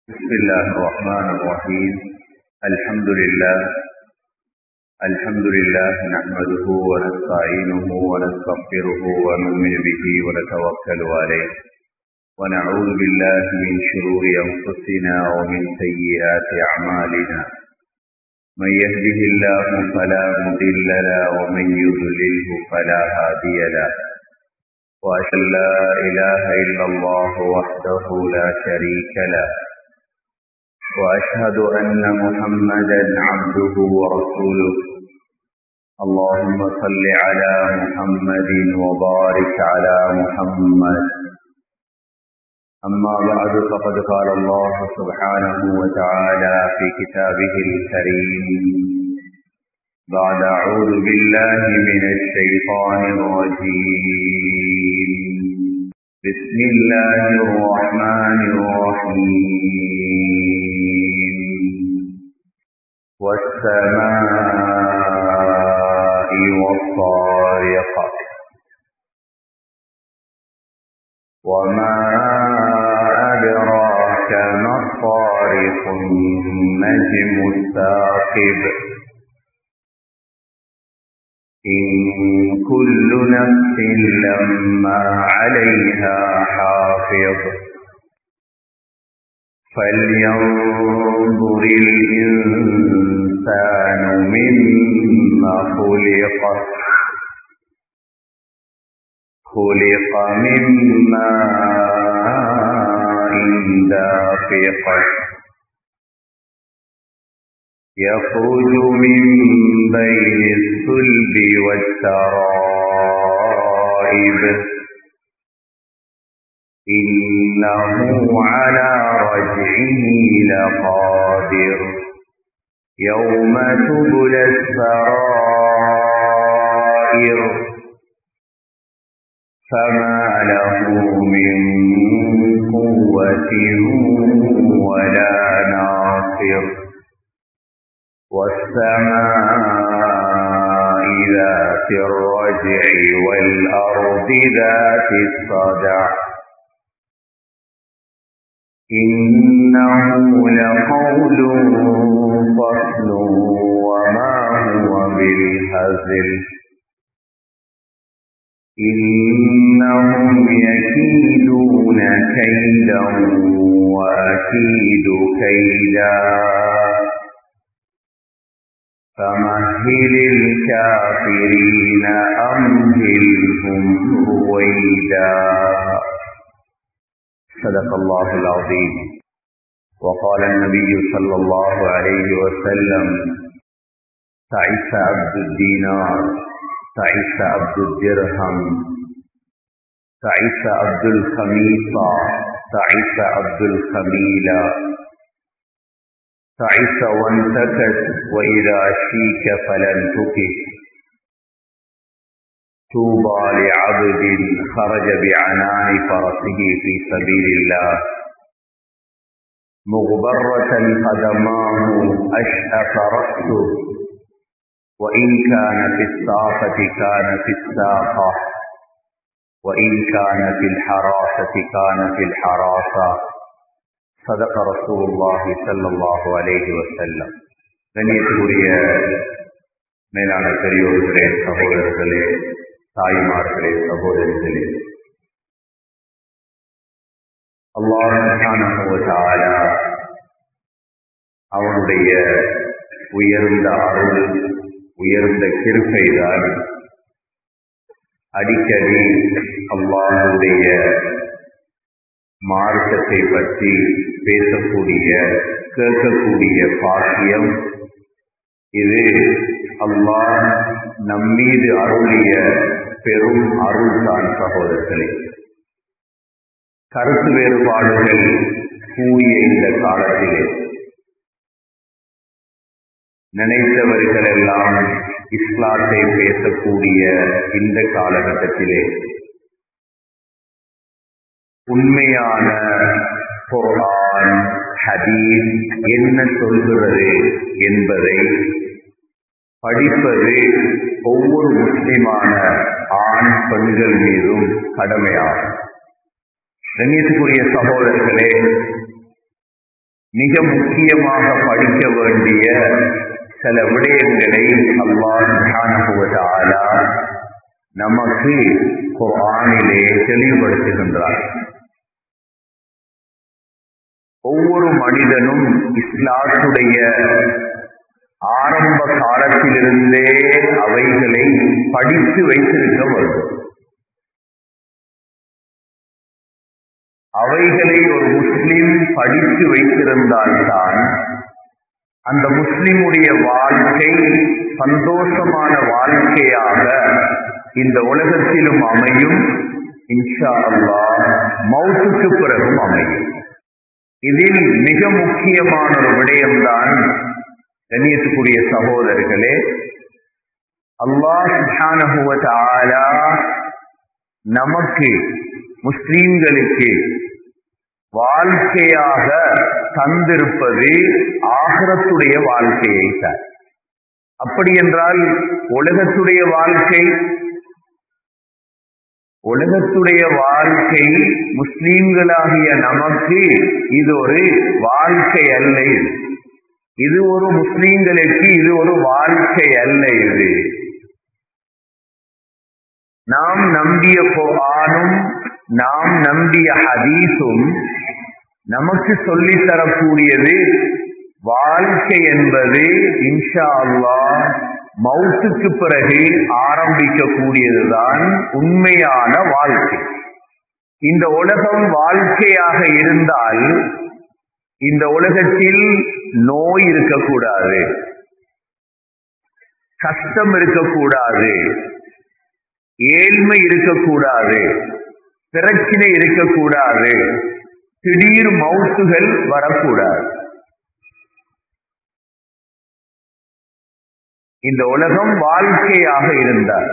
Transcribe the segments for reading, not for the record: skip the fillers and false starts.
بسم الله الرحمن الرحيم. الحمد لله نحمده ونستعينه ونستغفره ونؤمن به ونتوكل عليه ونعوذ بالله من شرور أنفسنا ومن سيئات أعمالنا. من يهده الله فلا مضل له ومن يضلله فلا هادي له، وأشهد أن لا إله إلا الله وحده لا شريك له، وأشهد أن محمدا عبده ورسوله. اللهم صل على محمد وبارك على محمد. أما بعد، فقد قال الله سبحانه وتعالى في كتابه الكريم بعد أعوذ بالله من الشيطان الرجيم. بسم الله الرحمن الرحيم. والسماء والطارق وما أدراك ما الطارق النجم الثاقب. إن كل نفس لما عليها حافظ. فلينظر الإنسان مما خلق. خلق من ماء دافق يخرج من بين الصلب والترائب. إنه على رجعه لقادر. يوم تبلى السرائر. فما له من قوة ولا ناصر. والسماء ذات الرجع والأرض ذات الصدع. إنه لقول فصل وما هو بالهزل. إنهم يكيدون كيدا وأكيد كيدا. فمهل الكافرين أمهلهم رويدا. صدق الله العظيم. وقال النبي صلى الله عليه وسلم: تعس عبد الدينار، تعس عبد الدرهم، تعس عبد الخميصة، تعس عبد الخميلة، تعس وانتكس وإذا شيك فلن تكس. طوبى لعبد خرج بعنان فرسه في سبيل الله، مغبرة قدماه أشأف رأسه، وإن كان في الساقة كان في الساقة، وإن كان في الحراسة كان في الحراسة. صدق رسول الله صلى الله عليه وسلم. கண்ணியத்துக்குரிய மேலான பெரியோர்களே, சகோதரர்களே, தாய்மார்களே, சகோதரிகளே, அல்லாஹ் சுப்ஹானஹு வ தஆலா அவனுடைய உயர்ந்த அருள், உயர்ந்த கிருபைதான் அடிக்கடி அல்லாஹ்வுடைய மார்க்கத்தை பற்றி பேசக்கூடிய, கேட்கக்கூடிய பாக்கியம் இது அல்லாஹ் நம்மீது அருளிய பெரும் அருள் தான் சகோதரர்களே. கருத்து வேறுபாடுகள் கூடிய இந்த காலத்திலே நினைத்தவர்கள் எல்லாம் இஸ்லாத்தை பேசக்கூடிய இந்த காலகட்டத்திலே உண்மையான குர்ஆன், ஹதீஸ் என்ன சொல்கிறது என்பதை படிப்பது ஒவ்வொரு முஸ்லிமான ஆண் பெண்கள் மீதும் கடமையாகும். கண்ணியத்துக்குரிய சகோதரர்களே, மிக முக்கியமாக படிக்க வேண்டிய சில விடயங்களை அல்லாஹ் சுப்ஹானஹு வ தஆலா நமக்கு குர்ஆனிலே தெளிவுபடுத்துகின்றார். ஒவ்வொரு மனிதனும் இஸ்லாத்துடைய ஆரம்ப காலத்திலிருந்தே அவைகளை படித்து வைத்திருக்க வேண்டும். அவைகளை ஒரு முஸ்லிம் படித்து வைத்திருந்தால்தான் அந்த முஸ்லிமுடைய வாழ்க்கை சந்தோஷமான வாழ்க்கையாக இந்த உலகத்திலும் அமையும், இன்ஷா அல்லாஹ் மௌத்துக்கு பிறகும் அமையும். இதில் மிக முக்கியமான ஒரு விடயம்தான் கண்ணியத்துக்குரிய சகோதரர்களே, அல்லாஹ் சுப்ஹானஹு வ தஆலா நமக்கு முஸ்லிம்களுக்கு வாழ்க்கையாக தந்திருப்பது ஆகிரத்துடைய வாழ்க்கையை தான். அப்படி என்றால் உலகத்துடைய வாழ்க்கை முஸ்லிம்களாகிய நமக்கு இது ஒரு வாழ்க்கை அல்ல. இது ஒரு முஸ்லிம்களுக்கு இது ஒரு வாழ்க்கை அல்ல. இது நாம் நம்பிய குர்ஆனும் நாம் நம்பிய ஹதீஸும் நமக்கு சொல்லித் தரக்கூடியது வாழ்க்கை என்பது இன்ஷா அல்லாஹ் மௌத்துக்கு பிறகு ஆரம்பிக்கக்கூடியதுதான் உண்மையான வாழ்க்கை. இந்த உலகம் வாழ்க்கையாக இருந்தால் இந்த உலகத்தில் நோய் இருக்கக்கூடாது, கஷ்டம் இருக்கக்கூடாது, ஏழ்மை இருக்கக்கூடாது, பிரச்சனை இருக்கக்கூடாது, திடீர் மௌத்துகள் வரக்கூடாது. இந்த உலகம் வாழ்க்கையாக இருந்தார்.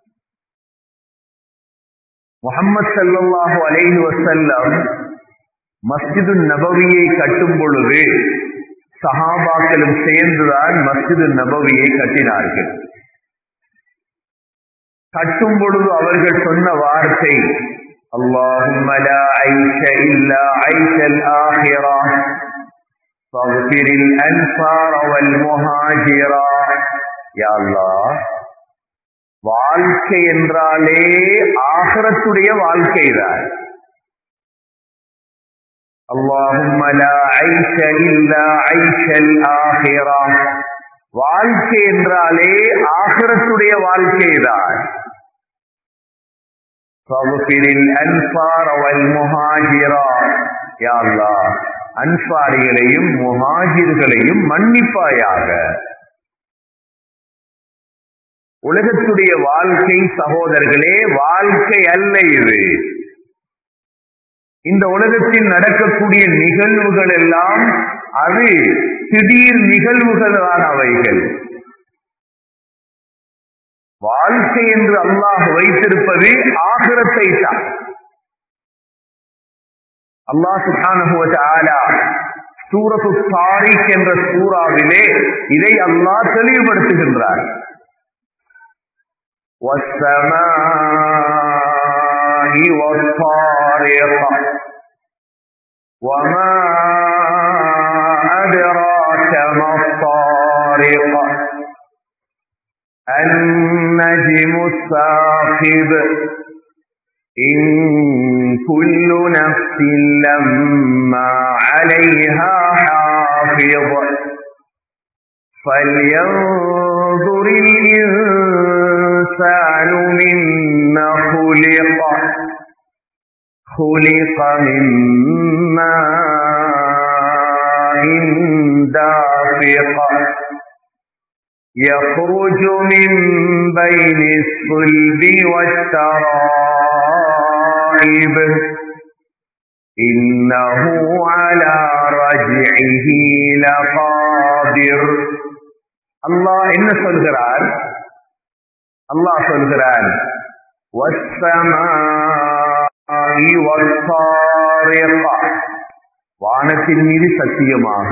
முஹம்மது ஸல்லல்லாஹு அலைஹி வஸல்லம் மஸ்ஜிது நபவியை கட்டும் பொழுது சஹாபாக்களும் சேர்ந்துதான் மஸ்ஜிது நபவியை கட்டினார்கள். கட்டும் பொழுது அவர்கள் சொன்ன வார்த்தை, அல்லாஹும்ம லா ஐஷ இல்லா ஐஷல் ஆஹிரா ஃபக்ஃபிரில் அன்ஃபார வல் முஹாஜிரா. யா அல்லாஹ், வாழ்க்கை என்றாலே ஆகிரத்துடைய வாழ்க்கைதான். அல்லாஹும்ம லா ஐஷ இல்லா ஐஷல் ஆஹிரா, வாழ்க்கை என்றாலே ஆகிரத்துடைய வாழ்க்கைதான். ஃபக்ஃபிரில் அன்ஃபார வல் முஹாஜிரா, யா அல்லாஹ், அன்சாரிகளையும் முஹாஜிர்களையும் மன்னிப்பாயாக. உலகத்துடைய வாழ்க்கை சகோதரர்களே வாழ்க்கை அல்ல இது. இந்த உலகத்தில் நடக்கக்கூடிய நிகழ்வுகள் எல்லாம் அது திடீர் நிகழ்வுகளான அவைகள். வாழ்க்கை என்று அல்லாஹ் வைத்திருப்பது ஆகிரத்தை தான். அல்லாஹ் சுப்ஹானஹு வ தஆலா சூரத்து தாரிக் என்ற சூராவிலே இதை அல்லாஹ் தெளிவுபடுத்துகின்றார். وَالسَّمَاءِ وَالطَّارِقِ وَمَا أَدْرَاكَ مَا الطَّارِقُ النَّجْمُ الثَّاقِبُ إِن كُلُّ نَفْسٍ لَّمَّا عَلَيْهَا حَافِظٌ فَلْيَنظُرِ الْإِنسَانُ مِمَّ خُلِقَ مِن مَّاءٍ دَافِقٍ يَخْرُجُ مِن بَيْنِ الصُّلْبِ وَالتَّرَائِبِ إِنَّهُ عَلَى رَجْعِهِ لَقَادِرٌ. அல்லாஹ் என்ன சொல்கிறார்? அல்லாஹ் சொல்கிறான், வஸ்ஸமாஇ வத்தாரிக, வானத்தின் மீது சத்தியமாக,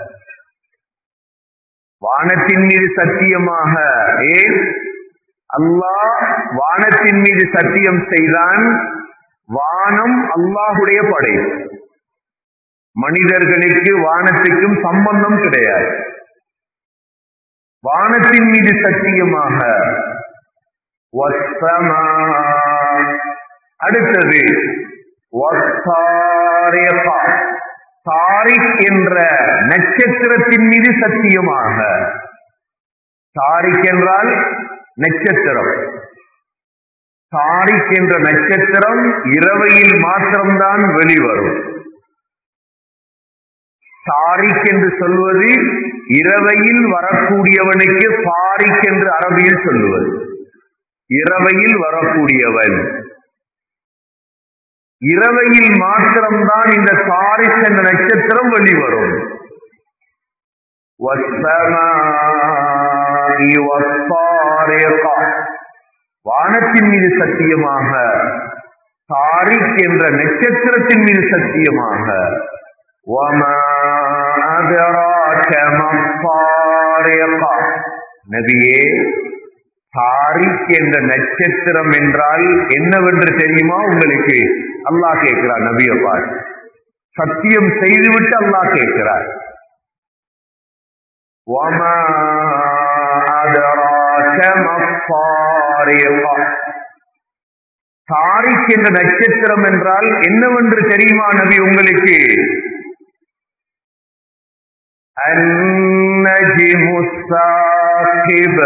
வானத்தின் மீது சத்தியமாக. ஏன் அல்லாஹ் வானத்தின் மீது சத்தியம் செய்தான்? வானம் அல்லாஹுடைய படைப்பு. மனிதர்களுக்கு வானத்துக்கும் சம்பந்தம் கிடையாது. வானத்தின் மீது சத்தியமாக. அடுத்தது தாரிக் என்ற நட்சத்திரத்தின் மீது சத்தியமாக. தாரிக் என்றால் நட்சத்திரம். தாரிக் என்ற நட்சத்திரம் இரவையில் மாத்திரம்தான் வெளிவரும். தாரிக் என்று சொல்வது இரவையில் வரக்கூடியவனுக்கு தாரிக் என்று அரபியில் சொல்லுவது. இரவையில் வரக்கூடியவன். இரவையில் மாத்திரம்தான் இந்த தாரிக் என்ற நட்சத்திரம் வெளிவரும். வானத்தின் மீது சத்தியமாக, தாரிக் என்ற நட்சத்திரத்தின் மீது சத்தியமாக. நபியே, தாரிக் என்ற நட்சத்திரம் என்றால் என்னவென்று தெரியுமா உங்களுக்கு? அல்லாஹ் கேட்கிறார் நபியை பார்த்து. சத்தியம் செய்துவிட்டு அல்லாஹ் கேட்கிறார். தாரிக் என்ற நட்சத்திரம் என்றால் என்னவென்று தெரியுமா நபி உங்களுக்கு? அந்நஜ்மு ஸாகிப்.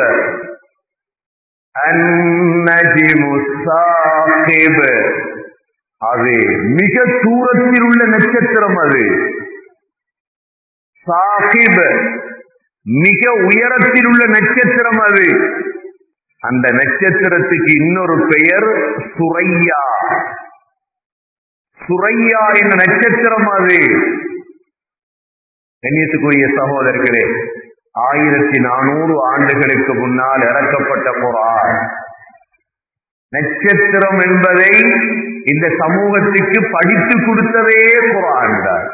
அந்நஜ்மு ஸாகிப், அது மிக தூரத்தில் உள்ள நட்சத்திரம். அது ஸாகிப், மிக உயரத்தில் உள்ள நட்சத்திரம். அது அந்த நட்சத்திரத்துக்கு இன்னொரு பெயர் சுரையா. சுரையா என்ற நட்சத்திரம் அது. கண்ணியத்துக்குரிய சகோதரர்களே, 1400 ஆண்டுகளுக்கு முன்னால் இறக்கப்பட்ட குர்ஆன் நட்சத்திரம் என்பதை இந்த சமூகத்துக்கு படித்து கொடுத்ததே குர்ஆன் தான்.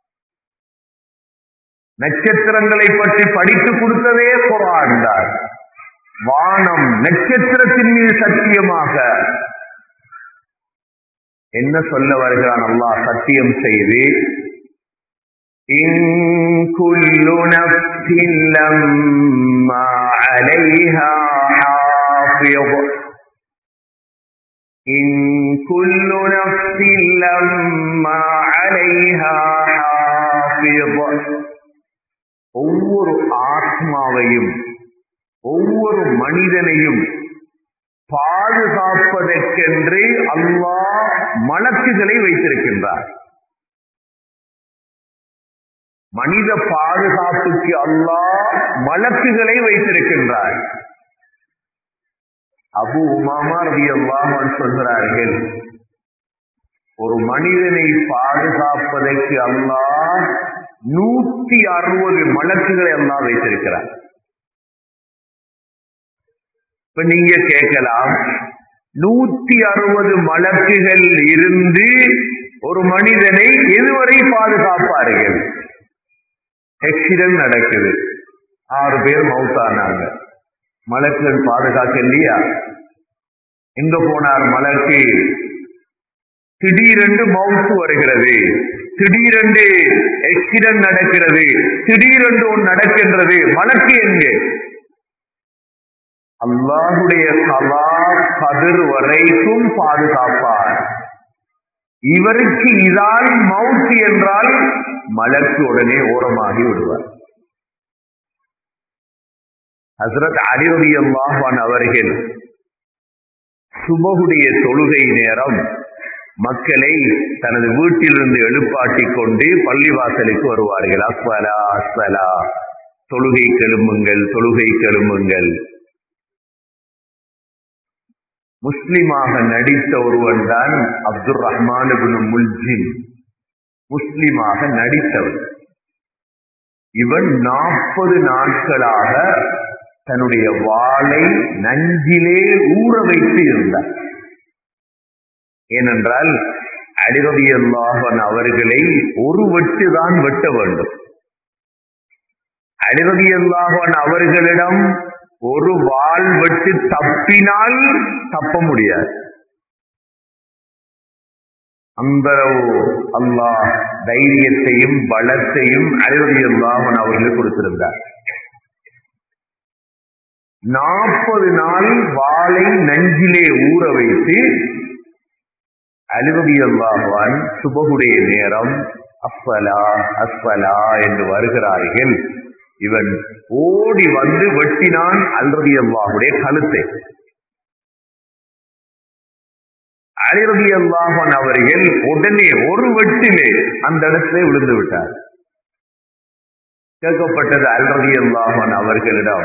நட்சத்திரங்களை பற்றி படித்து கொடுத்ததே குர்ஆன் தான். வானம் நட்சத்திரத்தின் மீது சத்தியமாக. என்ன சொல்ல வருகிறான் அல்லாஹ் சத்தியம் செய்து? இன் குல்லு நஃப்ஸின் லம்மா அலைஹா ஹாஃபிஸ். இன் குல்லு நஃப்ஸின் லம்மா அலைஹா ஹாஃபிஸ். ஒவ்வொரு ஆத்மாவையும், ஒவ்வொரு மனிதனையும் பாதுகாப்பதற்கென்று அல்லாஹ் மலக்குகளை வைத்திருக்கின்றார். மனித பாதுகாப்புக்கு அல்லாஹ் மலக்குகளை வைத்திருக்கின்றார். அபூ உமாமா ரலியல்லாஹு அன்ஹு சொல்கிறார்கள், ஒரு மனிதனை பாதுகாப்பதற்கு அல்லாஹ் 160 மலக்குகளை அல்லாஹ் வைத்திருக்கிறார். இப்ப நீங்க கேட்கலாம், 160 மலக்குகள் இருந்து ஒரு மனிதனை எதுவரை பாதுகாப்பார்கள்? ஆக்சிடென்ட் நடக்குது, 6 பேர் மௌத்தானாங்க, மலக்குகள் பாதுகாக்க இல்லையா? எங்க போனார் மலக்கு? திடீரென்று மவுத்து வருகிறது, திடீரென்று ஆக்சிடென்ட் நடக்கிறது, திடீரென்று ஒன்று நடக்கின்றது. மலக்கு எங்கே? அல்லாஹுடைய கலா கதிர் வரைக்கும் பாதுகாப்பார். இவருக்கு இதால் மவுத் என்றால் மலக்கு உடனே ஓரமாகி விடுவார். ஹஸ்ரத் அலி ரலியல்லாஹு அன்ஹு அவர்கள் சுபஹுடைய தொழுகை நேரம் மக்களை தனது வீட்டிலிருந்து எழுப்பாட்டிக் கொண்டு பள்ளிவாசலுக்கு வருவார்கள். அஸ்ஸலா அஸ்ஸலா, தொழுகை கெழும்புங்கள், தொழுகை கெழும்புங்கள். முஸ்லிமாக நடித்த ஒருவன் தான் அப்துர் ரஹ்மான் இப்னு முல்ஜிம். முஸ்லிமாக நடித்தவன் இவன் 40 நாட்களாக தன்னுடைய வாளை நஞ்சிலே ஊற வைத்து இருந்தார். ஏனென்றால் அலி ரலியல்லாஹு அன்ஹு அவர்களை ஒரு வெட்டுதான் வெட்ட வேண்டும். அலி ரலியல்லாஹு அன்ஹு அவர்களிடம் ஒரு வாள் வெட்டு தப்பினால் தப்ப முடியாது. அந்த அல்லாஹ் தைரியத்தையும் பலத்தையும் அலி ரலியல்லாஹு அன்ஹு அவர்களுக்கு கொடுத்திருந்தார். 40 நாள் வாளை நஞ்சிலே ஊற வைத்து அலி ரலியல்லாஹு அன்ஹு சுபஹுடைய நேரம் அஸ்ஸலா அஸ்ஸலா என்று வருகிறார்கள். இவன் ஓடி வந்து வெட்டினான் அலி ரலியல்லாஹுடைய கழுத்தை. அலி ரலியல்லாஹு அன்ஹு அவர்கள் உடனே ஒரு வெட்டிலே அந்த இடத்திலே விழுந்து விட்டார். கேட்கப்பட்டது அலி ரலியல்லாஹு அன்ஹு அவர்களிடம்,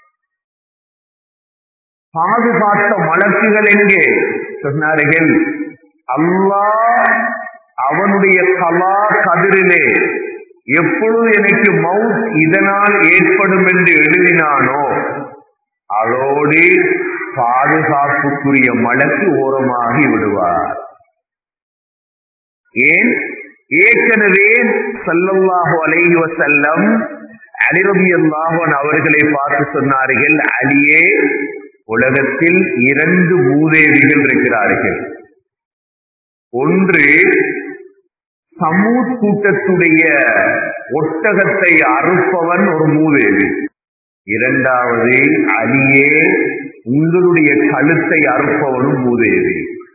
பாதுகாத்த மலக்குகள் எங்கே? சொன்னார்கள், அல்லாஹ் அவனுடைய கலா கதிரிலே எப்பொழுது எனக்கு மவுத் இதனால் ஏற்படும் என்று எழுதினானோ அதோடு பாதுகாப்புக்குரிய மலக்கு ஓரமாகி விடுவார். ஏன்? ஏற்கனவே ஸல்லல்லாஹு அலைஹி வஸல்லம் அலி ரலியல்லாஹு அன்ஹு அவர்களை பார்த்து சொன்னார்கள், அலியே, உலகத்தில் 2 மூதேவிகள் இருக்கிறார்கள். ஒன்று சமூத் கூட்டத்துடைய ஒட்டகத்தை அறுப்பவன் ஒரு மூதேவி. இரண்டாவது, அலியே, உங்களுடைய கழுத்தை அறுப்பவனும் மூதேவி.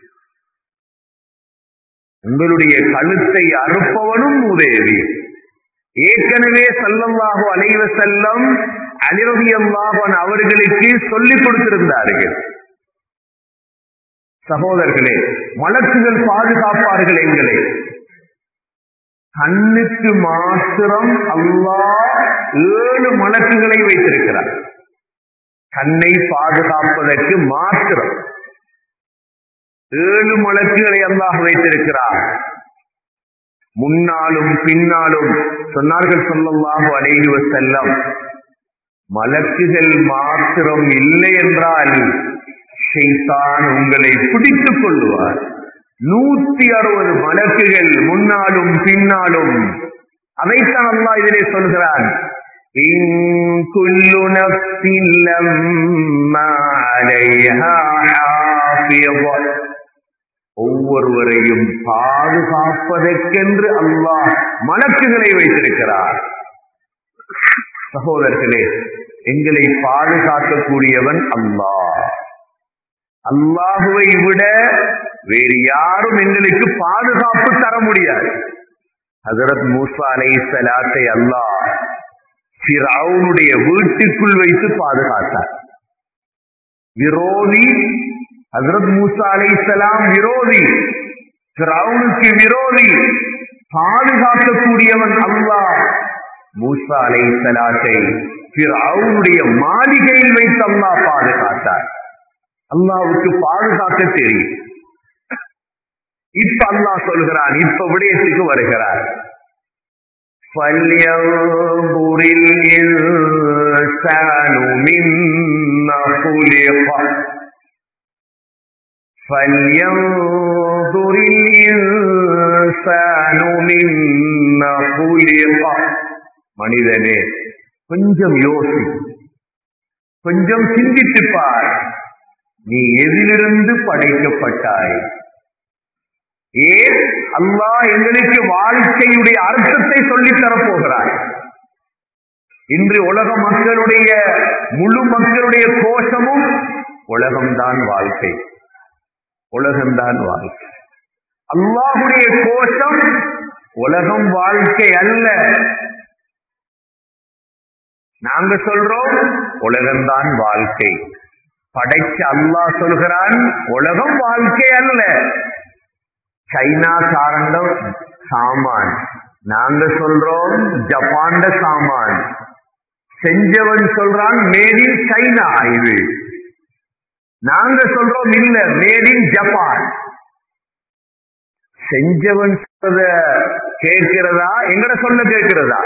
உங்களுடைய கழுத்தை அறுப்பவனும் மூதேவி. ஏற்கனவே ஸல்லல்லாஹு அலைஹி வஸல்லம் அலி ரலியல்லாஹு அன்ஹு அவர்களுக்கு சொல்லிக் கொடுத்திருந்தார்கள். சகோதரர்களே, மலக்குகள் பாதுகாப்பார்கள் எங்களை. கண்ணுக்கு மாத்திரம் அல்லாஹ் 7 மலக்குகளை வைத்திருக்கிறார். கண்ணை பாதுகாப்பதற்கு மாத்திரம் 7 மலக்குகளை அல்லாஹ் வைத்திருக்கிறார். முன்னாலும் பின்னாலும் சொன்னார்கள் ஸல்லல்லாஹு அலைஹி வஸல்லம், மலக்குகள் மாத்திரம் இல்லை என்றால் ஷைத்தான் உங்களை பிடித்துக் கொள்ளுவார். 160 மலக்குகள் முன்னாலும் பின்னாலும். அதைத்தான் அல்லாஹ் இதிலே சொல்கிறான், இன் குல்லு நஃப்ஸின் லம்மா அலைஹா ஹாஃபிஸ். ஒவ்வொருவரையும் பாதுகாப்பதற்கென்று அல்லாஹ் மலக்குகளை வைத்திருக்கிறார். சகோதரர்களே, எங்களை பாதுகாக்கக்கூடியவன் அல்லாஹ். அல்லாஹுவை விட வேறு யாரும் எங்களுக்கு பாதுகாப்பு தர முடியாது. ஹஜ்ரத் மூசா அலைஹிஸ்ஸலாத்தை அல்லாஹ் ஃபிரௌனுடைய வீட்டுக்குள் வைத்து பாதுகாத்தார். விரோதி ஹஜ்ரத் மூசா அலைஹிஸ்ஸலாம், விரோதி ஃபிரௌனுக்கு விரோதி, பாதுகாக்கக்கூடியவன் அல்லாஹ். மூசா அலைஹிஸ்ஸலாத்தை ஃபிரௌனுடைய மாளிகையில் வைத்து அல்லாஹ் பாதுகாத்தார். அல்லாஹ்வுக்கு பாதுகாக்க தெரியும். இப்ப அல்லாஹ் சொல்கிறான், இப்ப விடயத்துக்கு வருகிறார். فَلْيَنظُرِ الْإِنسَانُ مِمَّ خُلِقَ فَلْيَنظُرِ الْإِنسَانُ مِمَّ خُلِقَ. மனிதனே, கொஞ்சம் யோசி, கொஞ்சம் சிந்தித்துப்பார். நீ எதிலிருந்து படைக்கப்பட்டாய்? ஏன் அல்லாஹ் எங்களுக்கு வாழ்க்கையுடைய அர்த்தத்தை சொல்லித் தரப்போகிறார். இன்று உலக மக்களுடைய, முழு மக்களுடைய கோஷமும் உலகம்தான் வாழ்க்கை, உலகம்தான் வாழ்க்கை. அல்லாஹுடைய கோஷம் உலகம் வாழ்க்கை அல்ல. நாங்க சொல்றோம் உலகம்தான் வாழ்க்கை. படைச்ச அல்லாஹ் சொல்கிறான் உலகம் வாழ்க்கை அல்ல. சைனாக்காரண்ட சாமான், நாங்க சொல்றோம் ஜப்பான்ட சாமான். செஞ்சவன் சொல்றான் மேட் இன் சைனா. இது நாங்க சொல்றோம் இல்ல, மேட் இன் ஜப்பான். செஞ்சவன் சொல்றத கேட்கிறதா, எங்கட சொல்ல கேட்கிறதா?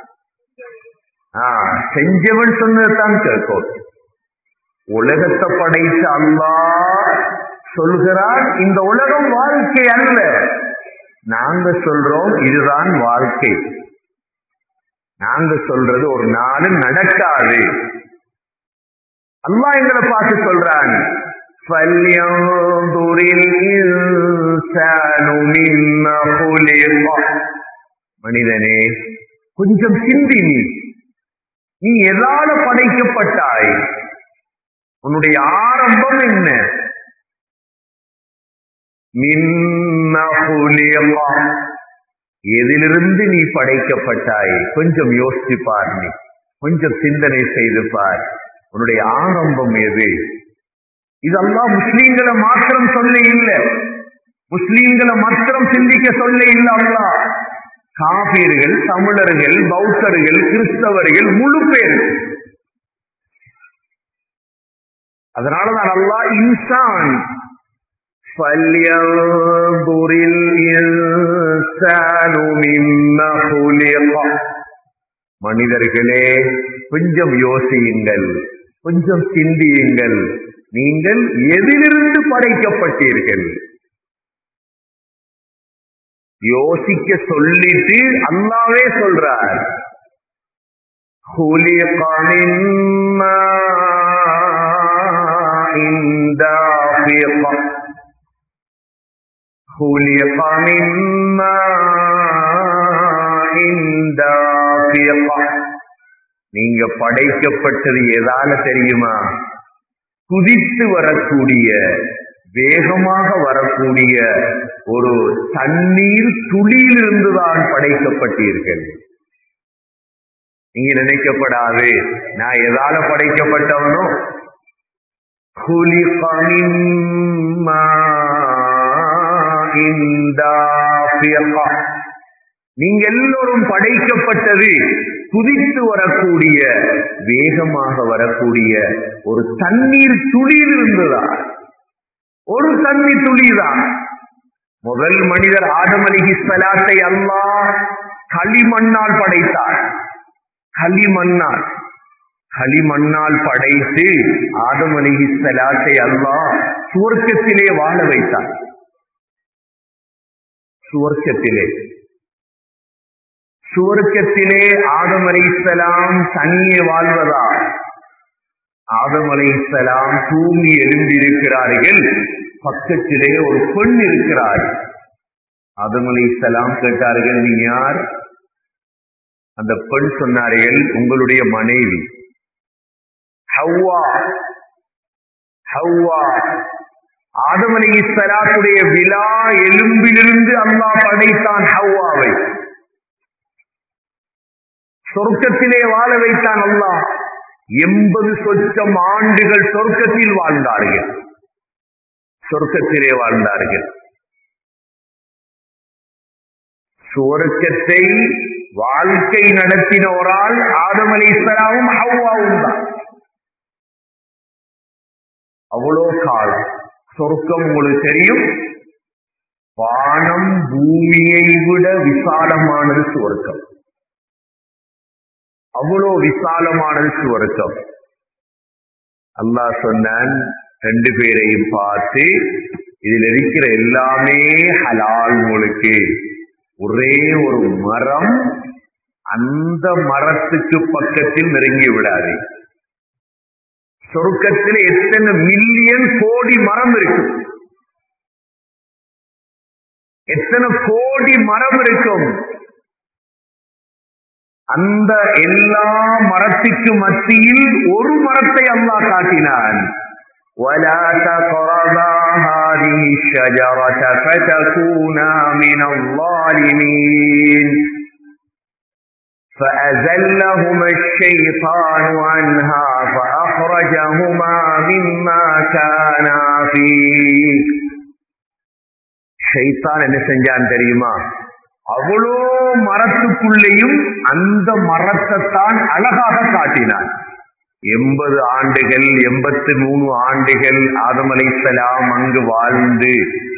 செஞ்சவன் சொன்னதான் கேட்கும். உலகத்தை படைத்த அல்லாஹ் சொல்கிறான் இந்த உலகம் வாழ்க்கை அல்ல. நாங்க சொல்றோம் இதுதான் வாழ்க்கை. நாங்க சொல்றது ஒரு நாள் நடக்காது. அல்லாஹ் எங்களை பார்த்து சொல்றான், فَلْيَنْظُرِ الْإِنْسَانُ مِمَّ خُلِقَ. மனிதனே, கொஞ்சம் சிந்தி. நீ எதால படைக்கப்பட்டாய்? உன்னுடைய ஆரம்பம் என்ன? மிம்ம குலிக, எதிலிருந்து நீ படைக்கப்பட்டாய்? கொஞ்சம் யோசித்து பார், நீ கொஞ்சம் சிந்தனை செய்து பார். உன்னுடைய ஆரம்பம் எது? இது அல்லாஹ் முஸ்லீம்களை மாத்திரம் சொல்ல இல்லை, முஸ்லீம்களை மாத்திரம் சிந்திக்க சொல்ல இல்லை. அல்லாஹ் காபீர்கள், தமிழர்கள், பௌத்தர்கள், கிறிஸ்தவர்கள், முழு பேர். அதனாலதான் அல்லாஹ் இன்சான் فَلْيَنْظُرِ الْإِنْسَانُ مِمَّ خُلِقَ. மனிதர்களே, கொஞ்சம் யோசியுங்கள், கொஞ்சம் சிந்தியுங்கள். நீங்கள் எதிலிருந்து படைக்கப்பட்டீர்கள்? யோசிக்க சொல்லிட்டு அல்லாஹ்வே சொல்றார், خُلِقَ مِن مَّاءٍ دَافِقٍ. خُلِقَ مِن مَّاءٍ دَافِقٍ. நீங்க படைக்கப்பட்டது எதால தெரியுமா? குதித்து வரக்கூடிய, வேகமாக வரக்கூடிய ஒரு தண்ணீர் துளியிலிருந்துதான் படைக்கப்பட்டீர்கள். நீங்க நினைக்கப்படாது நான் எதால படைக்கப்பட்டவனோ. خُلِقَ مِن مَّاءٍ دَافِقٍ. நீங்க எல்லோரும் படைக்கப்பட்டது குதித்து வரக்கூடிய, வேகமாக வரக்கூடிய ஒரு தண்ணீர் துளியில் இருந்துதான். ஒரு தண்ணீர் துளிதான். முதல் மனிதர் ஆதம் அலைஹிஸ்ஸலாத்தை அல்லாஹ் களிமண்ணால் படைத்தார். களிமண்ணால் படைத்து ஆதம் அலைஹிஸ்ஸலாத்தை அல்லாஹ் சுவர்க்கத்திலே வாழ வைத்தார். சுவர்க்கத்திலே ஆதம் அலைஹிஸ்ஸலாம் தனியே வாழ்வதா? ஆதம் அலைஹிஸ்ஸலாம் தூங்கி எழுந்திருக்கிறார்கள். பக்கத்திலே ஒரு பெண் இருக்கிறார். ஆதம் அலைஹிஸ்ஸலாம் கேட்டார்கள், நீ யார்? அந்த பெண் சொன்னார்கள், உங்களுடைய மனைவி ஹவ்வா. ஆதம் அலைஹிஸ்ஸலாத்துடைய விலா எலும்பிலிருந்து அல்லாஹ் படைத்தான் ஹவ்வாவை. சொர்க்கத்திலே வாழ வைத்தான் அல்லாஹ். 80 சொச்சம் ஆண்டுகள் சொர்க்கத்தில் வாழ்ந்தார்கள். சொர்க்கத்திலே வாழ்ந்தார்கள். சொர்க்கத்தை வாழ்க்கை நடத்தினோரால் ஆதம் அலைஹிஸ்ஸலாமும் ஹவ்வாவும் தான். அவ்வளோ காலம் சொர்க்கம் உங்களுக்கு தெரியும். வானம் பூமியை விட விசாலமானது சொர்க்கம். அவ்வளோ விசாலமானது சுவர்க்கம். அல்லாஹ் சொன்னான், 2 பேரையும் பார்த்து, இதில் இருக்கிற எல்லாமே ஹலால் உங்களுக்கு. ஒரே ஒரு மரம், அந்த மரத்துக்கு பக்கத்தில் நெருங்கி விடாது. சொர்க்கத்தில் எத்தனை மில்லியன் கோடி மரம் இருக்கும், எத்தனை கோடி மரம் இருக்கும். அந்த எல்லா மரத்துக்கு மத்தியில் ஒரு மரத்தை அல்லாஹ் காட்டினான். وَلَا تَقْرَبَا هَذِهِ الشَّجَرَةَ فَتَكُونَا مِنَ الظَّالِمِينَ فَأَزَلَّهُمَا الشَّيْطَانُ عَنْهَا فَأَخْرَجَهُمَا مِمَّا كَانَا فِيهِ. ஷைத்தான் என்ன செஞ்சான் தெரியுமா? அவ்வளோ மரத்துக்குள்ளேயும் அந்த மரத்தைத்தான் அழகாக காட்டினான். 80 ஆண்டுகள் 83 ஆண்டுகள் ஆதம் அலைஹிஸ்ஸலாம் அங்கு வாழ்ந்து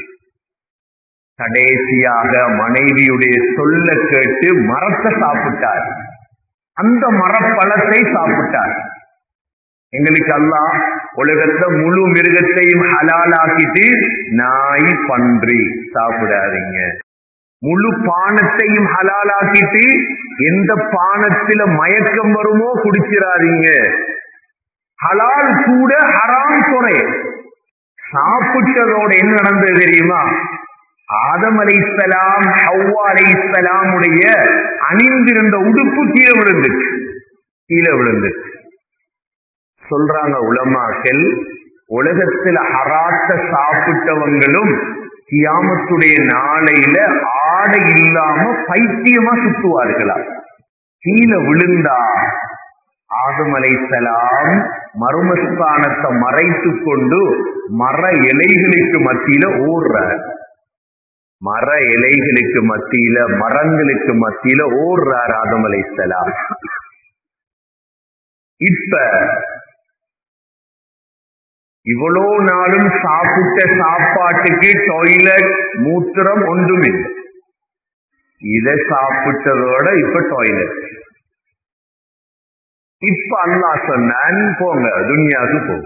கடைசியாக மனைவியுடைய சொல்ல கேட்டு மரத்தை சாப்பிட்டார். அந்த மரப்பழத்தை சாப்பிட்டார். எங்களுக்கு அல்லாஹ் உலகத்துல முழு மிருகத்தையும் ஹலாலாக்கிட்டு, நாய் பன்றி சாப்பிடாதீங்க, முழு பானத்தையும் ஹலாலாக்கிட்டு, எந்த பானத்தில மயக்கம் வருமோ குடிச்சிடாதீங்க, ஹலால் கூட ஹராம் குறை. சாப்பிட்டதோட என்ன நடந்தது தெரியுமா? ஆதம் அலைஹிஸ்ஸலாம் ஹவ்வா அலைஹிஸ்ஸலாமுடைய அணிந்திருந்த உடுப்பு கீழே விழுந்துச்சு. சொல்றாங்க உலமாக்கள், உலகத்தில் ஹராத்த சாப்பிட்டவங்களும் கியாமத்துடைய நாளையில ஆடை இல்லாம பைத்தியமா சுத்துவார்களா? கீழே விழுந்தா ஆதம் அலைஹிஸ்ஸலாம் மர்மஸ்தானத்தை மறைத்து கொண்டு மர இலைகளுக்கு மத்தியில ஓடுறார். மர இலைகளுக்கு மத்தியில, மரங்களுக்கு மத்தியில ஓடுறார் ஆதம் அலைஹிஸ்ஸலாம். இப்ப இவ்வளோ நாளும் சாப்பிட்ட சாப்பாட்டுக்கு டாய்லெட் மூத்திரம் ஒன்றுமில்லை. இதை சாப்பிட்டதோட இப்ப டாய்லெட். இப்ப அல்லாஹ் சொன்னான், போங்க துன்யாவுக்கு போங்க.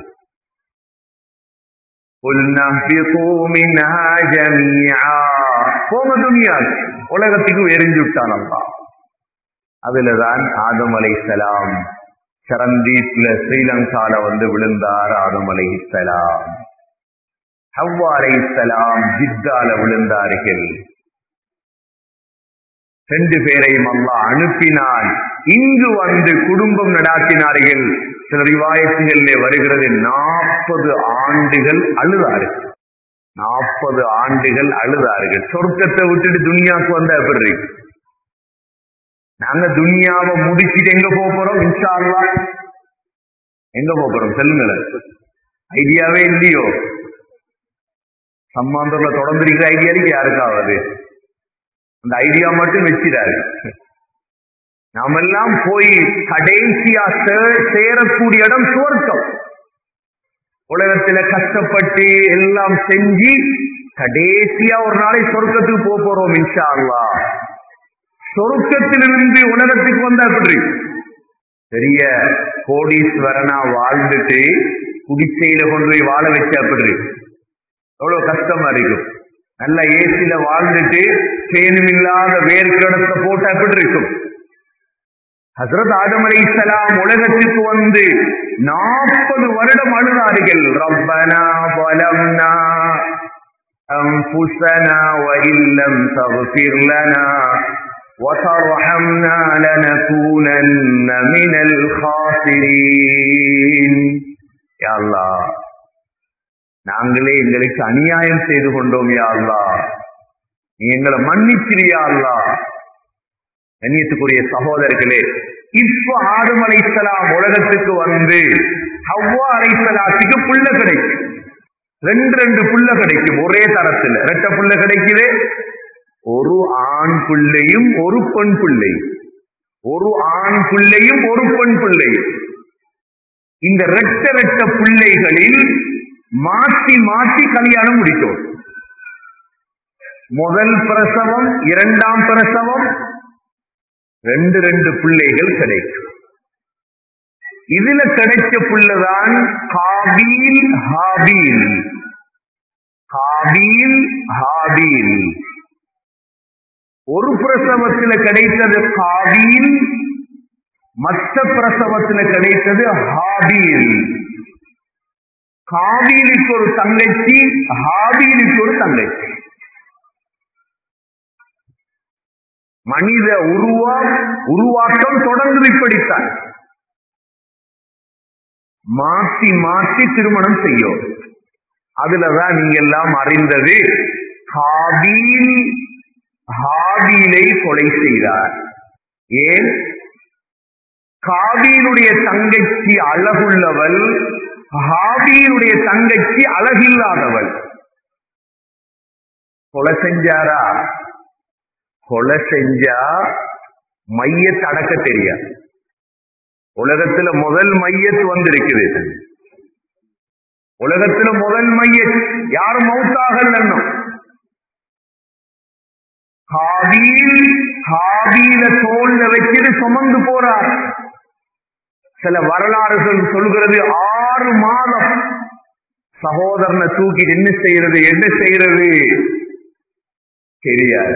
போங்க துன்யாவுக்கு, உலகத்துக்கு எரிஞ்சுட்டான் அல்லாஹ். அதுலதான் ஆதம் அலைஹிஸ்ஸலாம் சரந்தீப்ல ஸ்ரீலங்கால விழுந்தார். ஆதம் அலைஹிஸ்ஸலாம், ஹவ்வா அலைஹிஸ்ஸலாம் ஜித்தால விழுந்தார்கள். 2 பேரையும் அல்லாஹ் அனுப்பினான். இங்கு குடும்பம் நடாத்தினார்கள். சில ரிவாயத்துகளிலே வருகிறது 40 ஆண்டுகள் அழுதார்கள். 40 ஆண்டுகள் அழுதார்கள். சொர்க்கத்தை விட்டுட்டு துன்யாவுக்கு வந்த எப்படி இருக்கு? நாங்க துன்யாவை முடிச்சுட்டு எங்க போறோம்? இன்ஷா அல்லாஹ் எங்க போறோம் சொல்லுங்களேன். ஐடியாவே இல்லையோ? சம்மாந்தூர்ல தொடர்ந்து இருக்கிற ஐடியா இருக்கு யாருக்காவது? அந்த ஐடியா மட்டும் வச்சிடாரு. நாமெல்லாம் போய் கடைசியா சேரக்கூடிய இடம் சுவர்க்கம். உலகத்துல கஷ்டப்பட்டு எல்லாம் செஞ்சு கடைசியா ஒரு நாளை சொர்க்கத்துக்கு போறோம் இன்ஷா அல்லாஹ். சொர்க்கத்திலிருந்து உலகத்துக்கு வந்தா எப்படி? பெரிய கோடீஸ்வரனா வாழ்ந்துட்டு குடிசையில கொண்டு போய் வாழ வச்சா எப்படி? எவ்வளவு கஷ்டமா இருக்கும். நல்ல ஏசில வாழ்ந்துட்டு பேனும் இல்லாத வேர்க்கடத்தை போட்டா எப்படி இருக்கும்? ஹஸ்ரத் ஆதம் அலைஹிஸ்ஸலாம் உலகத்துக்கு 40 வருடம் அழுதார்கள். ரப்பனா ظلمنا أنفسنا وإن لم تغفر لنا وترحمنا لنكونن من الخاسرين. யா அல்லாஹ், நாங்களே எங்களுக்கு அநியாயம் செய்து கொண்டோம் யா அல்லாஹ், நீ எங்களை மன்னிச்சிரியா அல்லாஹ். கண்ணியத்துக்குரிய சகோதரர்களே, இப்ப ஆதம் அலைஹிஸ்ஸலாம் உலகத்துக்கு ஹவ்வா அலைஹிஸ்ஸலாத்துக்கு புள்ள கிடைக்கும். 2 புள்ள கிடைக்கும் ஒரே தரத்துல. 2 புள்ள கிடைக்குது. ஒரு ஆண் பிள்ளையும் ஒரு பெண் பிள்ளையும். ஒரு ஆண் பிள்ளையும் ஒரு பெண் பிள்ளையும். இந்த 2 பிள்ளைகளில் மாற்றி மாற்றி கல்யாணம் முடிக்கும். முதல் பிரசவம், 2ஆம் பிரசவம், 2 பிள்ளைகள் கிடைக்கும். இதுல கிடைச்ச புள்ளதான் காபீல் ஹாபீல். காபீல் ஹாபீல். ஒரு பிரசவத்தில் கிடைத்தது காபீல், மற்ற பிரசவத்தில் கிடைத்தது ஹாபீல். காபீலுக்கு ஒரு தங்கச்சி, ஹாபீலுக்கு ஒரு தங்கச்சி. மனித உருவாக்கம் தொடர்ந்து இப்படித்தான் மாற்றி மாற்றி திருமணம் செய்யும். அதுலதான் நீங்க எல்லாம் அறிந்தது, காபீல் ஹாபீலை கொலை செய்தார். ஏன்? காபீலுடைய தங்கச்சி அழகுள்ளவள், ஹாபீலுடைய தங்கச்சி அழகில்லாதவள். கொலை செஞ்சாரா? கொலை செஞ்சா மையத் அடக்க தெரியாது. உலகத்துல முதல் மையத் வந்திருக்குது. உலகத்துல முதல் மையத் யாரும் மௌத்தாகல. ஹாபீல தோல்ல வச்சுட்டு சுமந்து போறார். சில வரலாறுகள் சொல்கிறது 6 மாதம் சகோதரனை தூக்கி என்ன செய்யறது தெரியாது.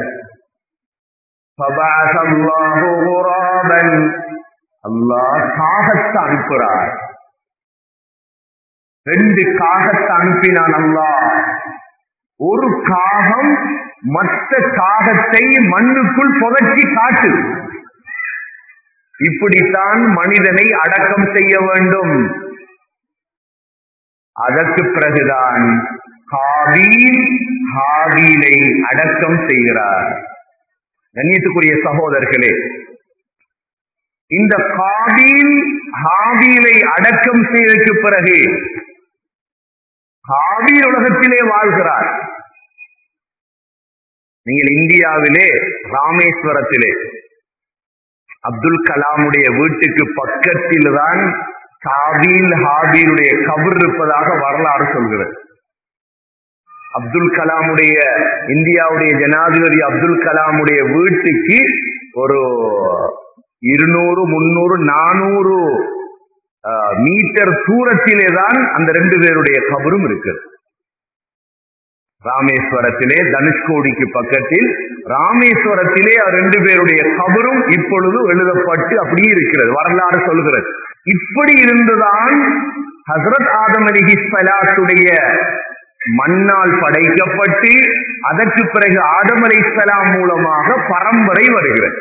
அல்லாஹ் காகத்தை அனுப்புறார். 2 காகத்தை அனுப்பினான் அல்லாஹ். ஒரு காகம் மற்ற காகத்தை மண்ணுக்குள் புதைச்சி காட்டு. இப்படித்தான் மனிதனை அடக்கம் செய்ய வேண்டும். அதற்கு பிறகுதான் காபீல் ஹாபீலை அடக்கம் செய்கிறார். கண்ணியத்துக்குரிய சகோதரர்களே, இந்த காபீல் ஹாபீலை அடக்கம் செய்ததற்கு பிறகு ஹாபீல் உலகத்திலே வாழ்கிறார். நீங்கள் இந்தியாவிலே ராமேஸ்வரத்திலே அப்துல் கலாமுடைய வீட்டுக்கு பக்கத்தில் தான் காபீல் ஹாபீலுடைய கபர் இருப்பதாக வரலாறு சொல்கிறது. அப்துல் கலாமுடைய, இந்தியாவுடைய ஜனாதிபதி அப்துல் கலாமுடைய வீட்டுக்கு ஒரு 200, 300, 400 மீட்டர் தூரத்திலே தான் அந்த 2 பேருடைய கபரும் இருக்கு. ராமேஸ்வரத்திலே, தனுஷ்கோடிக்கு பக்கத்தில் ராமேஸ்வரத்திலே 2 பேருடைய கபரும் இப்பொழுது எழுதப்பட்டு அப்படியே இருக்கிறது, வரலாறு சொல்கிறது. இப்படி இருந்துதான் ஹஸ்ரத் ஆதம் அலைஹிஸ்ஸலாத்துடைய மண்ணால் படைக்கப்பட்டு அதற்கு பிறகு ஆதம் அலைஹிஸ்ஸலாம் மூலமாக பரம்பரை வருகிறது.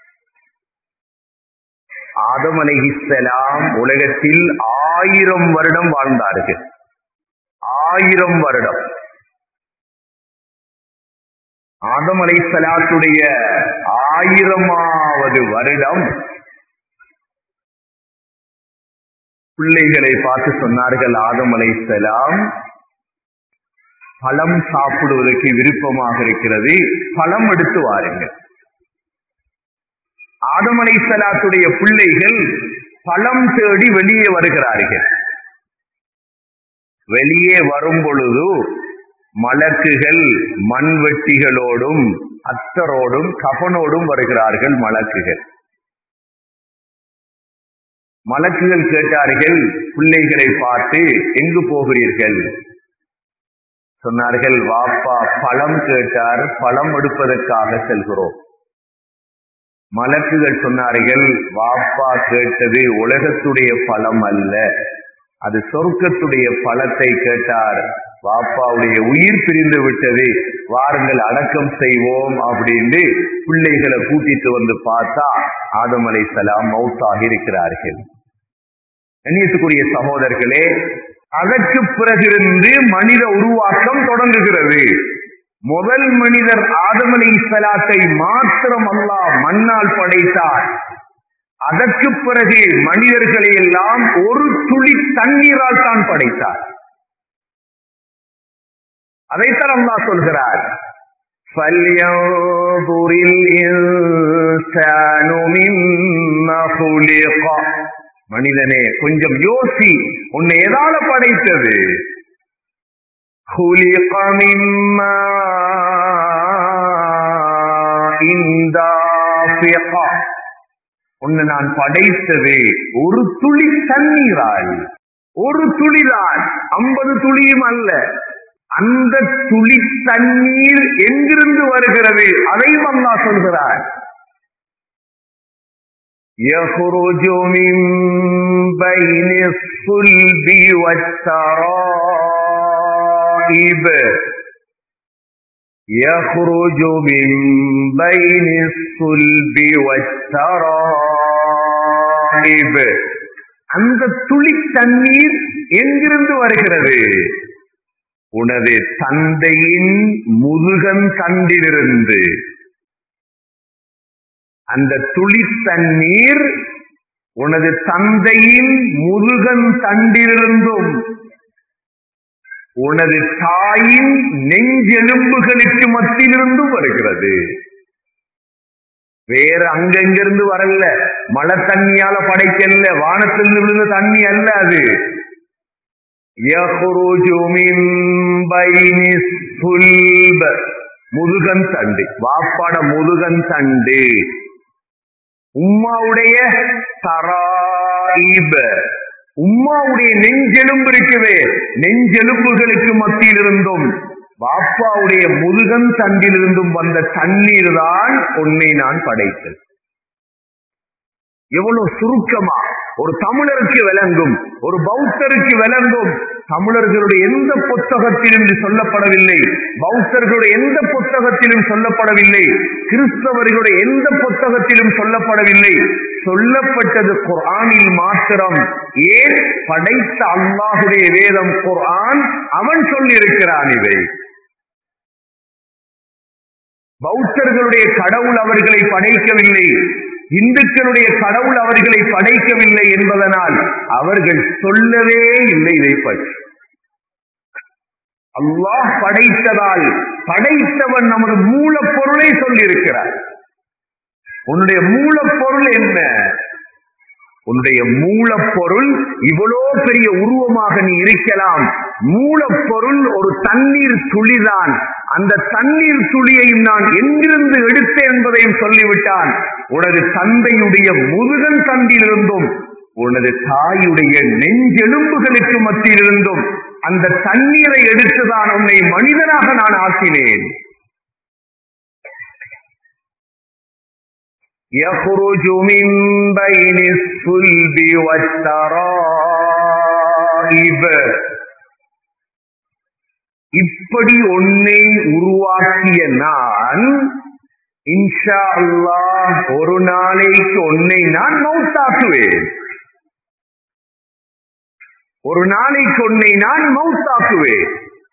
ஆதம் அலைஹிஸ்ஸலாம் உலகத்தில் 1000 வருடம் வாழ்ந்தார்கள். 1000 வருடம். ஆதம் அலைஹிஸ்ஸலாத்துடைய 1000வது வருடம் பிள்ளைகளை பார்த்து சொன்னார்கள், ஆதம் அலைஹிஸ்ஸலாம், பழம் சாப்பிடுவதற்கு விருப்பமாக இருக்கிறது, பழம் எடுத்து வாருங்கள். ஆதம் அலைஹிஸ்ஸலாத்துடைய பிள்ளைகள் பழம் தேடி வெளியே வருகிறார்கள். வெளியே வரும் பொழுது மலக்குகள் மண்வெட்டிகளோடும் அத்தரோடும் கஃனோடும் வருகிறார்கள். மலக்குகள் கேட்டார்கள் பிள்ளைகளை பார்த்து, எங்கு போகிறீர்கள்? சொன்னார்கள், வாப்பா பழம் கேட்டார், பழம் எடுப்பதற்காக செல்கிறோம். மலக்குகள் சொன்னார்கள், வாப்பா கேட்டது உலகத்துடைய பழம் அல்ல, அது சொர்க்கத்துடைய பழத்தை கேட்டார், வாப்பாவுடைய உயிர் பிரிந்து விட்டது, வாருங்கள் அடக்கம் செய்வோம் அப்படின்னு பிள்ளைகளை கூட்டிட்டு வந்து பார்த்தா ஆதம் அலைஹிஸ்ஸலாம் மௌத்தாகி இருக்கிறார்கள். கண்ணியத்துக்குரிய சகோதரர்களே, அதற்கு பிறகிருந்து மனித உருவாக்கம் தொடங்குகிறது. முதல் மனிதர் ஆதம் அலைஹிஸ்ஸலாத்தை மாத்திரம் அல்லாஹ் மண்ணால் படைத்தார். அதற்கு பிறகு மனிதர்களை எல்லாம் ஒரு துளி தண்ணீரால் தான் படைத்தார். அதைத்தான் அல்லாஹ் சொல்கிறார், فَلْيَنظُرِ الْإِنسَانُ مِمَّا خُلِقَ. மனிதனே கொஞ்சம் யோசி, உன்னை எதால படைத்தது? خُلِقَ مِن مَّاءٍ دَافِقٍ. உன்னை நான் படைத்தது ஒரு துளி தண்ணீரால். ஒரு துளிதான், 50 துளியும் அல்ல. அந்த துளி தண்ணீர் எங்கிருந்து வருகிறது அதையும் அல்லாஹ் சொல்கிறார். يخرج من بين الصلب والترائب. يخرج من بين الصلب والترائب. அந்த துளி தண்ணீர் எங்கிருந்து வருகிறது? உனது தந்தையின் முதுகன் தண்டிலிருந்து. அந்த துளி தண்ணீர் உனது தந்தையின் முதுகன் தண்டிலிருந்தும் உனது தாயின் நெஞ்செலும்புகளுக்கு மத்தியிலிருந்தும் வருகிறது. வேற அங்கிருந்து வரல, மழை தண்ணியால படைக்கல, வானத்திலிருந்து விழுந்த தண்ணி அல்ல அது. முதுகன் தண்டு, வாப்பாட முதுகன் தண்டு. உம்மாவுடைய தராயிப, உம்மாவுடைய நெஞ்செலும்பு இருக்குவே, நெஞ்செலும்புகளுக்கு மத்தியிலிருந்தும் வாப்பாவுடைய முதுகன் தண்டிலிருந்தும் வந்த தண்ணீர் தான் உன்னை நான் படைத்தேன். எவ்வளவு சுருக்கமா ஒரு தமிழருக்கு விளங்கும், ஒரு பௌத்தருக்கு விளங்கும். தமிழர்களுடைய எந்த புத்தகத்திலும் இது சொல்லப்படவில்லை, பௌத்தர்களுடைய எந்த புத்தகத்திலும் சொல்லப்படவில்லை, கிறிஸ்தவர்களுடைய எந்த புத்தகத்திலும் சொல்லப்படவில்லை. சொல்லப்பட்டது குர்ஆனில் மாத்திரம். ஏன்? படைத்த அல்லாஹுடைய வேதம் குர்ஆன், அவன் சொல்லியிருக்கிறான். இவை பௌத்தர்களுடைய கடவுள் அவர்களை படைக்கவில்லை, இந்துக்களுடைய கடவுள் அவர்களை படைக்கவில்லை என்பதனால் அவர்கள் சொல்லவே இல்லை இதை பற்றி. அல்லாஹ் படைத்ததால் படைத்தவன் நமது மூலப்பொருளை சொல்லியிருக்கிறார். உன்னுடைய மூலப்பொருள் என்ன? உன்னுடைய மூலப்பொருள் இவ்வளோ பெரிய உருவமாக நீ இருக்கலாம். மூலப்பொருள் ஒரு தண்ணீர் துளிதான். அந்த தண்ணீர் துளியையும் நான் எங்கிருந்து எடுத்தேன் என்பதையும் சொல்லிவிட்டான். உனது தந்தையுடைய முதுகன் தண்டிலிருந்தும் உனது தாயுடைய நெஞ்செலும்புகளுக்கு மத்தியிலிருந்தும் அந்த தண்ணீரை எடுத்துதான் உன்னை மனிதனாக நான் ஆக்கினேன். يخرج من بين الصلب والترائب. இப்படி உன்னை உருவாக்கிய நான் இன்ஷா அல்லாஹ் ஒரு நாளைக்கு உன்னை நான் மௌத்தாக்குவேன். ஒரு நாளைக்கு உன்னை நான் மௌத்தாக்குவேன்.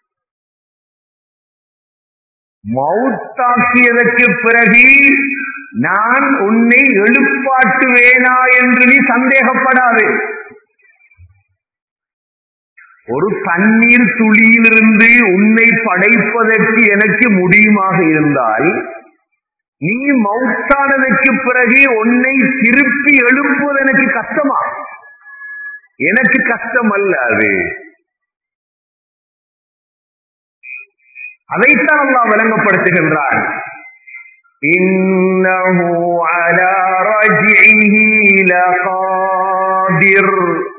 மௌத்தாக்கியதற்கு பிறகு நான் உன்னை எழுப்பாட்டுவேனா என்று நீ சந்தேகப்படாதே. ஒரு தண்ணீர் துளியிலிருந்து உன்னை படைப்பதற்கு எனக்கு முடியுமாக இருந்தால், நீ மௌத்தானதற்கு பிறகு உன்னை திருப்பி எழுப்புவது எனக்கு கஷ்டமா? எனக்கு கஷ்டம் அல்ல அது. அதைத்தான் அல்லாஹ் விளங்கப்படுத்துகின்றான். இன்னஹு அலா ரஜ்இஹி லகாதிர்.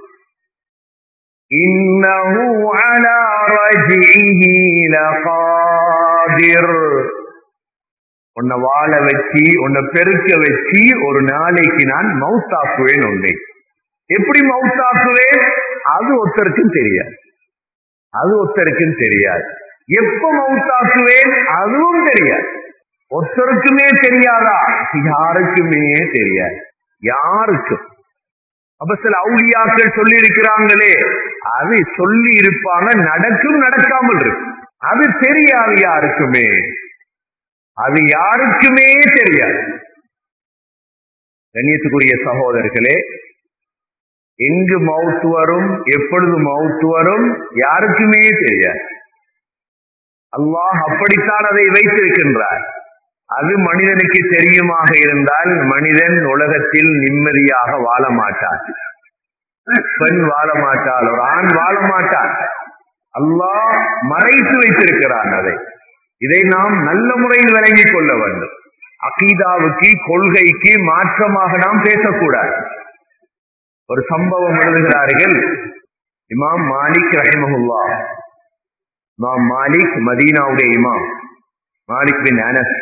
இன்னஹு அலா ரஜ்இஹி லகாதிர். உன்னை வாழ வச்சு உன்னை பெருக்க வச்சு ஒரு நாளைக்கு நான் மௌத்தாக்குவேன். உன்னை எப்படி மௌத்தாக்குவேன்? அது ஒருத்தருக்கும் தெரியாது. அது ஒருத்தருக்கும் தெரியாது. எப்ப மௌத்தாக்குவேன் அதுவும் தெரியாது. ஒருத்தருக்குமே தெரியாதா? யாருக்குமே தெரியாது. யாருக்கும். அப்ப சில அவுலியாக்கள் சொல்லி இருக்கிறாங்களே, அது சொல்லி இருப்பாங்க, நடக்கும் நடக்காமல் இருக்கு. அது தெரியாது யாருக்குமே. அது யாருக்குமே தெரியாது. கண்ணியத்துக்குரிய சகோதரர்களே, எங்கு மௌத் வரும், எப்பொழுது மௌத் வரும் யாருக்குமே தெரியாது. அல்லாஹ் அப்படித்தான் அதை வைத்திருக்கின்றார். அது மனிதனுக்கு தெரியுமாக இருந்தால் மனிதன் உலகத்தில் நிம்மதியாக வாழ மாட்டான். பெண் வாழ மாட்டாள், ஒரு ஆண் வாழ மாட்டான். அல்லாஹ் மறைத்து வைத்திருக்கிறான் அதை. இதை நாம் நல்ல முறையில் விளங்கிக் கொள்ள வேண்டும். அகீதாவுக்கு, கொள்கைக்கு மாற்றமாக நாம் பேசக்கூடாது. ஒரு சம்பவம் எழுதுகிறார்கள். இமாம் மாலிக் ரஹிமஹுல்லாஹ். இமாம் மாலிக் மதீனாவுடைய இமாம் மாலிக் பின் அனஸ்.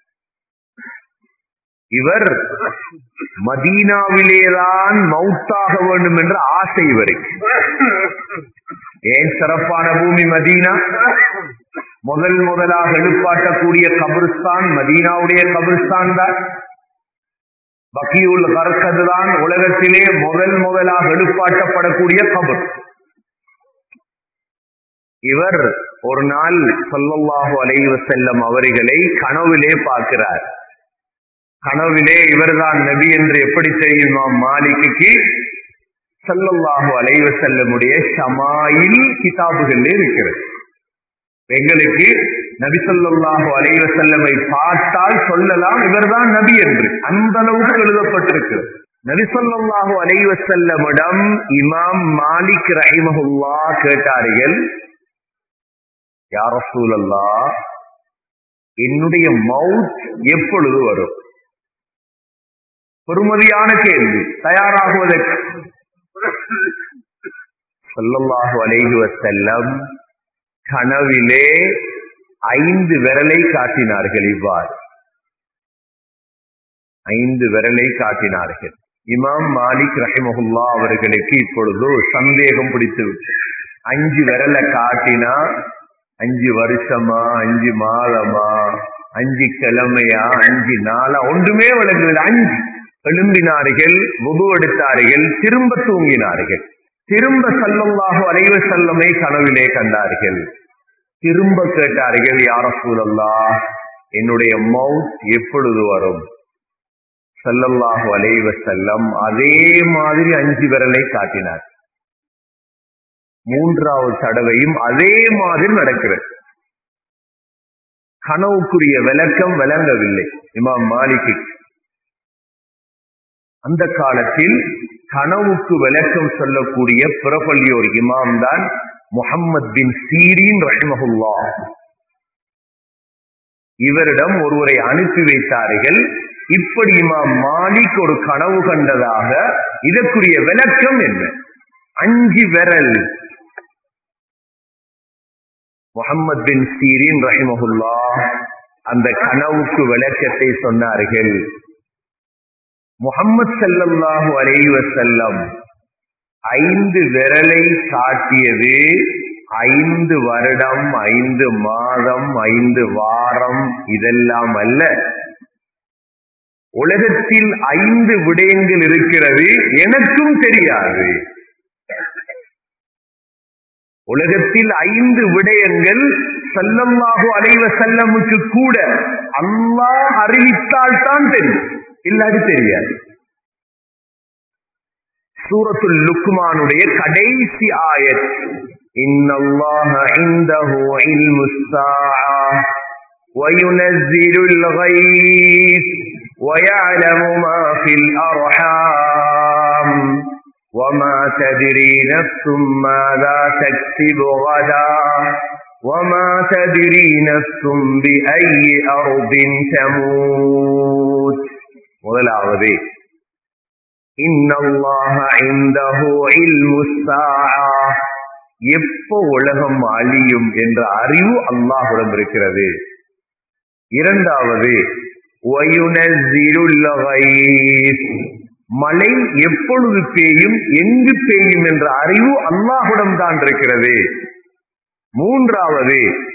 இவர் மதீனாவிலேதான் மௌத்தாக வேண்டும் என்ற ஆசை இவருக்கு. ஏன்? சிறப்பான பூமி மதீனா. முதலாக எழுப்பாட்டக்கூடிய கபிரிஸ்தான் மதீனாவுடைய கபிரிஸ்தான் தான். பக்கியுல் கர்கத் தான் உலகத்திலே முதலாக எழுப்பாட்டப்படக்கூடிய கபர். இவர் ஒரு நாள் ஸல்லல்லாஹு அலைஹி வஸல்லம் அவர்களை கனவிலே பார்க்கிறார். கனவிலே இவர்தான் நபி என்று எப்படி தெரியுமா? மாலிக்கு ஸல்லல்லாஹு அலைஹி வஸல்லமுடைய ஷமாயில் கிதாபுகளிலே இருக்கிறது. எங்களுக்கு நபி ஸல்லல்லாஹு அலைஹி வஸல்லமை பார்த்தால் சொல்லலாம் இவர்தான் நபி என்று. அந்த அளவுக்கு எழுதப்பட்டிருக்கிறது. நபி ஸல்லல்லாஹு அலைஹி வஸல்லமிடம் இமாம் மாலிக் ரஹிமஹுல்லாஹ் கேட்டார்கள், யா ரசூலல்லாஹ், என்னுடைய மவுத் எப்பொழுது வரும்? பெருமதியான கேள்வி. தயாராகுவதற்கு ஸல்லல்லாஹு அலைஹி வஸல்லம் கனவிலே 5 விரலை காட்டினார்கள். இவ்வாறு 5 விரலை காட்டினார்கள். இமாம் மாலிக் ரஹிமஹுல்லாஹ் அவர்களுக்கு இப்பொழுது சந்தேகம் பிடித்து விட்டது. 5 விரலை காட்டினா 5 வருஷமா, 5 மாதமா, 5 கிழமையா, 5 நாளா ஒன்றுமே விளங்குகிறது. 5 எழும்பினார்கள், வுது எடுத்தார்கள், திரும்ப தூங்கினார்கள். திரும்ப ஸல்லல்லாஹு அலைஹி வஸல்லமை கனவிலே கண்டார்கள். திரும்ப கேட்டார்கள், யா ரசூலல்லாஹ், என்னுடைய மௌத் எப்பொழுது வரும்? ஸல்லல்லாஹு அலைஹி வஸல்லம் அதே மாதிரி 5 விரலை காட்டினார். 3வது தடவையும் அதே மாதிரி நடக்கிறது. கனவுக்குரிய விளக்கம் விளங்கவில்லை இமாம் மாலிக். அந்த காலத்தில் கனவுக்கு விளக்கம் சொல்லக்கூடிய பிரபல்யோர் இமாம் தான் முஹம்மத் பின் சீரீன் ரஹிமஹுல்லாஹ். இவரிடம் ஒருவரை அனுப்பி வைத்தார்கள். இப்படி இமாம் மாலிக் ஒரு கனவு கண்டதாக, இதற்குரிய விளக்கம் என்ன? 5 விரல். முஹம்மத் பின் சீரீன் ரஹிமஹுல்லாஹ் அந்த கனவுக்கு விளக்கத்தை சொன்னார்கள். முஹம்மது ஸல்லல்லாஹு அலைஹி வஸல்லம் 5 விரலை காட்டியது 5 வருடம், 5 மாதம், 5 வாரம் இதெல்லாம் அல்ல. உலகத்தில் 5 விடயங்கள் இருக்கிறது, எனக்கும் தெரியாது. உலகத்தில் 5 விடயங்கள் ஸல்லல்லாஹு அலைஹி வஸல்லமுக்கு கூட அல்லாஹ் அறிவித்தால் தான் தெரியும், இல்லாது தெரியாது. சூரத்துல் லுக்மானுடைய கடைசி ஆயத், இன்னல்லாஹ இன்தஹு இல்முஸ் ஸாஅ வயுனஸ்ஸிலுல் கய்ஸ் வயஅலமு மா ஃபில் அர்ஹாம் وما تدري نفس ماذا تكسب غدا وما تدري نفس بأي أرض تموت. முதலாவது இன்னல்லாஹ இன்தஹு இல்முஸ் ஸாஅ, எப்போ உலகம் அழியும் என்ற அறிவு அல்லாஹ்விடம் இருக்கிறது. இரண்டாவது வயுனஸ்ஸிலுல் கய்ஸ், மழை எப்பொழுது பெய்யும், எங்கு பெய்யும் என்ற அறிவு அல்லாஹ்விடம் தான் இருக்கிறது. மூன்றாவது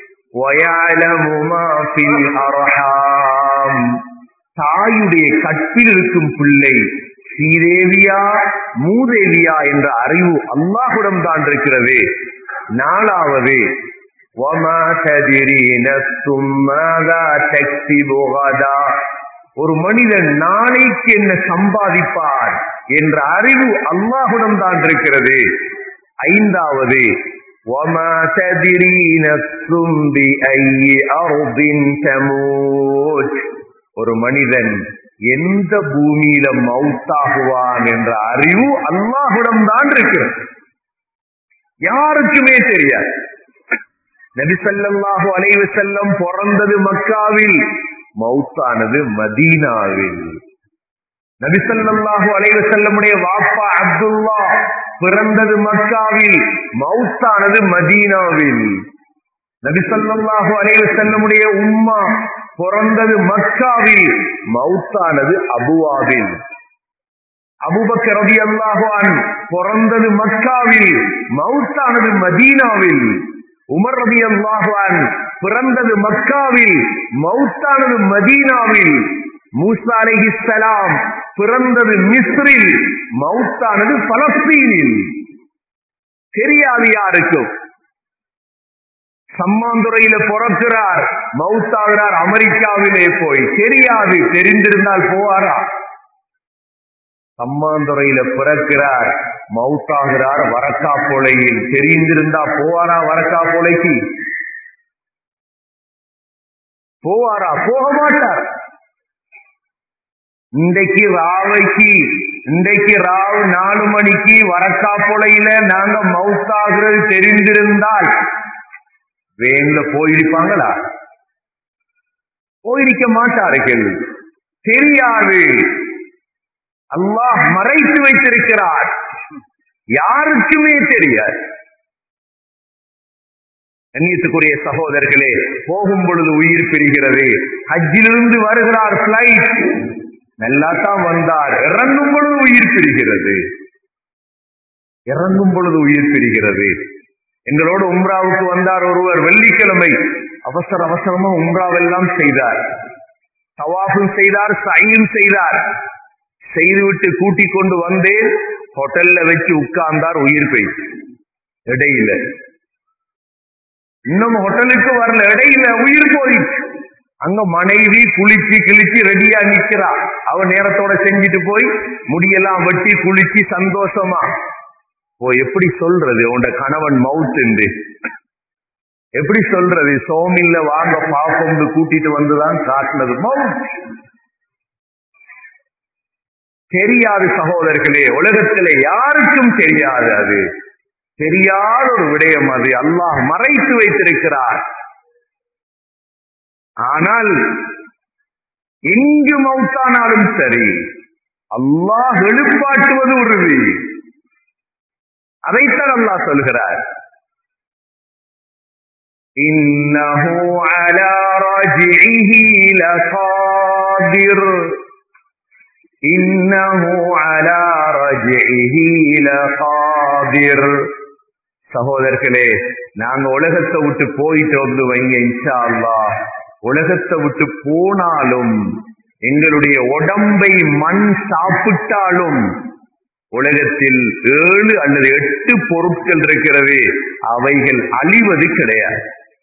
வயஅலமு மா ஃபில் அர்ஹாம், தாயுடைய கற்பில் இருக்கும் பிள்ளை சீதேவியா மூதேவியா என்ற அறிவு அல்லாஹ்விடம் தான் இருக்கிறது. நாலாவது வமா தத்ரி நஃப்சும் மாதா தக்ஸிபு கதா, ஒரு மனிதன் நாளைக்கு என்ன சம்பாதிப்பார் என்ற அறிவு அல்லாஹ்விடம் தான் இருக்கிறது. ஐந்தாவது வமா தத்ரி நஃப்சும் பிஅய்யி அர்தின் தமூத், ஒரு மனிதன் எந்த பூமியில மௌத்தாகுவான் என்ற அறிவு அல்லாஹ்விடம் தான் இருக்கிறது, யாருக்குமே தெரியாது. நபி ஸல்லல்லாஹு அலைஹி வஸல்லம் பிறந்தது மக்காவில், மௌத்தானது மதீனாவில். நபி ஸல்லல்லாஹு அலைஹி வஸல்லமுடைய வாப்பா அப்துல்லா பிறந்தது மக்காவில், மௌத்தானது மதீனாவில். நபி ஸல்லல்லாஹு அலைஹி வஸல்லமுடைய உம்மா பிறந்தது மக்காவில், மௌத்தானது அபுவாவில். அபூபக்கர் ரலியல்லாஹு அன்ஹு பிறந்தது மக்காவில், மௌத்தானது மதீனாவில். உமர் ரலியல்லாஹு அன்ஹு பிறந்தது மக்காவில், மௌத்தானது மதீனாவில். மூசா அலைஹிஸ்ஸலாம் பிறந்தது மிஸ்ரில், மௌத்தானது பலஸ்தீனில். தெரியாது யாருக்கும். சம்மாந்துறையில பிறக்கிறார், மௌத்தாகிறார் அமெரிக்காவிலே போய், தெரியாது. தெரிந்திருந்தால் போவாரா? சம்மாந்துறையில பிறக்கிறார், மௌத்தாகிறார் வரக்காப்போலையில், தெரிந்திருந்தா போவாரா? வரக்காப்போலைக்கு போவாரா? போக மாட்டார். இன்றைக்கு ராவு 4 மணிக்கு வரக்காப்போலையில நாங்க மௌத்தாகிறது தெரிந்திருந்தால் வேன்ல போயிருப்பாங்களா? போயிருக்க மாட்டார்கள். தெரியாது. அல்லாஹ் மறைத்து வைத்திருக்கிறார், யாருக்குமே தெரியாது. கண்ணியத்துக்குரிய சகோதரர்களே, போகும் பொழுது உயிர் பெறுகிறது. ஹஜ்ஜிலிருந்து வருகிறார், பிளைட் நல்லா தான் வந்தார், இறங்கும் பொழுது உயிர் பெறுகிறது. இறங்கும் பொழுது உயிர் பெறுகிறது. எங்களோடு உம்ராவுக்கு வந்தார் ஒருவர். வெள்ளிக்கிழமை அவசர அவசரமா உம்ராவெல்லாம் செய்தார், தவாஃபும் செய்தார், சையும் செய்தார். செய்துவிட்டு கூட்டிக் கொண்டு வந்து ஹோட்டல்ல வச்சு உட்கார்ந்தார். உயிர் போயிடுச்சு இடையில. இன்னும் ஹோட்டலுக்கு வரல, இடையில உயிர் போயிடுச்சு. அங்க மனைவி குளிச்சு கிழிச்சு ரெடியா நிக்கிறா. அவன் நேரத்தோட செஞ்சுட்டு போய் முடியெல்லாம் வெட்டி குளிச்சு சந்தோஷமா எப்படி சொல்றது உண்ட கணவன் மவுத் என்று எப்படி சொல்றது? சோமில்ல வாங்க பாப்போம் கூட்டிட்டு வந்துதான் காட்டினது மவுத். தெரியாது சகோதரர்களே, உலகத்திலே யாருக்கும் தெரியாது. அது தெரியாத ஒரு விடயம், அது அல்லாஹ் மறைத்து வைத்திருக்கிறார். ஆனால் எங்கு மௌத்தானாலும் சரி அல்லாஹ் எழுப்பாட்டுவது உறுதி. அதைத்தான் அல்லாஹ் சொல்கிறார், இன்னஹு அலா ரஜ்இஹி லகாதிர், இன்னஹு அலா ரஜ்இஹி லகாதிர். சகோதரர்களே, நாங்க உலகத்தை விட்டு போயிட்டு வந்து வைங்க, இன்ஷா அல்லாஹ் உலகத்தை விட்டு போனாலும் எங்களுடைய உடம்பை மண் சாப்பிட்டாலும் உலகத்தில் 7 அல்லது 8 பொருட்கள் இருக்கிறது, அவைகள் அழிவது கிடையாது,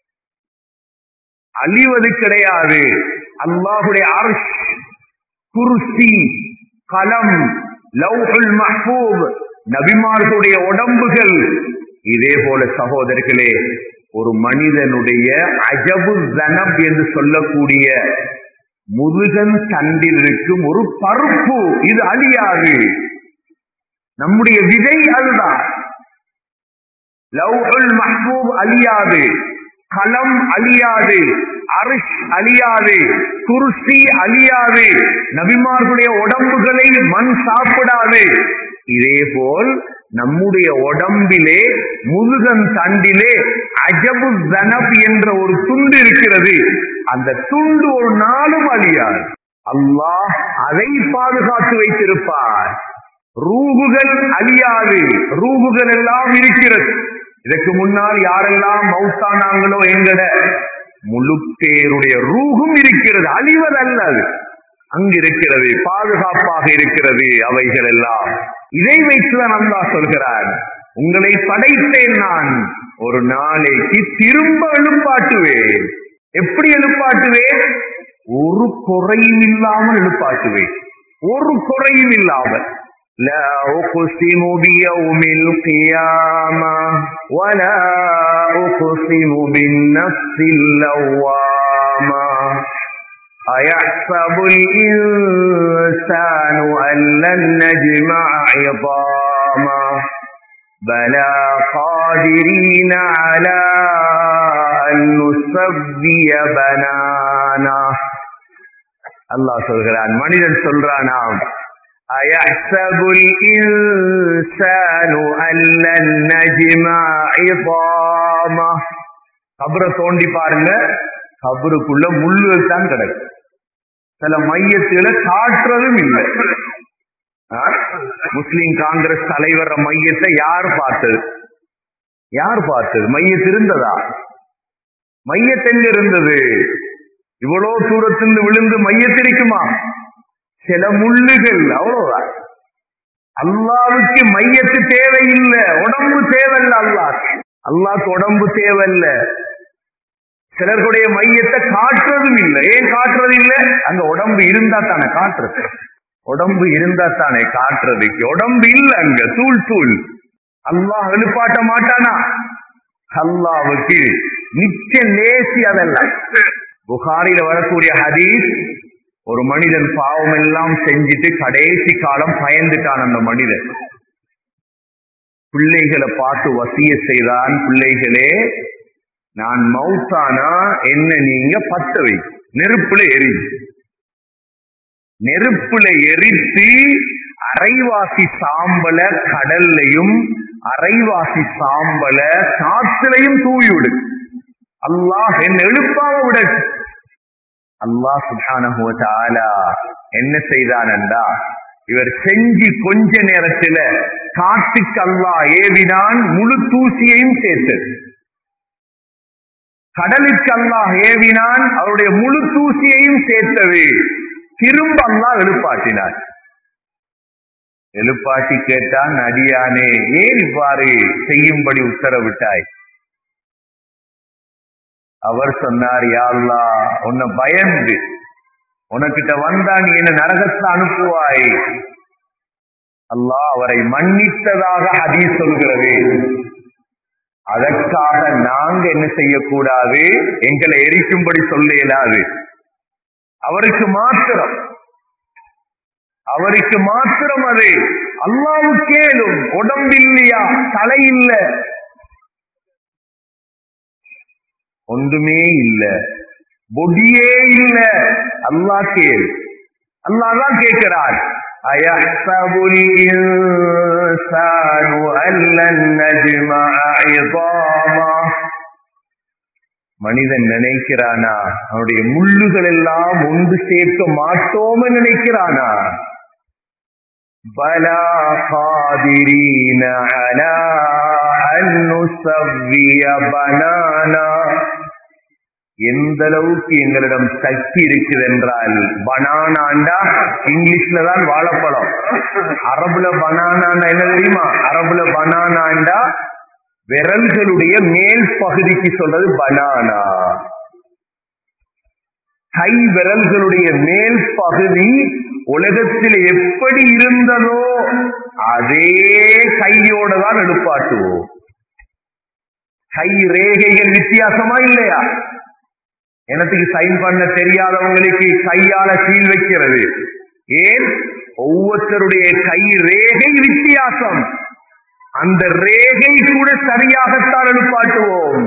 அழிவது கிடையாது. அல்லாஹுடைய அர்ஷ், குர்சி, கலம், லவ்ஹுல் மஹ்பூப், நபிமார்களுடைய உடம்புகள். இதே போல சகோதரர்களே, ஒரு மனிதனுடைய அஜபு ஜனப் என்று சொல்லக்கூடிய முதுகன் தண்டில் இருக்கும் ஒரு பருப்பு, இது அழியாது. நம்முடைய விதை அதுதான். லவ்ஹுல் மஹ்பூப் அழியாது, கலம் அழியாது, அர்ஷ் அழியாது, குர்சி அழியாது, நபிமார்களுடைய உடம்புகளை மண் சாப்பிடாது. இதேபோல் நம்முடைய உடம்பிலே முதுகன் தண்டிலே அஜபு ஜனப் என்ற ஒரு துண்டு இருக்கிறது. அந்த துண்டு ஒரு நாளும் அழியாது. அல்லாஹ் அதை பாதுகாத்து வைத்திருப்பார். ரூகுகள் அழியாது, ரூகுகள் எல்லாம் இருக்கிறது. இதற்கு முன்னால் யாரெல்லாம் மௌத்தானாங்களோ எங்கட முழு பேருடைய ரூகும் இருக்கிறது, அழிவதல்ல, அங்கு இருக்கிறது, பாதுகாப்பாக இருக்கிறது அவைகள் எல்லாம். இதை வைத்துதான் அல்லாஹ் சொல்கிறார், உங்களை படைத்தேன் நான், ஒரு நாளைக்கு திரும்ப எழுப்பாட்டுவேன். எப்படி எழுப்பாட்டுவேன்? ஒரு குறையும் இல்லாமல் எழுப்பாட்டுவேன், ஒரு குறையும் இல்லாமல். لا أقسم بيوم القيامة ولا أقسم بالنفس اللوامة أيحسب الإنسان أن لن نجمع عظاما بلى قادرين على أن نسوي بنانا. الله சொல்கிறான், மனிதன் சொல்றானாம், أيحسب الإنسان أن لن نجمع عظاما. கபரை தோண்டி பாருங்க, கபருக்குள்ள முள்ளுகள் தான் கிடக்கு. சில மையத்துல காட்டுறதும் இல்லை. முஸ்லிம் காங்கிரஸ் தலைவர் மையத்தை யார் பார்த்தது? யார் பார்த்தது? மையத்து இருந்ததா? மையத்தெங்க இருந்தது? இவ்வளவு தூரத்திலிருந்து விழுந்து மையத்திருக்குமா? சில முள்ளுகள், அவ்வளவுதான். அல்லாஹ்வுக்கு மையத்து தேவையில்லை, உடம்பு தேவையில்லை. அல்லாஹ்க்கு உடம்பு தேவையில்லை. சிலருடைய மையத்தை காட்டுறதும் இல்லை. ஏன் காட்டுறது இல்லை? அங்க உடம்பு இருந்தா தானே காட்டுறது, உடம்பு இருந்தா தானே காட்டுறதுக்கு. உடம்பு இல்லை, அங்க தூள் தூள். அல்லாஹ் எழுப்பாட்ட மாட்டானா? அல்லாஹ்வுக்கு நிச்சய நேசி அதெல்லாம். புகாரில வரக்கூடிய ஹதீஸ், ஒரு மனிதன் பாவம் எல்லாம் செஞ்சுட்டு கடைசி காலம் பயந்துட்டான். அந்த மனிதன் பிள்ளைகளை பார்த்து வசிய செய்தான், பிள்ளைகளே, நான் மௌத்தானா என்ன நீங்க பத்த வை, நெருப்புல எரி, நெருப்புல எரித்து அரைவாசி சாம்பல கடல்லையும் அரைவாசி சாம்பல காற்றிலையும் தூவி விடு. அல்லாஹ் என்ன எழுப்பாம விட. அல்லாஹ் சுப்ஹானஹு வ தஆலா என்ன செய்தான் என்றா, இவர் செஞ்சு கொஞ்ச நேரத்துல காட்டுக்கு அல்லாஹ் ஏவினான், முழு தூசியையும் சேர்த்தது. கடலுக்கு அல்லாஹ் ஏவினான், அவருடைய முழு தூசியையும் சேர்த்தது. திரும்ப அல்லாஹ் எழுப்பாட்டினார். எழுப்பாட்டி கேட்டான், அடியானே ஏன் இவ்வாறு செய்யும்படி உத்தரவிட்டாய்? அவர் சொன்னார், யா அல்லாஹ், உன்னை பயந்து உனக்கிட்ட வந்தா நீ என்ன நரகத்தை அனுப்புவாய். அல்லாஹ் அவரை மன்னித்ததாக ஹதீஸ் சொல்கிறது. அதற்காக நாங்க என்ன செய்யக்கூடாது, எங்களை எரிக்கும்படி சொல்ல இயலாது. அவருக்கு மாத்திரம் அது. அல்லாஹ்வுக்கேலும் உடம்பு இல்லையா, தலை இல்ல, ஒன்றுமே இல்ல, பொடியே இல்ல. அல்லாஹ் கேள், அல்லாஹ் தான் கேட்கிறார். அயஹ்சபுல் இன்சானு அல்லன் நஜ்மஅ இதாமா. மனிதன் நினைக்கிறானா அவனுடைய முள்ளுகள் எல்லாம் ஒன்று சேர்க்க மாட்டோம் நினைக்கிறானா? பலா காதிரீன அலா அன் நுஸவ்விய பனானா. எந்த அளவுக்கு எங்களிடம் சக்தி இருக்குது என்றால், பனானாண்டா இங்கிலீஷ்ல தான் வாழைப்பழம், அரபுல பனானாண்டா என்ன தெரியுமா? அரபுல பனானாண்டா விரல்களுடைய மேல் பகுதிக்கு சொல்றது பனானா. கை விரல்களுடைய மேல் பகுதி உலகத்தில் எப்படி இருந்ததோ அதே கையோட தான் எழுப்பாட்டுவோம். கை ரேகைகள் வித்தியாசமா இல்லையா? எனத்துக்கு சைன் பண்ண தெரியாதவங்களுக்கு கையால சீல் வைக்கிறது. ஏன்? ஒவ்வொருத்தருடைய கை ரேகை வித்தியாசம். அந்த ரேகை கூட சரியாகத்தான் எழுப்பாட்டுவோம்.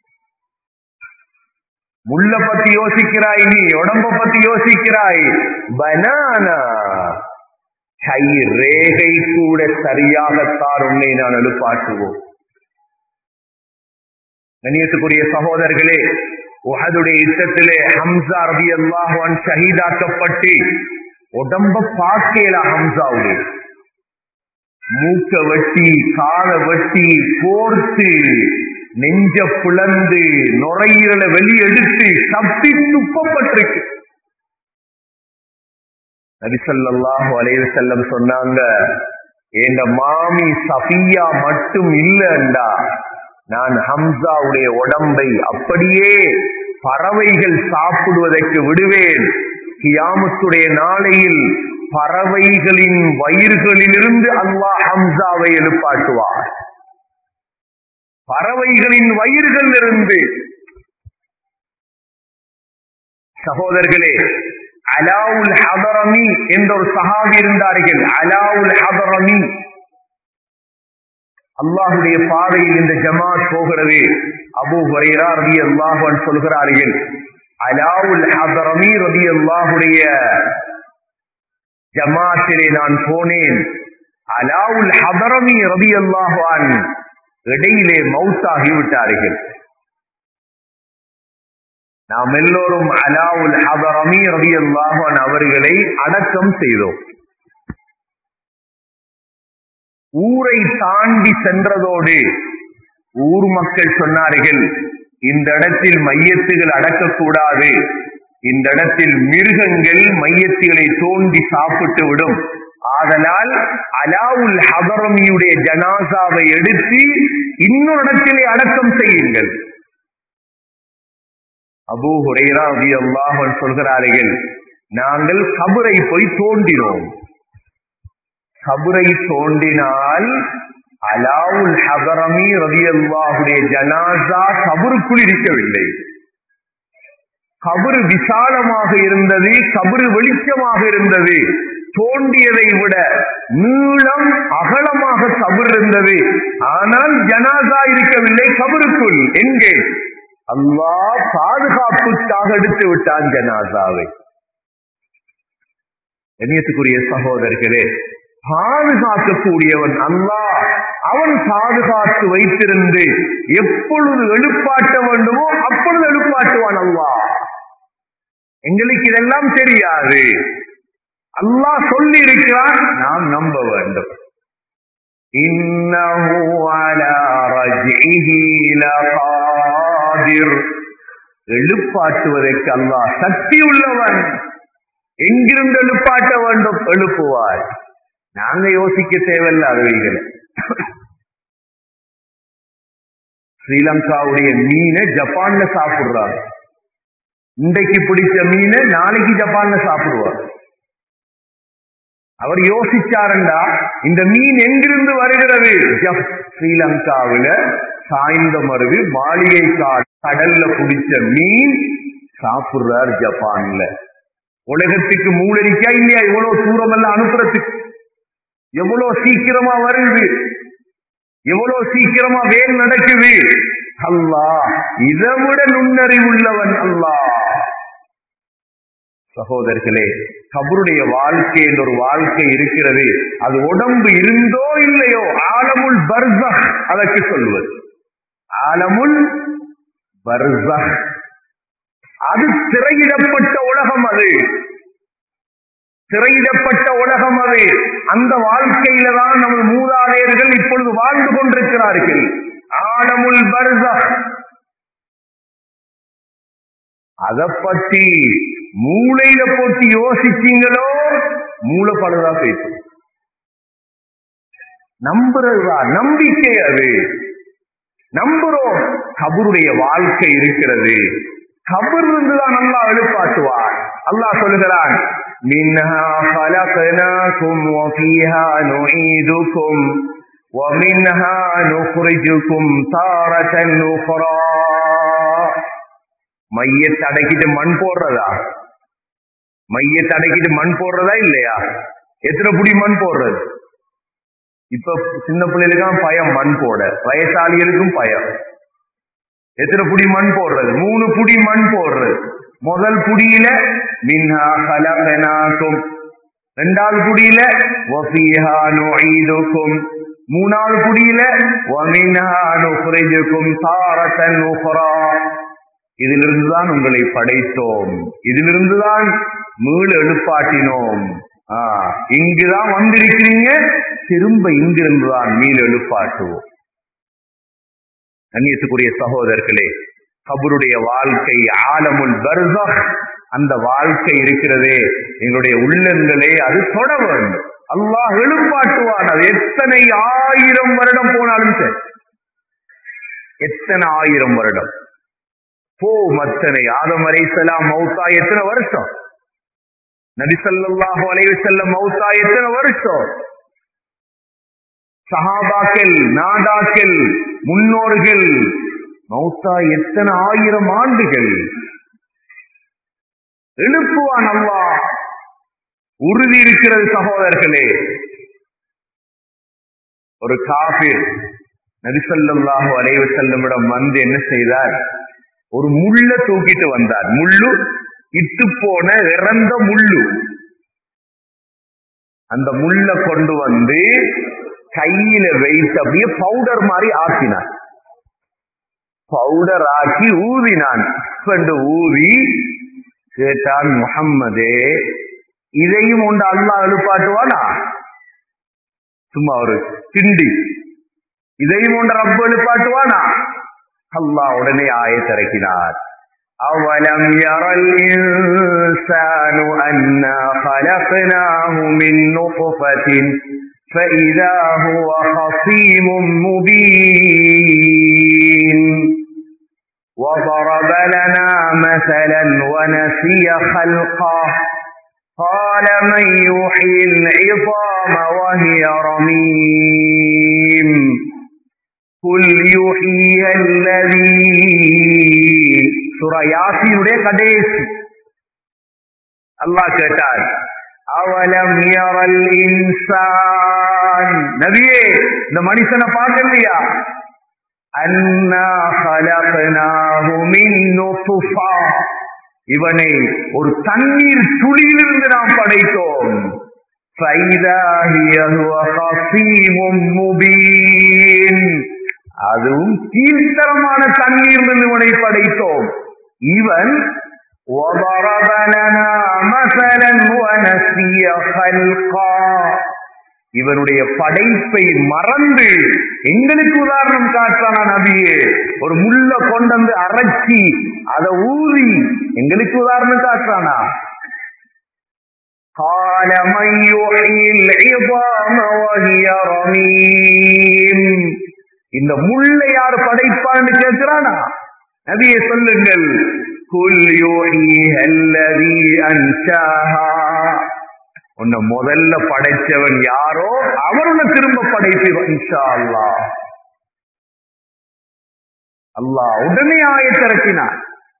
முள்ள பத்தி யோசிக்கிறாய், நீ உடம்ப பத்தி யோசிக்கிறாய். பனானா கை ரேகை கூட சரியாகத்தான் உன்னை நான் எழுப்பாட்டுவோம். கண்ணியத்துக்குரிய சகோதரர்களே, உஹதுடைய யுத்தத்திலே ஹம்சா ரலியல்லாஹு அன்ஹு ஷஹீதாக்கப்பட்டு உடம்ப பார்க்கல. ஹம்சாவுடைய மூக்க வெட்டி, காலை வெட்டி, கோர்த்து, நெஞ்ச பிளந்து, நுரையீரலை வெளியெடுத்து தப்பி துப்பப்பட்டிருக்கு. நபி ஸல்லல்லாஹு அலைஹி வஸல்லம் சொன்னாங்க, எங்க மாமி சஃபியா மட்டும் இல்லைண்டா நான் ஹம்சாவுடைய உடம்பை அப்படியே பறவைகள் சாப்பிடுவதற்கு விடுவேன். கியாமத்துடைய நாளையில் பறவைகளின் வயிறுகளிலிருந்து அல்லாஹ் ஹம்சாவை எழுப்பாட்டுவார். பறவைகளின் வயிறுகளில் இருந்து. சகோதரர்களே, அலாவுல் ஹதரமி என்ற ஒரு சஹாபி இருந்தார்கள். அலாவுல் ஹதரமி, அல்லாஹுடைய பாதையில் இந்த ஜமாத் போகிறது. அபூ ஹுரைரா ரலியல்லாஹு அன்ஹு சொல்கிறார்கள், அலாவுல் ஹதரமி ரலியல்லாஹுடைய ஜமாத்திலே நான் போனேன். அலாவுல் ஹதரமி ரலியல்லாஹு அன்ஹு இடையிலே மௌத்தாகி விட்டார்கள். நாம் எல்லோரும் அலாவுல் ஹதரமி ரலியல்லாஹு அன்ஹு அவர்களை அடக்கம் செய்தோம். ஊரை தாண்டி சென்றதோடு ஊர் மக்கள் சொன்னார்கள், இந்த இடத்தில் மையத்துகள் அடக்கக்கூடாது, இந்த இடத்தில் மிருகங்கள் மையத்துகளை தோண்டி சாப்பிட்டு விடும். ஆதலால் அலாவுல் ஹதரமியுடைய ஜனாசாவை எடுத்து இன்னொரு இடத்திலே அடக்கம் செய்யுங்கள். அபூ ஹுரைரா ரலியல்லாஹு அன்ஹு சொல்கிறார்கள், நாங்கள் கபரை போய் தோண்டினோம். கபரை தோண்டினால் அலாவுல் ஹதரமி ரலியல்லாஹுடைய ஜனாசா கபருக்குள் இருக்கவில்லை. கபரு விசாலமாக இருந்தது, கபரு வெளிச்சமாக இருந்தது. தோண்டியதை விட நீளம் அகலமாக கபர் இருந்தது. ஆனால் ஜனாசா இருக்கவில்லை கபருக்குள். எங்கே? அல்லாஹ் பாதுகாப்புக்காக எடுத்து விட்டான் ஜனாசாவை. கண்ணியத்துக்குரிய சகோதரர்களே, பாதுகாக்கக்கூடியவன் அல்லாஹ். அவன் பாதுகாத்து வைத்திருந்து எப்பொழுது எழுப்பாட்ட வேண்டுமோ அப்பொழுது எழுப்பாட்டுவான் அல்லாஹ். எங்களுக்கு இதெல்லாம் தெரியாது. அல்லாஹ் சொல்லி இருக்கிறான், நாம் நம்ப வேண்டும். இன்னஹு அலா ரஜ்இஹி லகாதிர், எழுப்பாட்டுவதற்கு அல்லாஹ் சக்தி உள்ளவன். எங்கிருந்து எழுப்பாட்ட வேண்டும்? எழுப்புவார். நாங்க யோசிக்க தேவையில்லை அவைகளை. ஸ்ரீலங்காவுடைய மீனை ஜப்பான்ல சாப்பிடுறாங்க. இன்றைக்கு பிடிச்ச மீனை நாளைக்கு ஜப்பான்ல சாப்பிடுவார். அவர் யோசிச்சாருண்டா, இந்த மீன் எங்கிருந்து வருகிறது? ஸ்ரீலங்காவில சாய்ந்த மருவி மாளிகை கடல்ல பிடிச்ச மீன் சாப்பிடுறார் ஜப்பான்ல. உலகத்துக்கு மூலரிக்கா இல்லையா? எவ்வளவு தூரம் எல்லாம் அனுப்புறதுக்கு எவ்வளவு சீக்கிரமா வருது, எவ்வளவு சீக்கிரமா வேல் நடக்குது. அல்லாஹ் இதை விட நுண்ணறிவுள்ளவன் அல்லாஹ். சகோதரர்களே, கபருடைய வாழ்க்கை என்ற ஒரு வாழ்க்கை இருக்கிறது. அது உடம்பு இருந்தோ இல்லையோ, ஆலமுல் பர்ஸஹ் அதற்கு சொல்வது. ஆலமுல் பர்ஸஹ் அது திரையிடப்பட்ட உலகம். அது திரையிடப்பட்ட உலகம். அது அந்த வாழ்க்கையில தான் நமது மூதாதையர்கள் இப்பொழுது வாழ்ந்து கொண்டிருக்கிறார்கள். ஆலமுல் பர்ஸஹ். அதை பற்றி மூளையில போட்டு யோசிச்சீங்களோ மூளை பழுதா பேசும். நம்புறதுதான் நம்பிக்கை. அது நம்புறோம். கபருடைய வாழ்க்கை இருக்கிறது. கபர் இருந்துதான் அல்லாஹ் எழுப்பாட்டுவார். அல்லாஹ் சொல்லுகிறான், மின்ஹா கலக்னாகும் வஃபீஹா நுஈதுகும் வமின்ஹா நுக்ரிஜுகும் தாரத்தன் உக்ரா. மையத்தை அடக்கிட்டு மண் போடுறதா? மையத்தை அடக்கிட்டு மண் போடுறதா இல்லையா? எத்தனை புடி மண் போடுறது? இப்ப சின்ன பிள்ளைகளுக்கும் பயம் மண் போட, வயசாளிகளுக்கும் பயம். எத்தனை புடி மண் போடுறது? 3 புடி மண் போடுறது. முதல் புடியில மின்ஹா கலக்னாகும், இரண்டாவது புடியில வஃபீஹா நுஈதுகும், மூணாவது புடியில வமின்ஹா நுக்ரிஜுகும் தாரத்தன் உக்ரா. இதிலிருந்துதான் உங்களை படைத்தோம், இதிலிருந்துதான் மீள எழுப்பாட்டினோம். இங்குதான் வந்திருக்கிறீங்க, திரும்ப இங்கிருந்துதான் மீள எழுப்பாட்டுவோம். கண்ணியத்துக்குரிய சகோதரர்களே, கபருடைய வாழ்க்கை ஆலமுல் பர்ஸஹ், அந்த வாழ்க்கை இருக்கிறதே எங்களுடைய உள்ளங்களே, அது தொட வேண்டும். அல்லாஹ் எழுப்பாட்டுவான். அது எத்தனை 1000 வருடம் போனாலும் சரி, எத்தனை 1000 வருடம் மத்தனை. ஆதம் அலைஹிஸ்ஸலாம் மௌத்தா எத்தனை வருஷம்? நபி ஸல்லல்லாஹு அலைஹி வஸல்லம் மௌத்தா எத்தனை வருஷம்? சஹாபாக்கள், நாதாக்கள், முன்னோர்கள் மௌத்தா எத்தனை 1000 ஆண்டுகள். எழுப்புவான் அல்லாஹ். உறுதி இருக்கிறது சகோதரர்களே. ஒரு காஃபிர் நபி ஸல்லல்லாஹு அலைஹி வஸல்லமிடம் வந்து என்ன செய்தார்? ஒரு முள்ள தூக்கிட்டு வந்தார். முள்ளு இட்டு போன இறந்த முள்ளு. அந்த முள்ள கொண்டு வந்து கையில வைத்து அப்படியே பவுடர் மாதிரி ஆக்கினார். பவுடர் ஆக்கி ஊதினான். ஊதி கேட்டான், முஹம்மதே, இதையும் உண்டு அல்லாஹ் எழுப்பாட்டுவானா? சும்மா ஒரு கிண்டி, இதையும் உண்டு ரப்பு எழுப்பாட்டுவானா? அல்லாஹ் உடனே ஆயத்திறக்கினார். அவலம் யரல் இன்சானு அன்னா خلقناه من نطفة فإذا هو خصيم مبين وضرب لنا مثلا ونسي خلقه قال من يحيي العظام وهي رميم قل يحيي الذي. சூரா யாசீனுடைய கடைசி அல்லாஹ் கேட்டார், அவலம் யரல் இன்சான், நபியே இந்த மனுஷனை பார்க்கலையா? அன்னா خلقناه من نطفة, இவனை ஒரு தண்ணீர் துளியிலிருந்து நாம் படைத்தோம். فإذا هو خصيم مبين, அதுவும் கீழ்த்தரமான தண்ணீர் இவனை படைத்தோம். இவன் وَضَرَبَ لَنَا مَثَلًا وَنَسِيَ خَلْقًا. இவனுடைய படைப்பை மறந்து எங்களுக்கு உதாரணம் காட்டுறானா நபியே. ஒரு முள்ள கொண்டு அரைச்சி அதை ஊறி எங்களுக்கு உதாரணம் காட்டுறானா. قَالَ مَنْ يُحْيِي الْعِظَامَ وَهِيَ رَمِيمٌ. இந்த முள்ளை யார் படைப்பான்னு கேட்கிறானா. நபியே சொல்லுங்கள், குல் யுஹ்யிஹா அல்லதீ அன்ஷாஹா. உன்னை முதல்ல படைச்சவன் யாரோ அவர் உன்னை திரும்ப படைப்பான் இன்ஷா அல்லாஹ். அல்லாஹ் உடனே ஆயத்திறக்கினான்.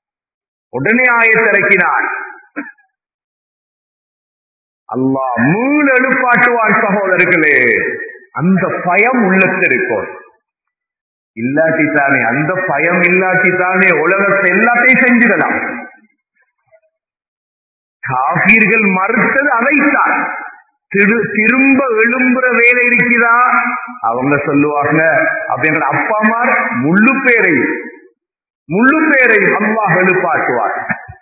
அல்லாஹ் மீள் எழுப்பாட்டுவான். சகோதரர்களே, அந்த பயம் உள்ளத்திற்கும் இல்லாட்டித்தானே, அந்த பயம் இல்லாட்டித்தானே உலகத்தை எல்லாத்தையும் செஞ்சிடலாம். காபீர்கள் மறுத்தது அதைத்தான். திரும்ப எழும்புற வேலை இருக்குதா அவங்க சொல்லுவாங்க. அப்படின்ற அப்பாமார் முழு பேரையும் அல்லாஹ் எழுப்பாட்டுவார்.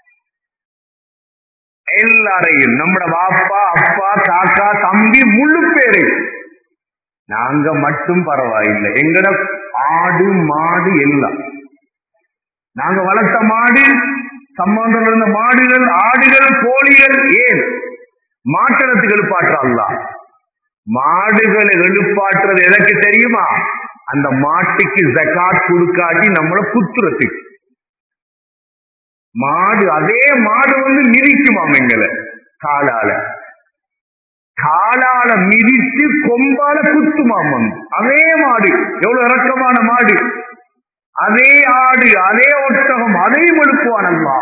எல்லாரையும், நம்மட வாப்பா அப்பா காக்கா தம்பி முழு பேரையும். நாங்க மட்டும் பரவாயில்லை, எங்கட ஆடு மாடு எல்லாம், நாங்க வளர்த்த மாடு, சம்பந்தம் இருந்த மாடுகள், ஆடுகள், கோழிகள், ஏன் மாட்டத்துக்கு எழுப்பாற்றலாம். மாடுகளை எழுப்பாற்றுறது எதற்கு தெரியுமா? அந்த மாட்டுக்கு ஜகாத் கொடுக்காட்டி நம்மள குத்துறதுக்கு. மாடு, அதே மாடு மிதிக்குமாம் எங்களை காலால மிதிச்சு கொம்பால குத்துமாம். அதே மாடு, எவ்வளவு இரக்கமான மாடு, அதே ஆடு, அதே ஒட்டகம், அதையும் எழுப்புவான் அல்லாஹ்.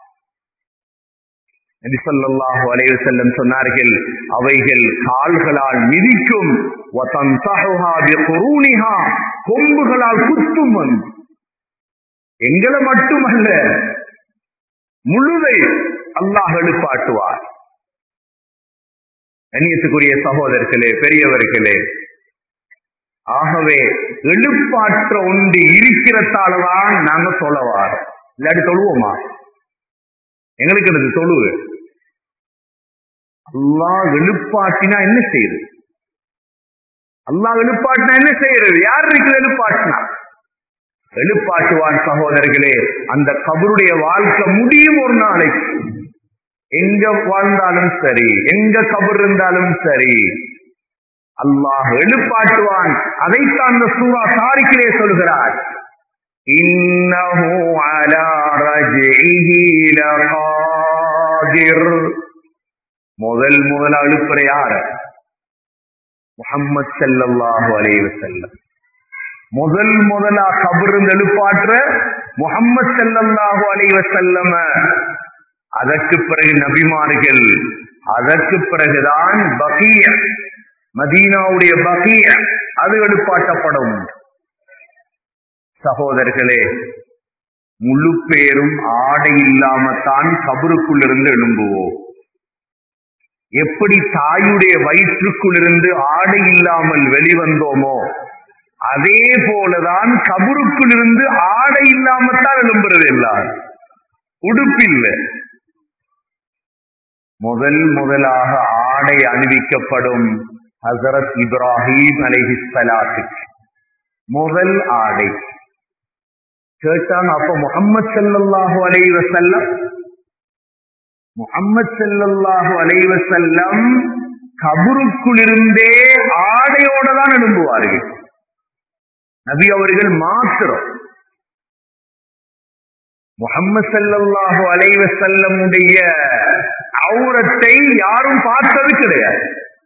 நபி ஸல்லல்லாஹு அலைஹி வஸல்லம் சொன்னார்கள், அவைகள் கால்களால் மிதிக்கும், வதன்ஸஹுஹா பிகுரூனிஹா, கொம்புகளால் குத்தும். எங்களை மட்டுமல்ல, முழுதை அல்லாஹ் எழுப்பாட்டுவார். கண்ணியத்துக்குரிய சகோதரர்களே, பெரியவர்களே, ஆகவே எழுப்பாற்ற ஒன்று இருக்கிறதாலதான் நாங்க தொழவார். இல்லாட்டி தொழுவோமா? எங்களுக்கு அது தொழுவு. அல்லாஹ் எழுப்பாட்டினா என்ன செய்யுது? யார் இருக்குது எழுப்பாட்டினா? எழுப்பாட்டுவான். சகோதரர்களே, அந்த கபருடைய வாழ்க்கை முடியும் ஒரு நாளைக்கு. எங்க வாழ்ந்தாலும் சரி, எங்க கபர் இருந்தாலும் சரி, அல்லாஹ் எழுப்பாட்டுவான். அதைத்தான் அந்த சூரா தாரிக்கிலே சொல்கிறார், இன்னஹு அலா ரஜ்இஹி லகாதிர். முதல் எழுப்புற யார்? முஹம்மது ஸல்லல்லாஹு அலைஹி வஸல்லம். முதலா கபர் எழுப்பாற்ற முஹம்மது ஸல்லல்லாஹு அலைஹி வஸல்லம். அதற்கு பிறகு நபிமார்கள், அதற்கு பிறகுதான் பகீஅ, மதீனாவுடைய பகீஅ, அது எழுப்பாட்டப்படும். சகோதரர்களே, முழு பேரும் ஆடை இல்லாமத்தான் கபருக்குள் இருந்து எழும்புவோம். எப்படி தாயுடைய வயிற்றுக்குள் இருந்து ஆடை இல்லாமல் வெளிவந்தோமோ, அதே போலதான் கபருக்குள் இருந்து ஆடை இல்லாமத்தான் எழும்புறது. எல்லாரும் உடுப்பில்லை. முதலாக ஆடை அணிவிக்கப்படும் ஹஸரத் இப்ராஹிம் அலைஹிஸ்ஸலாத்துக்கு முதல் ஆடை கேட்டாங்க. அப்ப முஹம்மது ஸல்லல்லாஹு அலைஹி வஸல்லம் கபருக்குள் இருந்தே ஆடையோட தான் எழும்புவார்கள். நபி அவர்கள் மாத்திரம் முஹம்மது ஸல்லல்லாஹு அலைஹி வஸல்லம் உடைய ஔரத்தை யாரும் பார்த்தது கிடையாது.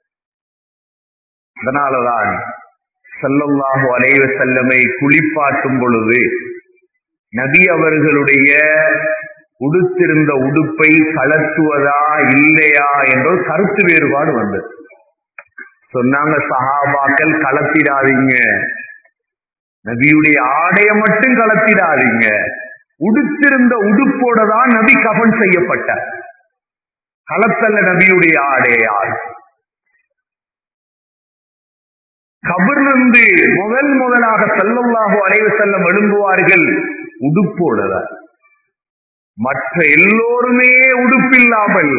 அதனாலதான் ஸல்லல்லாஹு அலைஹி வஸல்லமை குளிப்பாட்டும் பொழுது நபி அவர்களுடைய உடுத்திருந்த உடுப்பை கலட்டுவதா இல்லையா என்ற கருத்து வேறுபாடு வந்தது. சொன்னாங்க, சஹாபாக்கள் கலத்திடாதீங்க, நபியுடைய ஆடைய மட்டும் கலத்திடாதீங்க, உடுத்திருந்த உடுப்போட தான் நபி கஃன் செய்யப்பட்டார், கலத்தல்ல நபியுடைய ஆடையால். கபரிலிருந்து முதலாக ஸல்லல்லாஹு அலைஹி வஸல்லம் எழும்புவார்கள் உடுப்போடதான். மற்ற எல்லோருமே உடுப்பில்லாமல்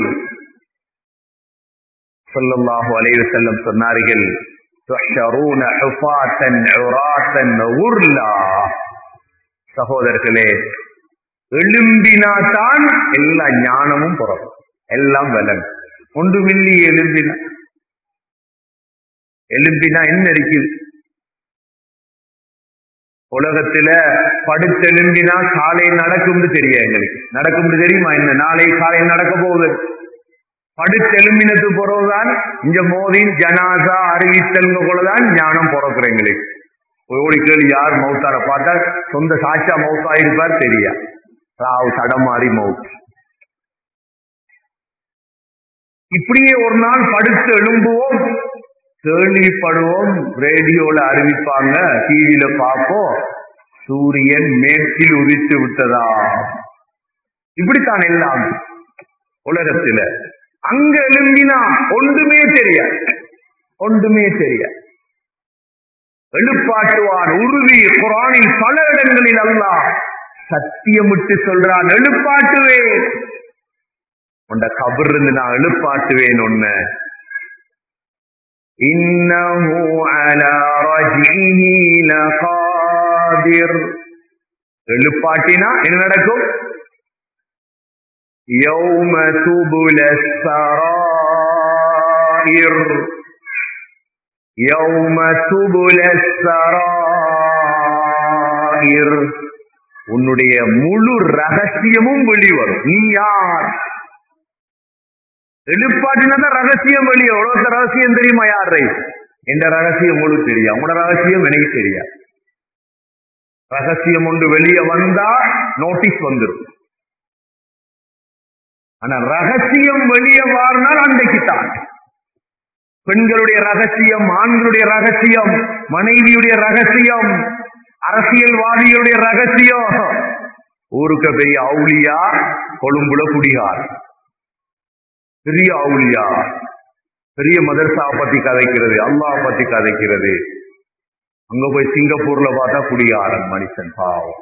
ஸல்லல்லாஹு அலைஹி வஸல்லம் சொன்னார்கள், துஹ்ஷரூன ஹுஃபாத்தன் உராத்தன் உர்லா. சகோதரர்களே, எழும்பினாதான் எல்லா ஞானமும் பிறக்கும், எல்லாம் விளங்கும். ஒன்று மில்லி எழும்பினா என்ன இருக்குது? உலகத்துல படுத்தெழும்பினா காலை நடக்கும்னு தெரியும். எங்களுக்கு நடக்கும்னு தெரியுமா? என்ன நாளை காலை நடக்க போகுது. படுத்தெழும்பினது பிறகுதான் இங்க மோதின் ஜனாசா அறிவித்தல் போலதான் ஞானம் பிறக்கிற எங்களுக்கு. ஓடி கேள்வி, யார் மௌத்தார பார்த்தா சொந்த சாட்சா மௌத்தாயிருப்பார் தெரியா, ராவ் தடமாறி மௌத். இப்படியே ஒரு நாள் படுத்து எழும்புவோம், கேள்விப்படுவோம், ரேடியோல அறிவிப்பாங்க, டிவியில பார்ப்போம், சூரியன் மேற்கில் உதித்து விட்டதா. இப்படித்தான் எல்லாம் உலகத்துல. அங்க எழும்பினா ஒன்றுமே தெரியாது, ஒன்றுமே தெரியாது. எழுப்பாட்டுவான் உறுதி. குர்ஆனில் பல இடங்களில் அல்லாஹ் சத்தியமிட்டு சொல்றான், எழுப்பாட்டுவேன், உண்ட கபர் இருந்து நான் எழுப்பாட்டுவேன் ஒன்னு. இன்னஹு அலா ரஜ்இஹி லகாதிர். எழுப்பாட்டினா என்ன நடக்கும்? யௌம துபுலஸ் ஸராயிர், யௌம துபுலஸ் ஸராயிர். உன்னுடைய முழு ரகசியமும் வெளிவரும். நீ யார்? எழுப்பாட்டினா ரகசியம் வெளியே. உலகத்த ரகசியம் தெரியுமா? யாரு எந்த ரகசியம் உங்களுக்கு தெரியும்? உங்களோட ரகசியம் எனக்கு தெரியாது. ரகசியம் ஒன்று வெளியே வந்தா நோட்டீஸ் வந்துடும். ஆனா ரகசியம் வெளியே வாரினால் அன்றைக்குத்தான். பெண்களுடைய ரகசியம், ஆண்களுடைய ரகசியம், மனைவியுடைய ரகசியம், அரசியல்வாதிகளுடைய ரகசியம். ஊருக்கு பெரிய அவுலியா, கொழும்புல குடிகார், பெரிய அவுலியா, பெரிய மதரசா பத்தி கதைக்கிறது, அல்லாஹ் பத்தி கதைக்கிறது. அங்க போய் சிங்கப்பூர்ல பார்த்தா குடிகாரன் மனுஷன், பாவம்.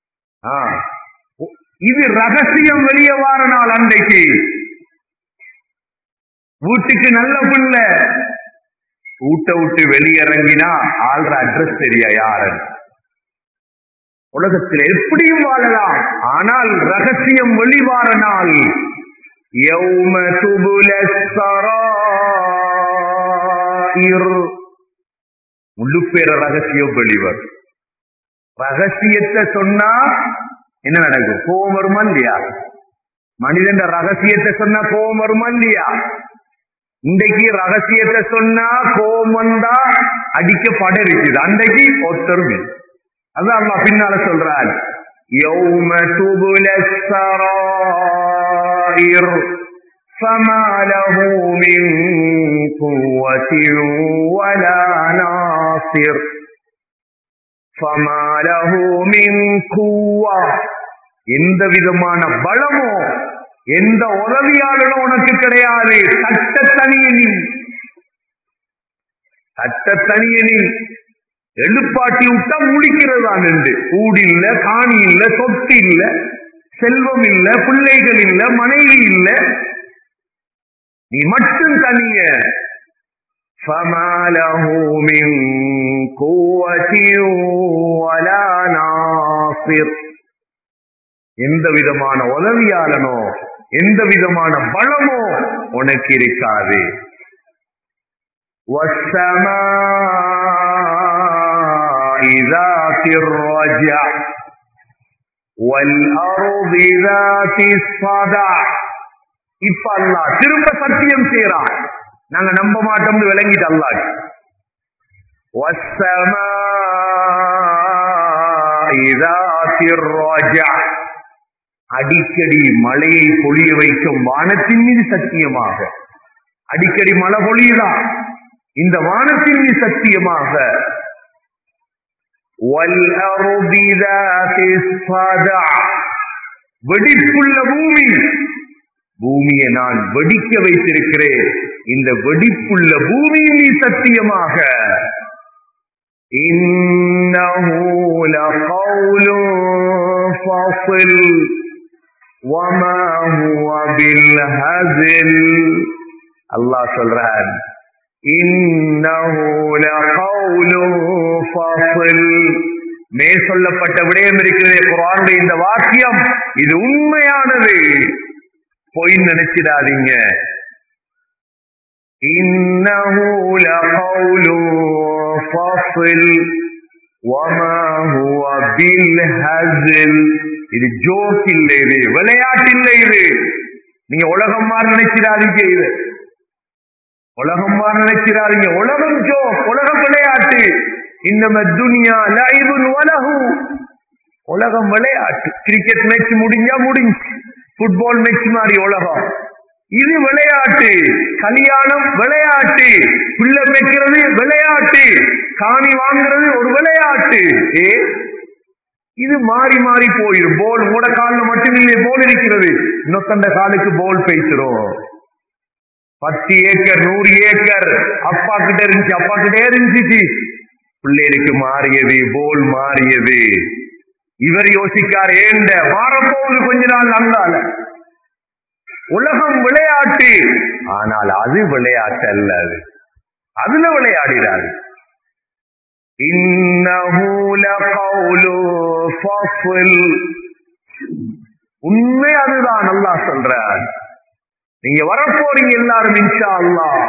இது ரகசியம் வெளியே வார நாள் அன்றைக்கு. வீட்டுக்கு நல்ல பிள்ளை, வீட்டை விட்டு வெளியிறங்கினா ஆள்ற அட்ரஸ் தெரியா யாரு. உலகத்தில் எப்படியும் வாழலாம், ஆனால் ரகசியம் வெளிவார நாள். யௌம துபுலஸ் ஸராயிர். முழுப்பேர ரகசியம் வெளிவர். ரகசியத்தை சொன்னா என்ன நடக்கும்? கோபம் வருமா இல்லையா? மனிதன் ரகசியத்தை சொன்னா கோபம் வருமா இல்லையா? இன்றைக்கு ரகசியத்தை சொன்னா கோபம் வந்தா அடிக்க பட இருக்குது. அன்றைக்கு ஒருத்தரும். அதான் அல்லாஹ் பின்னால சொல்றார், யௌம துபுலஸ் ஸராயிர் ஃபமா லஹு மின் குவத்தின் வலா நாஸிர். ஃபமா லஹு மின் குவா. எந்த விதமான பலமோ எந்த உதவியாளரும் உனக்கு கிடையாது. சட்டத்தனியனி, சட்டத்தனியனி. எழுப்பாட்டி விட்டா முடிக்கிறதான் என்று. ஊடி இல்ல, காணி இல்ல, சொத்து இல்ல, செல்வம் இல்ல, பிள்ளைகள் இல்ல, மனைவி இல்ல, நீ மட்டும் தனிய. فَمَا لَهُ مِنْ قُوَّةٍ وَلَا نَاصِرٍ. எந்த விதமான உதவியாளனோ எந்த விதமான பலமோ உனக்கு இருக்காது. وَالسَّمَاءِ ذَاتِ الرَّجْعِ وَالْأَرْضِ ذَاتِ الصَّدْعِ. இப்ப அல்லாஹ் திரும்ப சத்தியம் செய்றான். நாங்க நம்ப மாட்டோம்னு விளங்கிட்டு அல்லாஹ். وَالسَّمَاءِ ذَاتِ الرَّجْعِ. அடிக்கடி மழையை பொழிய வைக்கும் வானத்தின் மீது சத்தியமாக. அடிக்கடி மழை பொழியுதா? இந்த வானத்தின் மீது சத்தியமாக. وَالْأَرْضِ ذَاتِ الصَّدْعِ. வெடிப்புள்ள பூமி, பூமியை நான் வெடிக்க வைத்திருக்கிறேன். இந்த வெடிப்புள்ள பூமியின் மீது சத்தியமாக. إِنَّهُ لَقَوْلٌ فَصِلٌ. வமா ஹுவ பில் ஹஸில். அல்லாஹ் சொல்றான், இன்னஹு லகௌலுன் ஃபஸில். மேற்சொல்லப்பட்ட விடயம் இருக்கிறதே குர்ஆனுடைய இந்த வாக்கியம், இது உண்மையானது, பொய் நினைச்சிடாதீங்க. இன்னஹு லகௌலுன் ஃபஸில் வமா ஹுவ பில் ஹஸில். இது ஜோக் இல்லை, இது விளையாட்டு இல்லை. இது நீங்க உலகம் மாதிரி நினைச்சிடாதீங்க. இது உலகம் மாதிரி நினைச்சிடாதீங்க. உலகம் ஜோக், உலகம் விளையாட்டு. இன்னம துன்யா லஐபுன் வலஹு. உலகம் விளையாட்டு. கிரிக்கெட் மேட்ச் முடிஞ்சா முடிஞ்சு, ஃபுட்பால் மேட்ச் மாதிரி உலகம். இது விளையாட்டு. கல்யாணம் விளையாட்டு, பிள்ளை வைக்கிறது விளையாட்டு, காணி வாங்குறது ஒரு விளையாட்டு. இது மாறி மாறி போயிடும். போல் மூட காலில் மட்டும் இல்லை, போல் இருக்கிறது, இன்னொத்தண்ட காலுக்கு போல் பேசுறோம். 10 ஏக்கர் 100 ஏக்கர் அப்பா கிட்ட இருந்துச்சு, அப்பா கிட்டே இருந்துச்சு, பிள்ளைகளுக்கு மாறியது, போல் மாறியது. இவர் யோசிக்கார், ஏண்ட மாறப்போகுது கொஞ்ச நாள் அங்கால. உலகம் விளையாட்டு, ஆனால் அது விளையாட்டு அல்ல. அது அதுல விளையாடினார். இன்னஹு லகௌலு ஃபஸில். உண்மை அதுதான். அல்லாஹ் சொல்றார், நீங்க வரப்போறீங்க எல்லாரும் இன்ஷா அல்லாஹ்.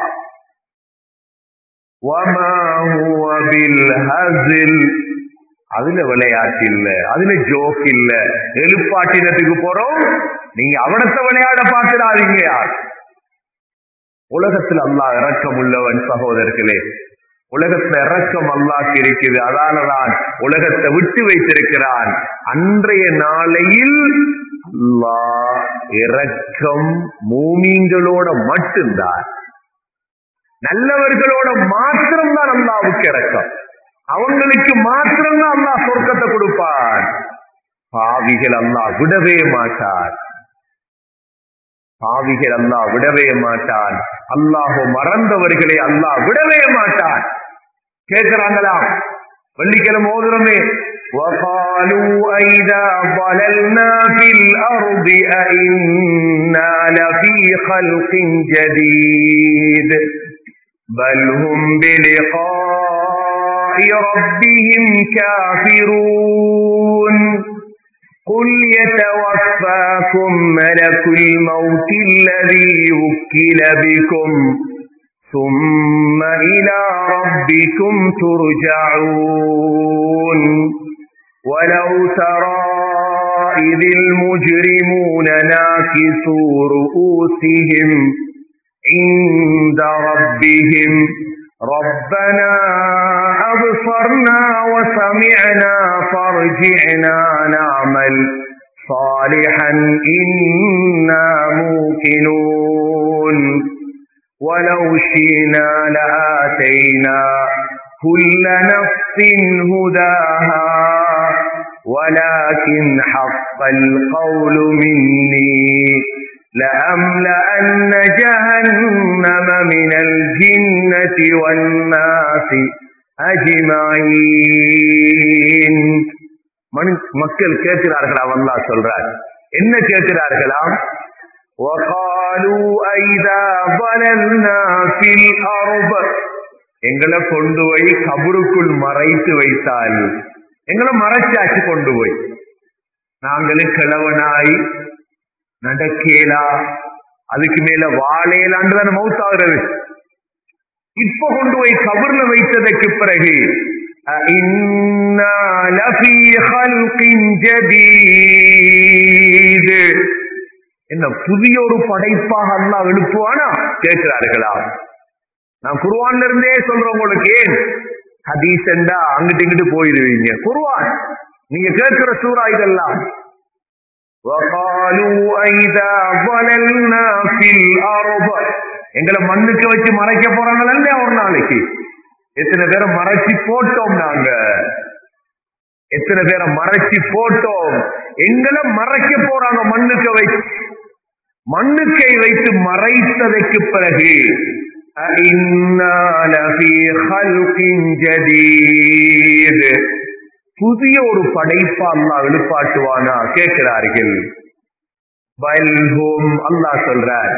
வமா ஹுவ பில் ஹஸில். அதுல விளையாட்டு இல்ல, அதுல ஜோக் இல்ல. எழுப்பாட்டினத்துக்கு போறோம், நீங்க அவனத்தை விளையாட பார்க்கிறாதீங்க. உலகத்தில் அல்லாஹ் இரக்கம் உள்ளவன் சகோதரர்களே. உலகத்துல இரக்கம் அல்லாஹ் இருக்குது. அதனாலதான் உலகத்தை விட்டு வைத்திருக்கிறான். அன்றைய நாளையில் அல்லாஹ் இரக்கம் மூமின்களோட மட்டும்தான், நல்லவர்களோட மாத்திரம்தான் அல்லாஹ்வுக்கு இரக்கம். அவங்களுக்கு மாத்திரம்தான் அல்லாஹ் சொர்க்கத்தை கொடுப்பான். பாவிகள் அல்லாஹ் விடவே மாட்டான். பாவிகள் அல்லாஹ் விடவே மாட்டான். அல்லாஹ் மறந்தவர்களை அல்லாஹ் விடவே மாட்டான். கேட்கிறாங்களா? வெள்ளிக்கிழமை ஓதுறமே, وَقَالُوا أَإِذَا ضَلَلْنَا فِي الْأَرْضِ أَإِنَّا لَفِي خَلْقٍ جَدِيدٍ بَلْ هُمْ بِلِقَاءِ رَبِّهِمْ كَافِرُونَ قُلْ يَتَوَفَّاكُمْ مَلَكُ الْمَوْتِ الَّذِي وُكِّلَ بِكُمْ ثُمَّ إِلَى رَبِّكُمْ تُرْجَعُونَ وَلَوْ تَرَى إِذِ الْمُجْرِمُونَ نَاكِسُو رُءُوسِهِمْ عِندَ رَبِّهِمْ رَبَّنَا أَبْصَرْنَا وَسَمِعْنَا فَارْجِعْنَا نَعْمَلْ صَالِحًا إِنَّا مُوقِنُونَ وَلَوْ شِئْنَا لَآتَيْنَا كُلَّ نَفْسٍ هُدَاهَا وَلَكِنْ حَقَّ الْقَوْلُ مِنِّي لَأَمْلَأَنَّ جَهَنَّمَ مِنَ الْجِنَّةِ وَالنَّاسِ أَجْمَعِينَ. மக்கள் கேட்கிறார்களா? அல்லாஹ் சொல்றார், என்ன கேட்கிறார்களாம்? وَقَالُوا أَإِذَا ضَلَلْنَا فِي الْأَرْضِ. எங்களை கொண்டு போய் கபருக்குள் மறைத்து வைத்தால், எங்களை மறைச்சாச்சு கொண்டு போய், நாங்களே கிழவனாய் நடக்கேலா, அதுக்கு மேல வாழேலான்னு தானே மௌத்தாகிறது. இப்ப கொண்டு போய் கபர்ல வைத்ததற்கு பிறகு என்ன புதிய ஒரு படைப்பாக அல்லாஹ் எழுப்புவானா கேட்கிறார்களா? நான் குர்ஆன்ல இருந்தே சொல்றேன் உங்களுக்கு. ஏன் ஹதீஸ் என்றா அங்கிட்டு இங்கிட்டு போயிருவீங்க. குர்ஆன் நீங்க கேட்கிற சூரா இதெல்லாம். وَقَالُوا أَإِذَا ضَلَلْنَا فِي الْأَرْضِ. எங்களை மண்ணுக்கு வச்சு மறைக்க போறாங்களே ஒரு நாளைக்கு. எத்தனை பேரை மறைச்சி போட்டோம் நாங்க, எத்தனை பேரை மறைச்சி போட்டோம். எங்களை மறைக்க போறாங்க மண்ணுக்கு வைத்து. மண்ணுக்கை வைத்து மறைத்ததற்கு பிறகு أَإِنَّا لَفِي خَلْقٍ جَدِيدٍ. புதிய ஒரு படைப்பா அல்லாஹ் எழுப்பாட்டுவானா கேட்கிறார்கள். பல்ஹும் அல்லாஹ் சொல்றார்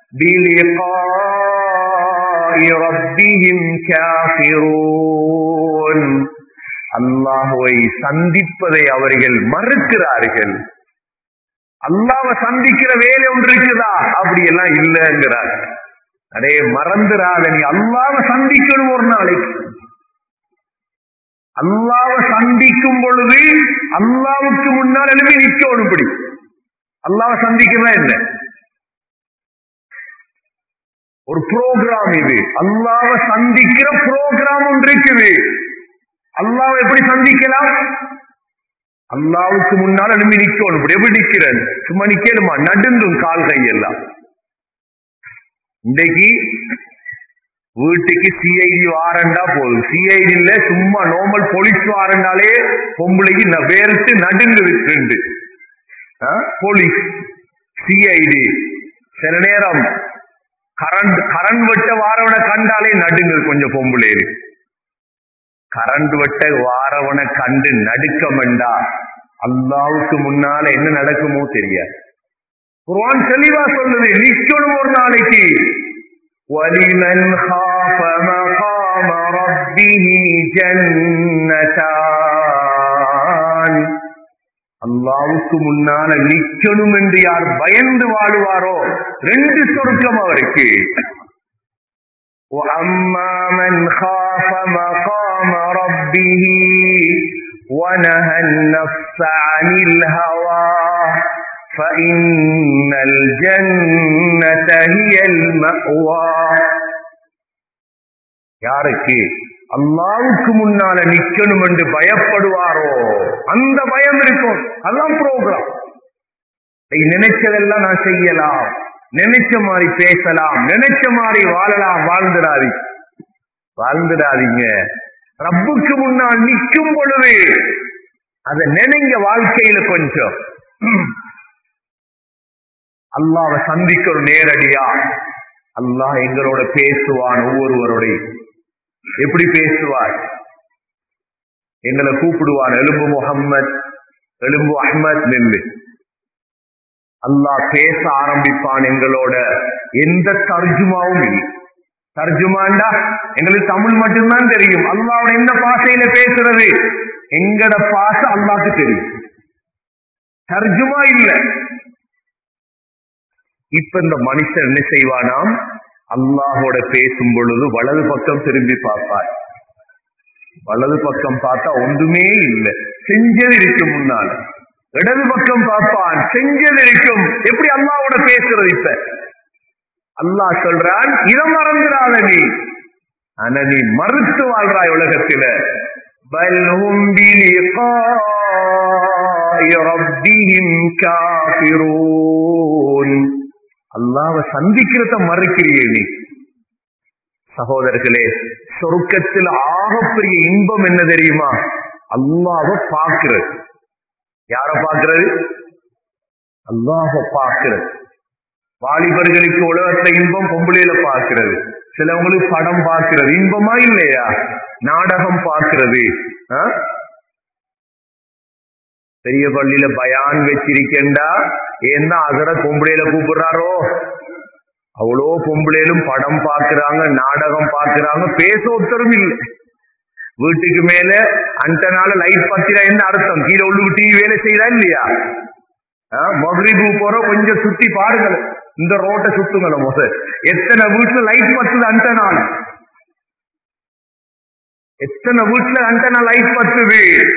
பிலிகாஇ ரப்பிஹிம் காஃபிரூன், அல்லாஹ்வை சந்திப்பதை அவர்கள் மறுக்கிறார்கள். அல்லாஹ்வை சந்திக்கிற வேலை ஒன்று இருக்குதா? அப்படி எல்லாம் இல்லைங்கிறார். அடே மறந்துடாத, நீ அல்லாஹ்வை சந்திக்கணும். ஒரு நாளைக்கு அல்லாஹ்வை சந்திக்கும் பொழுது அல்லாஹ்வுக்கு முன்னால் எழுப்பி நிக்கணும். இப்படி அல்லாஹ்வை சந்திக்கிறதா என்ன ஒரு ப்ரோக்ராம்? இது அல்லாஹ்வை சந்திக்கிற ப்ரோக்ராம் ஒன்று இருக்குது. அல்லாஹ்வை எப்படி சந்திக்கலாம்? அல்லாஹ்வுக்கு முன்னால் எழுப்பி நிக்கணும். இப்படி எப்படி நிக்கிறேன்? சும்மா நிக்கணுமா? நடுங்கும் கால் கையெல்லாம். இன்றைக்கு வீட்டுக்கு சிஐடி வாரண்டா போதும். சிஐடி இல்ல, சும்மா நார்மல் போலீஸ் வாரண்டாலே பொம்பளைக்கு வேர்த்து நடுங்குது. ரெண்டு போலீஸ் சிஐடி. சில நேரம் கரண்ட் வெட்ட வாரவனை கண்டாலே நடுங்குது கொஞ்சம் பொம்பளை. கரண்ட் வெட்ட வாரவனை கண்டு நடுக்கம் வேண்டா, அல்லாஹ்வுக்கு முன்னால என்ன நடக்குமோ தெரியாது. குர்ஆன் தெளிவா சொல்லுது, நிக்கணும் ஒரு நாளைக்கு. وَلِمَنْ خَافَ مَقَامَ رَبِّهِ جَنَّتَانِ, அல்லாஹ்வுக்கு முன்னால நிக்கணும் என்று யார் பயந்து வாழுவாரோ ரெண்டு சொர்க்கம் அவருக்கு. وَأَمَّا مَنْ خَافَ مَقَامَ رَبِّهِ وَنَهَى النَّفْسَ عَنِ الْهَوَى فَإِنَّ الْجَنَّةَ هِيَ الْمَأْوَى. யாருக்கு அல்லாஹ்வுக்கு முன்னால நிக்கணும் என்று பயப்படுவாரோ அந்த பயம் இருக்கும். அதான் ப்ரோக்ராம். நினைச்சதெல்லாம் நான் செய்யலாம், நினைச்ச மாதிரி பேசலாம், நினைச்ச மாதிரி வாழலாம். வாழ்ந்துடாதீங்க. ரப்புக்கு முன்னால் நிற்கும் பொழுது அதை நினைங்க. வாழ்க்கையில கொஞ்சம் அல்லாஹ்வை சந்திக்கணும் நேரடியா. அல்லாஹ் எங்களோட பேசுவான். ஒவ்வொருவருடைய எப்படி பேசுவார்? எங்களை கூப்பிடுவான், எலும்பு முஹம்மத், எலும்பு அஹ்மத் நில்லு. அல்லாஹ் பேச ஆரம்பிப்பான் எங்களோட. எந்த தர்ஜுமாவும் இல்லை. தர்ஜுமாண்டா எங்களுக்கு தமிழ் மட்டும்தான் தெரியும். அல்லாஹ்வோட என்ன பாஷையில பேசுறது? எங்கட பாஷை அல்லாஹ்க்கு தெரியும். தர்ஜுமா இல்ல. இப்ப இந்த மனுஷன் என்ன செய்வானாம்? அல்லாஹோட பேசும் பொழுது வலது பக்கம் திரும்பி பார்ப்பார். வலது பக்கம் பார்த்தா ஒன்றுமே இல்லை, செஞ்சது இருக்கும் முன்னால். இடது பக்கம் பார்ப்பான், செஞ்சது இருக்கும். எப்படி அல்லாஹ்வோட பேசுறது? இப்ப அல்லாஹ் சொல்றான், இதை மறந்துடாத நீ. ஆனா நீ மறுத்து வாழ்றாய் உலகத்தில. பல்ஹும் பிலிகாஇ ரப்பிஹிம் காஃபிரூன், அல்லாஹ்வை சந்திக்கிறத மறுக்கிறியே நீ. சகோதரர்களே, சொர்க்கத்தில் ஆகப்பெரிய இன்பம் என்ன தெரியுமா? அல்லாஹ்வை பார்க்கிறது. யார பார்க்கிறது? அல்லாஹ்வை பார்க்கிறது. வாலிபர்களுக்கு உலகத்துல இன்பம் பொம்பளையில பார்க்கிறது. சிலவங்களுக்கு படம் பார்க்கிறது இன்பமா இல்லையா? நாடகம் பார்க்கிறது. பெரிய பள்ளியில பயான் வச்சிருக்கேன்டா, ஏன்னா அதர பொம்பளையில கூப்பிடுறாரோ? அவ்வளோ பொம்பளையிலும் படம் பார்க்கிறாங்க, நாடகம் பார்க்கிறாங்க, பேச ஒருத்தரும் இல்லை. வீட்டுக்கு மேல அண்டனால லைட் பத்திரா என்ன அர்த்தம்? கீழே உள்ளுக்கு டிவி வேலை செய்யறா இல்லையா? மக்ரிபு போற கொஞ்சம் சுத்தி பாருங்கள், இந்த ரோட்டை சுத்துங்கள மொத. எத்தனை வீட்டுல லைட் பத்துது அண்டனால? எத்தனை வீட்டுல அண்டனா லைட் பத்துது?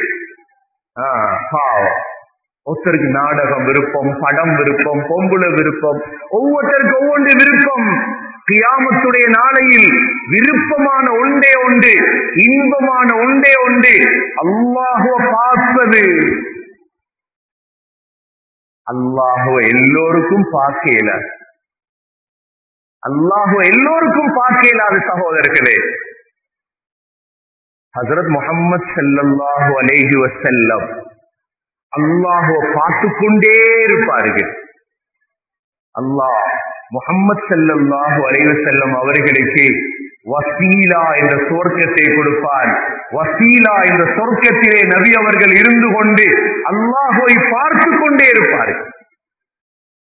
ஒருத்தருக்கு நாடகம் விருப்பம், படம் விருப்பம், பொம்புல விருப்பம், ஒவ்வொருத்தருக்கு ஒவ்வொன்று விருப்பம். கியாமத்துடைய நாளையில் விருப்பமான ஒன்றே ஒன்று, இன்பமான ஒன்றே ஒன்று, அல்லாஹ்வை பார்ப்பது. அல்லாஹ்வை எல்லோருக்கும் பார்க்க இயலாது. அல்லாஹ்வை எல்லோருக்கும் பார்க்க இயலாது சகோதரர்களே. ஹஜ்ரத் முஹம்மது ஸல்லல்லாஹு அலைஹி வஸல்லம் அல்லாஹ்வை பார்த்து கொண்டே இருப்பார்கள். அல்லாஹ் முஹம்மது ஸல்லல்லாஹு அலைஹி வஸல்லம் அவர்களுக்கு வசீலா என்ற சொர்க்கத்தை கொடுப்பார். வசீலா என்ற சொர்க்கத்திலே நபி அவர்கள் இருந்து கொண்டு அல்லாஹ்வை பார்த்து கொண்டே இருப்பார்கள்.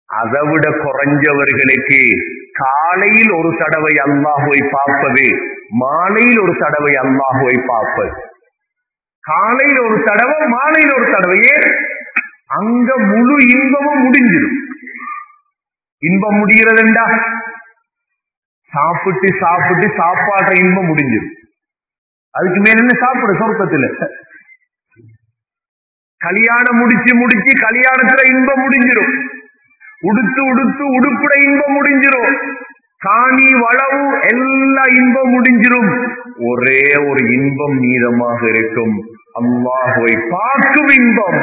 அதை விட குறைஞ்சவர்களுக்கு காலையில் ஒரு தடவை அல்லாஹ்வை பார்ப்பது, மாலையில் ஒரு தடவை அல்லாஹ்வை பார்ப்பது. காலையில் ஒரு தடவை, மாலையில் ஒரு தடவையே அங்க முழு இன்பமும் முடிஞ்சிடும். இன்பம் முடிகிறதுண்டா சாப்பிட்டு சாப்பிட்டு சாப்பாடுற இன்பம் முடிஞ்சிடும். அதுக்கு மேல என்ன சாப்பிட சொர்க்கத்துல? கல்யாணம் முடிச்சு முடிச்சு கல்யாணத்துல இன்பம் முடிஞ்சிடும். உடுத்து உடுத்து உடுப்புட இன்பம் முடிஞ்சிடும். காணி வளவு எல்லா இன்பம் முடிஞ்சிடும். ஒரே ஒரு இன்பம் மீதமாக இருக்கும், அல்லாஹ்வை பார்க்கும் இன்பம்.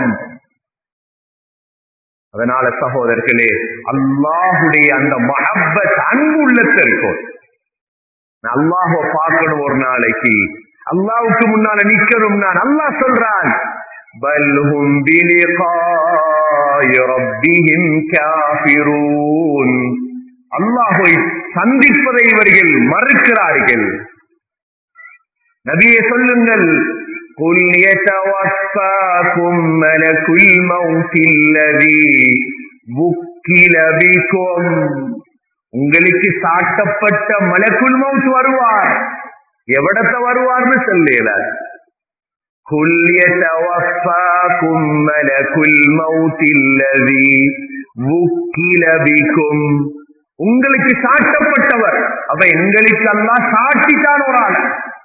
அதனால சகோதரர்களே, அல்லாஹுடைய அந்த மஹப்பத் அன்பு உள்ளத்துல இருக்கும். அல்லாஹ்வை பார்க்கணும், ஒரு நாளைக்கு அல்லாஹ்வுக்கு முன்னால நிக்கணும். நான் அல்லாஹ் சொல்றான், பல்ஹும் பிலிகாய் ரப்பிஹிம் காஃபிரூன். அல்லாஹ்வை சந்திப்பதை இவர்கள் மறுக்கிறார்கள். நபியே சொல்லுங்கள், قل يتوفاكم ملك الموت الذي وكل بكم. உங்களுக்கு சாட்டப்பட்ட மலக்குல் மௌத் வருவார். எவடத்தை வருவார்னு சொல்லல. قل يتوفاكم ملك الموت الذي وكل بكم. உங்களுக்கு சாட்டப்பட்டவர். அப்ப எங்களுக்கு அல்லாஹ் சாட்டித்தான் ஒரு ஆள்.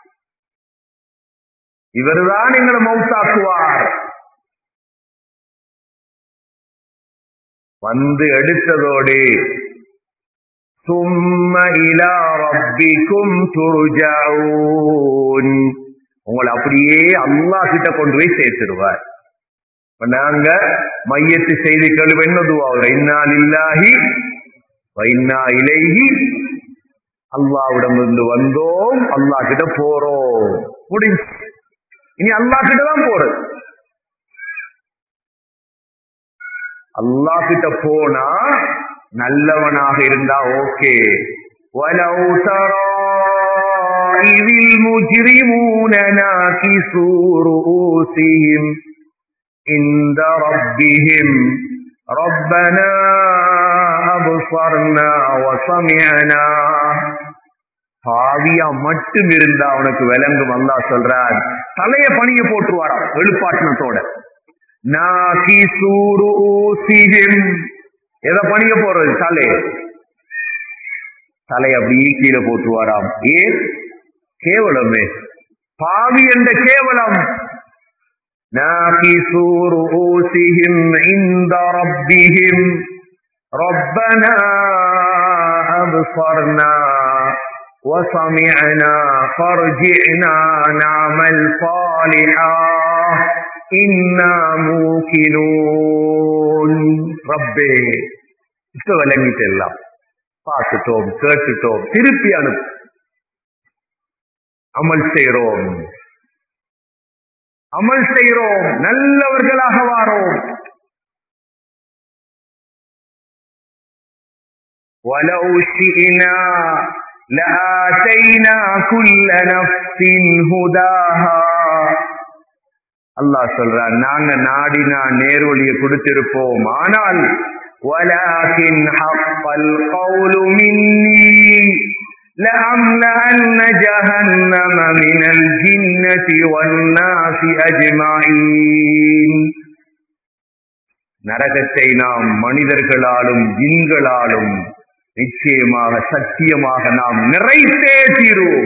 இவர்தான் எங்களை மௌத்தாக்குவார். வந்து எடுத்ததோடு ثم إلى ربكم ترجعون. உங்களை அப்படியே அல்லாஹ் கிட்ட கொண்டு போய் சேர்த்துடுவார். நாங்க மையத்து செய்தி கழுவ என்ன துஆ, இன்னா லில்லாஹி வ இன்னா இலைஹி. அல்லாஹ்விடம் இருந்து வந்தோம், அல்லாஹ் கிட்ட போறோம். முடிஞ்சு. இனி அல்லாஹ் கிட்ட தான் போறது. அல்லாஹ் கிட்ட போனா நல்லவனாக இருந்தா ஓகே. وَلَوْ تَرَى إِذِ الْمُجْرِمُونَ نَاكِسُو رُءُوسِهِمْ عِندَ رَبِّهِمْ رَبَّنَا أَبْصَرْنَا وَسَمِعْنَا. பாவியா மட்டும் இருந்தா அவனுக்கு விளங்கும். அல்லாஹ் சொல்றார், தலைய பணிய போட்டுருவாராம் எழுப்பாட்டினத்தோட. நாகிசு ரூஸிஹிம். எதை பணிய போறது? தலைய அப்படியே கீழே போட்டுருவாராம். ஏன்? கேவலமே, பாவி என்ற கேவலம். நாகிசு ரூஸிஹிம் இன்த ரப்பிஹிம் ரப்பனா அப்ஸர்னா وَسَمِعْنَا فَارْجِعْنَا نَعْمَلْ صَالِحًا إِنَّا مُوقِنُونَ. ரப்பே, இப்ப விளங்கிட்டு எல்லாம் பார்த்துட்டோம், கேட்டுட்டோம், திருப்பி அனுப்பு. அமல் செய்கிறோம், அமல் செய்கிறோம், நல்லவர்களாக வாரோம். وَلَوْ شِئْنَا لَآتَيْنَا كُلَّ نَفْسٍ هُدَاهَا. அல்லாஹ் சொல்றான், நாங்க நாடினா நேர்வழியை கொடுத்திருப்போம். ஆனால் وَلَكِنْ حَقَّ الْقَوْلُ مِنِّي لَأَمْلَأَنَّ جَهَنَّمَ مِنَ الْجِنَّةِ وَالنَّاسِ أَجْمَعِينَ. நரகத்தை நாம் மனிதர்களாலும் ஜின்களாலும் நிச்சயமாக சத்தியமாக நாம் நிறைத்தே தீருவோம்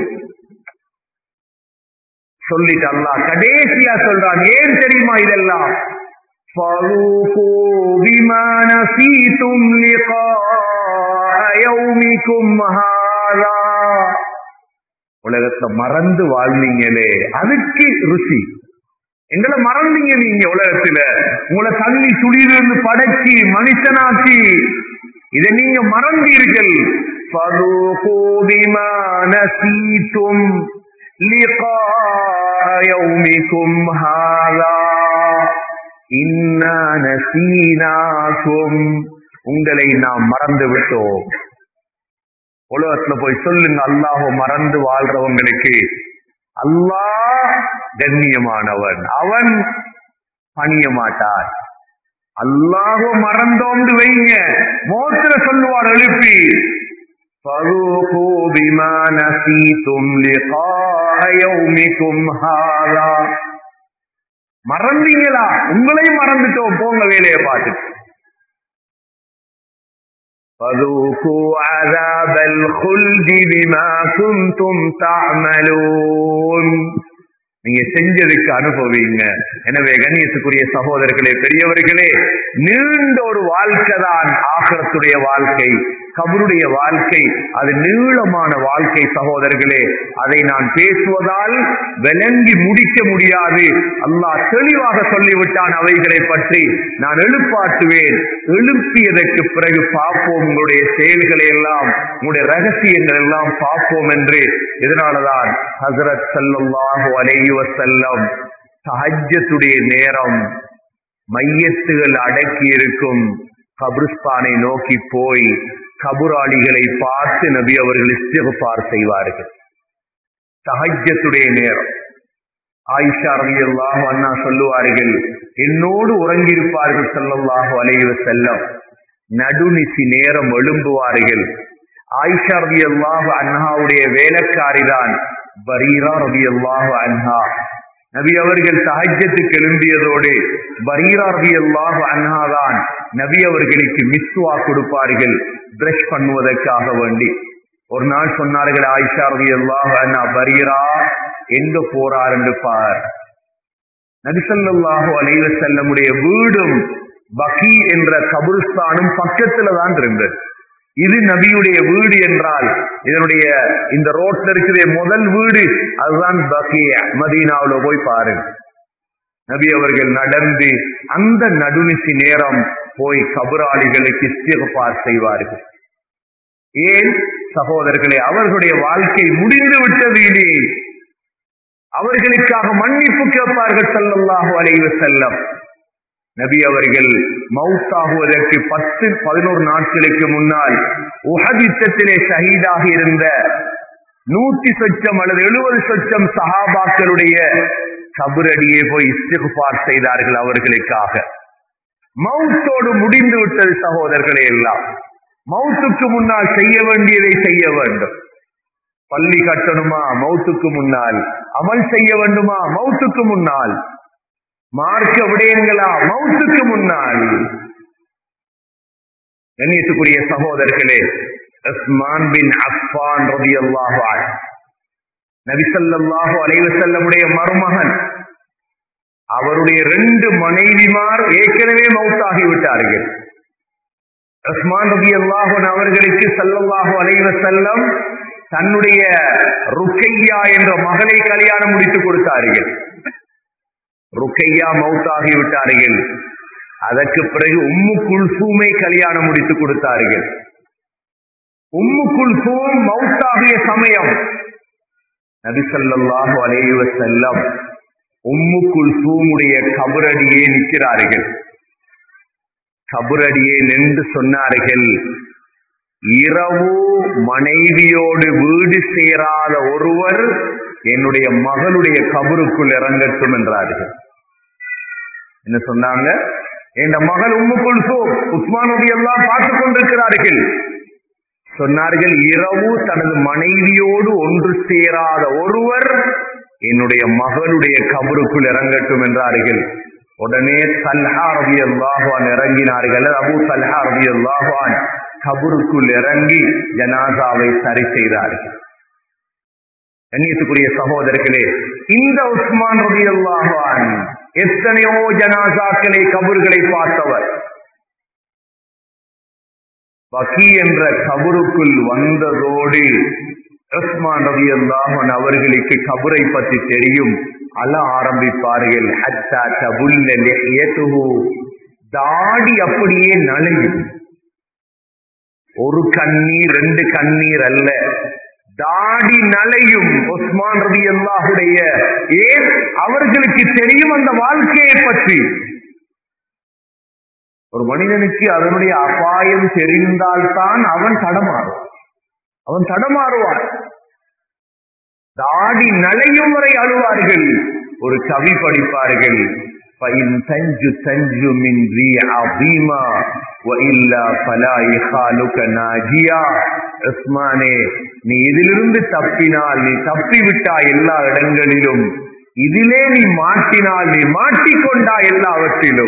சொல்லிட்டு அல்லாஹ் கடைசியா சொல்றான். ஏன் தெரியுமா இதெல்லாம்? فَذُوقُوا بِمَا نَسِيتُمْ لِقَاءَ يَوْمِكُمْ هَذَا. உலகத்தை மறந்து வாழ்ந்தீங்களே, அதுக்கு ருசி. எங்களை மறந்தீங்க நீங்க. உலகத்துல உங்களை தண்ணி துளியிலிருந்து படைச்சி மனுஷனாக்கி இதை நீங்க மறந்தீர்கள். فَذُوقُوا بِمَا نَسِيتُمْ لِقَاءَ يَوْمِكُمْ هَذَا إِنَّا نَسِينَاكُمْ. உங்களை நாம் மறந்து விட்டோம். உலகத்துல போய் சொல்லுங்க, அல்லாஹ் மறந்து வாழ்றவங்களுக்கு அல்லாஹ் கண்ணியமானவன், அவன் பணிய மாட்டார். அல்லாஹ்வை மறந்தோம்னு வைங்க, மௌத்துல சொல்லுவார் எழுப்பி, فَذُوقُوا بِمَا نَسِيتُمْ لِقَاءَ يَوْمِكُمْ هَذَا. மறந்தீங்களா? உங்களையும் மறந்துட்டோம், போங்க வேலையை பார்த்துட்டு. فَذُوقُوا عَذَابَ الْخُلْدِ بِمَا كُنْتُمْ تَعْمَلُونَ. நீங்க செஞ்சதுக்கு அனுபவிங்க. எனவே கண்ணியத்துக்குரிய சகோதரர்களே, பெரியவர்களே, நீண்ட ஒரு வாழ்க்கை தான் ஆகிரத்துடைய வாழ்க்கை, கபருடைய வாழ்க்கை. அது நீளமான வாழ்க்கை சகோதரர்களே. அதை நான் பேசுவதால் விளங்கி முடிக்க முடியாது. அல்லாஹ் தெளிவாக சொல்லிவிட்டான் அவைகளை பற்றி. நான் எழுப்பாட்டுவேன், எழுப்பியதற்கு பிறகு பார்ப்போம் உங்களுடைய செயல்களை எல்லாம், உங்களுடைய ரகசியங்கள் எல்லாம் பார்ப்போம் என்று. இதனாலதான் ஹஸரத் ஸல்லல்லாஹு அலைஹி வஸல்லம் தஹஜ்ஜுடைய நேரம் மையத்துகள் அடக்கி இருக்கும் கபிரிஸ்தானை நோக்கி போய் கபராளிகளை பார்த்து நபி அவர்கள் இஸ்திக்ஃபார் செய்வார்கள். தஹஜ்ஜுடைய நேரம் ஆயிஷா ரலியல்லாஹு அன்ஹா சொல்லுவார்கள், என்னோடு உறங்கியிருப்பார்கள் ஸல்லல்லாஹு அலைஹி வஸல்லம். நடுநிசி நேரம் எழும்புவார்கள். ஆயிஷா ரலியல்லாஹு அன்ஹாவுடைய வேலைக்காரிதான் பரீரா ரலியல்லாஹு அன்ஹா. நபி அவர்கள் தஹஜ்ஜுக்கு எழும்பியதோடு பரீரா ரலியல்லாஹு அன்ஹா தான் நபி அவர்களுக்கு மிஸ்வா கொடுப்பார்கள், பிரஷ் பண்ணுவதற்காக வேண்டி. ஒரு நாள் சொன்னார்கள் ஆயிஷா ரலியல்லாஹு அன்ஹா, பரீரா எங்க போறார் என்று பார். நபி ஸல்லல்லாஹு அலைஹி வஸல்லமுடைய வீடும் பகீ என்ற கபிரிஸ்தானும் பக்கத்துல தான் இருந்தது. இது நபியுடைய வீடு என்றால் இதனுடைய இந்த ரோட்ல இருக்கிற முதல் வீடு அதுதான் பகீ. மதீனாவுல போய் பாருங்க. நபி அவர்கள் நடந்து அந்த நடுநிசி நேரம் போய் கபராளிகளுக்கு இஸ்திக்ஃபார் செய்வார்கள். ஏன் சகோதரர்களே, அவர்களுடைய வாழ்க்கை முடிந்து விட்டது. இனி அவர்களுக்காக மன்னிப்பு கேட்பார்கள் ஸல்லல்லாஹு அலைஹி வஸல்லம். நபி அவர்கள் மௌத்தாகுவதற்கு 10-11 நாட்களுக்கு முன்னால் உஹத் யுத்தத்திலே ஷஹீதாக இருந்த 100 சொச்சம் அல்லது 70 சொச்சம் சஹாபாக்களுடைய கபரடியே போய் இஸ்திக்ஃபார் செய்தார்கள் அவர்களுக்காக. மௌத்தோடு முடிந்து விட்டது சகோதரர்களே. எல்லாம் மௌத்துக்கு முன்னால் செய்ய வேண்டியதை செய்ய வேண்டும். பள்ளி கட்டணுமா? மௌத்துக்கு முன்னால். அமல் செய்ய வேண்டுமா? மௌத்துக்கு முன்னால். மார்க்க விடயங்களா? மௌத்துக்கு முன்னால். கண்ணியத்துக்குரிய சகோதரர்களே, உஸ்மான் பின் அஃபான் ரலியல்லாஹு அன்ஹு நபி ஸல்லல்லாஹு அலைஹி வஸல்லமுடைய மருமகன். அவருடைய 2 மனைவிமார் ஏற்கனவே மௌத்தாகி விட்டார்கள். உஸ்மான் ரலியல்லாஹு அன்ஹு அவர்களுக்கு ஸல்லல்லாஹு அலைஹி வஸல்லம் தன்னுடைய ருக்கையா என்ற மகளை கல்யாணம் முடித்து கொடுத்தார்கள். ருக்கையா மௌத்தாகி விட்டார்கள். அதற்கு பிறகு உம்மு குல்சூமை கல்யாணம் முடித்து கொடுத்தார்கள். உம்மு குல்சூம் மௌத்தாகிய சமயம் நபி ஸல்லல்லாஹு அலைஹி வஸல்லம் உம்மு குல்சூமுடைய கபரடியே நிற்கிறார்கள். கபரடியே நின்று சொன்னார்கள், இரவு மனைவியோடு வீடு சேராத ஒருவர் என்னுடைய மகளுடைய கபருக்குள் இறங்கட்டும் என்றார்கள். என்ன சொன்னாங்க? என் மகள் உம்மு குல்சூம் உஸ்மான் ரலியல்லாஹு அன்ஹு பார்த்துக் கொண்டிருக்கிறார்கள். சொன்னார்கள், இரவு தனது மனைவியோடு ஒன்று சேராத ஒருவர் என்னுடைய மகளுடைய கபருக்குள் இறங்கட்டும் என்றார்கள். உடனே தல்ஹா ரலியல்லாஹு அன்ஹு இறங்கினார்கள். அபூ தல்ஹா ரலியல்லாஹு அன்ஹு கபருக்குள் இறங்கி ஜனாசாவை சரி செய்தார்கள். கண்ணியத்துக்குரிய சகோதரர்களே, இந்த உஸ்மான் ரலியல்லாஹு அன்ஹு எத்தனையோ ஜனாசாக்களை கபர்களை பார்த்தவர். பகீ என்ற கபருக்குள் வந்ததோடு உஸ்மான் ரலியல்லாஹு அன்ஹு அவர்களுக்கு கபரை பற்றி தெரியும். அழ ஆரம்பிப்பார்கள். ஹத்தா தபுல்ல லிஹ்யதுஹு, தாடி அப்படியே நனையும். ஒரு கண்ணீர் 2 கண்ணீர் அல்ல, தாடி நலையும் உஸ்மான் ரலியல்லாஹுடைய. ஏன்? அவர்களுக்கு தெரியும் அந்த வாழ்க்கையை பற்றி. ஒரு மனிதனுக்கு அதனுடைய அபாயம் தெரிந்தால்தான் அவன் தடமாறுவான். தாடி நலையும் வரை அழுவார்கள். ஒரு கவி படிப்பார்கள், فإن تنجو من ذي عظيما وإلا فلا يخالك ناجيا. உஸ்மானே, நீ இதிலிருந்து தப்பினால் நீ தப்பிவிட்டா எல்லா இடங்களிலும், இதிலே நீ மாட்டினால் நீ மாட்டிக்கொண்டா எல்லாவற்றிலும்.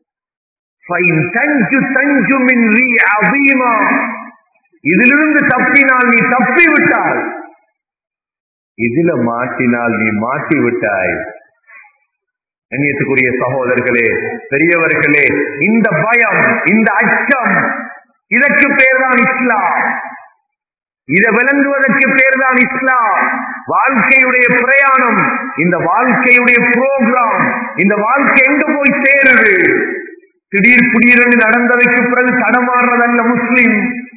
இதிலிருந்து தப்பினால் நீ தப்பிவிட்டாய், இதில மாட்டினால் நீ மாட்டிவிட்டாய். கண்ணியத்துக்குரிய சகோதரர்களே, பெரியவர்களே, இந்த பயம், இந்த அச்சம், இதற்கு பேர்தான் இஸ்லாம். இதை விளங்குவதற்கு பேர்தான் இஸ்லாம். வாழ்க்கையுடைய பிரயாணம், இந்த வாழ்க்கையுடைய புரோகிராம், இந்த வாழ்க்கை எங்க போய் சேருது? திடீரென்று நடந்ததற்கு பிறகு தடமாறுறதல்ல முஸ்லிம்.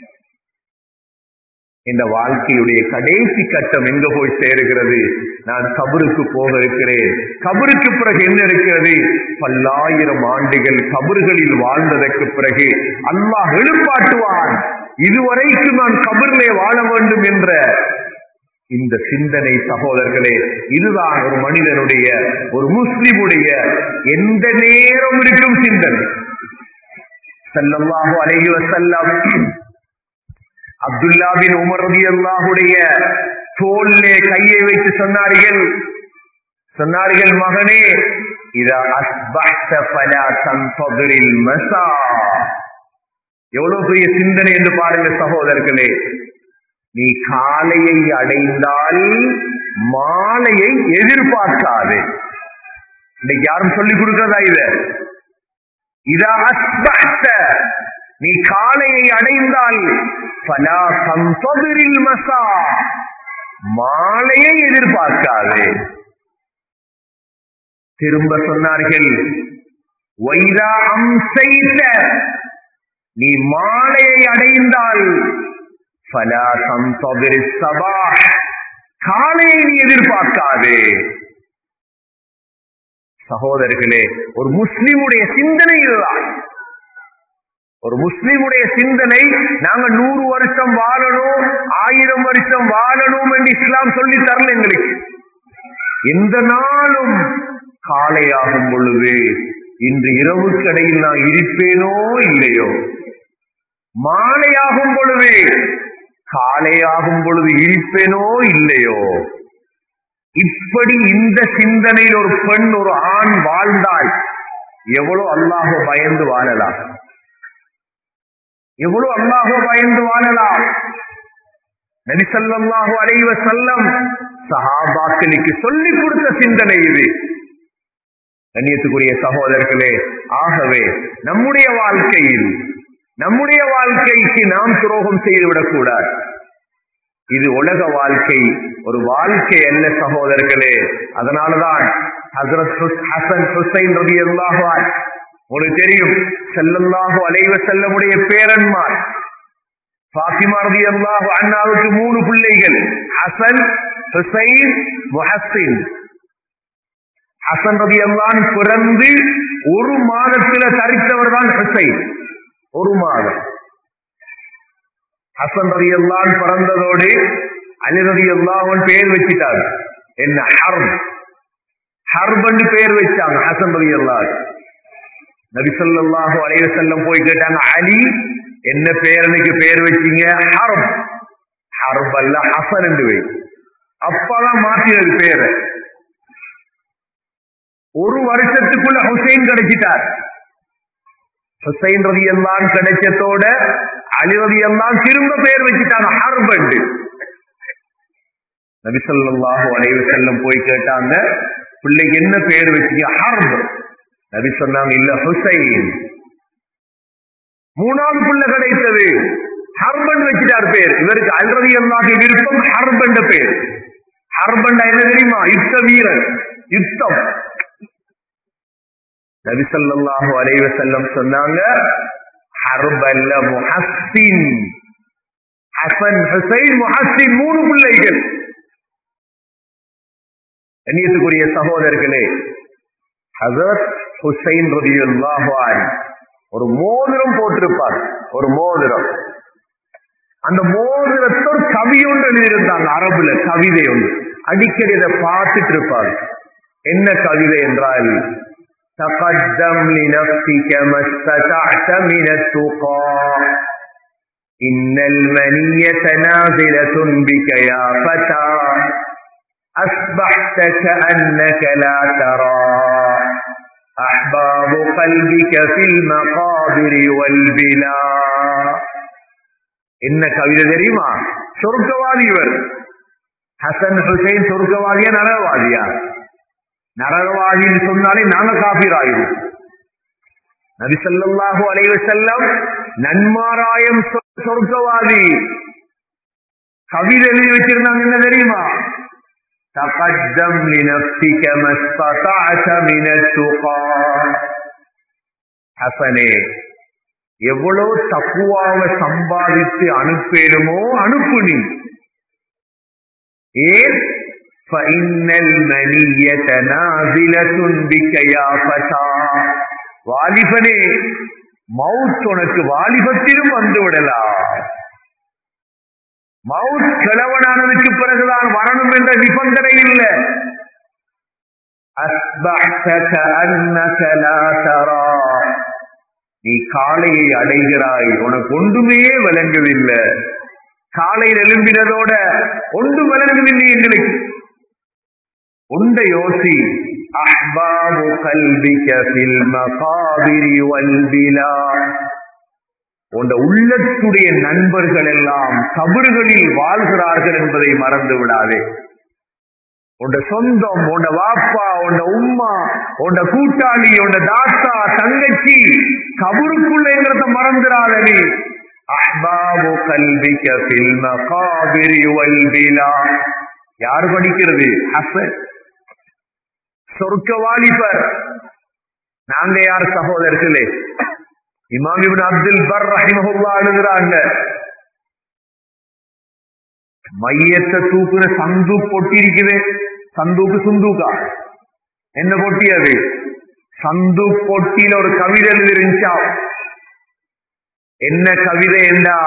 இந்த வாழ்க்கையுடைய கடைசி கட்டம் எங்க போய் சேருகிறது? நான் கபருக்கு போக இருக்கிறேன். கபருக்கு பிறகு என்ன இருக்கிறது? பல்லாயிரம் ஆண்டுகள் கபர்களில் வாழ்ந்ததற்கு பிறகு அல்லாஹ் எழுப்பாட்டுவான். இதுவரைக்கும் நான் கபரிலே வாழ வேண்டும் என்ற இந்த சிந்தனை சகோதரர்களே, இதுதான் ஒரு மனிதனுடைய, ஒரு முஸ்லிமுடைய எந்த நேரம் இருக்கும் சிந்தனை. ஸல்லல்லாஹு அலைஹி வஸல்லம் அப்துல்லா பின் உமர் ரலியல்லாஹுடைய தோளிலே கையை வைத்து சொன்னார்கள், மகனே, இதா அஸ்பஹ்த ஃபலா தன்ததிரில் மஸா. எவ்வளவு பெரிய சிந்தனை என்று பாருங்க சகோதரர்களே. நீ காலையை அடைந்தால் மாலையை எதிர்பார்க்காது. இன்னைக்கு யாரும் சொல்லிக் கொடுக்கிறதா? இதா அஸ்பஹ்த, நீ காலையை அடைந்தால் ஃபலா தன்ததிரில் மஸா, மாலையை எதிர்பார்க்காது. திரும்ப சொன்னார்கள், வைதா அம்சைத, நீ மாலையை அடைந்தால் ஃபலா தன்ததிரிஸ் ஸபாஹ், காலையை நீ எதிர்பார்க்காது. சகோதரர்களே, ஒரு முஸ்லிமுடைய சிந்தனை இதுதான். ஒரு முஸ்லிமுடைய சிந்தனை, நாங்க 100 வருஷம் வாழணும், 1000 வருஷம் வாழணும் என்று இஸ்லாம் சொல்லி தரல எங்களுக்கு. எந்த நாளும் காலையாகும் பொழுது, இன்று இரவுக்கடையில் நான் இருப்பேனோ இல்லையோ, மாலையாகும் பொழுது, காலையாகும் பொழுது இருப்பேனோ இல்லையோ, இப்படி இந்த சிந்தனையில் ஒரு பெண், ஒரு ஆண் வாழ்ந்தால் எவ்வளவு அல்லாஹ்வை பயந்து வாழலாம், எவ்வளவு அல்லாஹ்வை பயந்து வாழலாம். நபி ஸல்லல்லாஹு அலைஹி வஸல்லம் சஹாபாக்களுக்கு சொல்லிக் கொடுத்த சிந்தனை இது. கண்ணியத்துக்குரிய சகோதரர்களே, ஆகவே நம்முடைய வாழ்க்கைக்கு நாம் துரோகம் செய்துவிடக் கூடாது. இது உலக வாழ்க்கை, ஒரு வாழ்க்கை அல்ல சகோதரர்களே. அதனாலதான் ஹஜ்ரத் ஹசன் ஹுசைன் ரலியல்லாஹு அன்ஹு, உங்களுக்கு தெரியும், ஸல்லல்லாஹு அலைஹி வஸல்லமுடைய பேரன்மார் ஃபாத்திமா ரலியல்லாஹு அன்ஹாவுக்கு 3 பிள்ளைகள், ஹசன், ஹுசைன், முஹஸ்ஸின். ஹசன் ரலியல்லாஹு அன்ஹு பிறந்து 1 மாதத்தில் தரித்தவர் தான் ஹுசைன். 1 மாதம். ஹசன் ரலியல்லாஹு அன்ஹு பிறந்ததோடு அலி ரலியல்லாஹு அன்ஹு பேர் வச்சிட்டாங்க. என்ன? ஹர்ப் என்று பேர் வச்சாங்க ஹசன் ரலியல்லாஹு அன்ஹு. நபி ஸல்லல்லாஹு அலைஹி வஸல்லம் போய் கேட்டாங்க, அலி என்ன பேரனுக்கு பேர் வச்சீங்க? ஹர்ப் அல்ல, ஹசன் என்று வை. அப்பதான் மாற்றினது பேரை. 1 வருஷத்துக்குள்ள ஹுசைன் கிடைச்சிட்டார். ஹுசைன் ரலியல்லாஹு அன்ஹு கிடைச்சதோட அலி ரலியல்லாஹு அன்ஹு திரும்ப பேர் வச்சிட்டாங்க ஹர்ப் என்று. நபி ஸல்லல்லாஹு அலைஹி வஸல்லம் போய் கேட்டாங்க, பிள்ளைக்கு என்ன பேர் வச்சீங்க? ஹர்ப். நபி சொன்னாங்க, இல்ல, ஹுசைன். 3வது பிள்ளை கிடைத்தது, ஹர்பன் வச்சிட்டார் பேர். இவருக்கு அலி ரலியல்லாஹு அன்ஹு விருப்பம் ஹர்ப் என்ற பேர். ஹர்ப் என்ன தெரியுமா? யுத்த வீரன், யுத்தம். நபி ஸல்லல்லாஹு அலைஹி வஸல்லம் சொன்னாங்க, ஹர்ப் அல்ல, முஹஸ்ஸின். ஹசன், ஹுசைன், முஹஸ்ஸின் 3 பிள்ளைகள். கண்ணியத்துக்குரிய சகோதரர்களே, ஹஜ்ரத் ஹுசைன் ரலியல்லாஹு அன்ஹு ஒரு மோதிரம் போட்டிருப்பார், ஒரு மோதிரம். அந்த மோதிரத்தை ஒரு கவி ஒன்று எழுதியிருந்தாங்க, அரபுல கவிதை ஒன்று. அடிக்கடி அதை பார்த்துட்டு இருப்பாங்க. என்ன கவிதை என்றால், تقدم لنفسك ما استطعت من التقى إن المنية نازلة بك يا فتى أصبحت كأنك لا ترى أحباب قلبك في المقابر والبلا. என்ன கவிதை தெரியுமா? சொர்க்கவாதி இவர். ஹசன் ஹுசைன் சொர்க்கவாதியா நரகவாதியா? நரகவாதின்னு சொன்னாலே நாங்க காபீர் ஆயிரும். நபி ஸல்லல்லாஹு அலைஹி வஸல்லம் நன்மாராயம் சொர்க்கவாதி. கவிதை எழுதி வச்சிருந்தாங்க, என்ன தெரியுமா? தகத்தம் லினஃப்ஸிக மஸ்ததஅத மினத் துகா. ஹசனே, எவ்வளவு தக்வாவை சம்பாதித்து அனுப்பேனுமோ அனுப்பு நீ. ஏன்? فَإِنَّ الْمَنِيَّةَ نَازِلَةٌ بِكَ يَا فَتَى. வாலிபனே, மவுத் உனக்கு வாலிபத்திலும் வந்து விடலாம். மவுத் கிழவனானதுக்கு பிறகுதான் வரணும் என்ற நிபந்தனை இல்லை. أَصْبَحْتَ كَأَنَّكَ لَا تَرَى. நீ காலையை அடைகிறாய், உனக்கு ஒன்றுமே விளங்குதில்லை. காலையில் எழும்பினதோட ஒன்று விளங்குதில்லை எங்களுக்கு. உண்ட யோசி. அஹ்பாபு கல்பிக ஃபில் மகாபிரி வல் பிலா. உண்ட உள்ளத்துடைய நண்பர்கள் எல்லாம் கபறுகளில் வாழ்கிறார்கள் என்பதை மறந்து விடாதே. உண்ட சொந்தம், உண்ட வாப்பா, உண்ட உம்மா, உண்ட கூட்டாளி, உண்ட தாத்தா, தங்கச்சி கபருக்குள்ளேங்கிறத மறந்துடாத நீ. அஹ்பாபு கல்பிக ஃபில் மகாபிரி வல் பிலா. யார் படிக்கிறது? ஹசன் சொர்க்க வாலிபர். நாங்க யார் சகோதரர்களே? இமாம் இப்னு அப்துல் பர் ரஹிமஹுல்லாஹ் எழுதுறாங்க, மையத்தை தூக்குற சந்தூக் பொட்டி இருக்குது. சந்தூக்கு சுந்தூக்கா என்ன பொட்டி? அது சந்தூக் பொட்டியில ஒரு கவிதை எழுதிருந்துச்சா. என்ன கவிதை என்றா,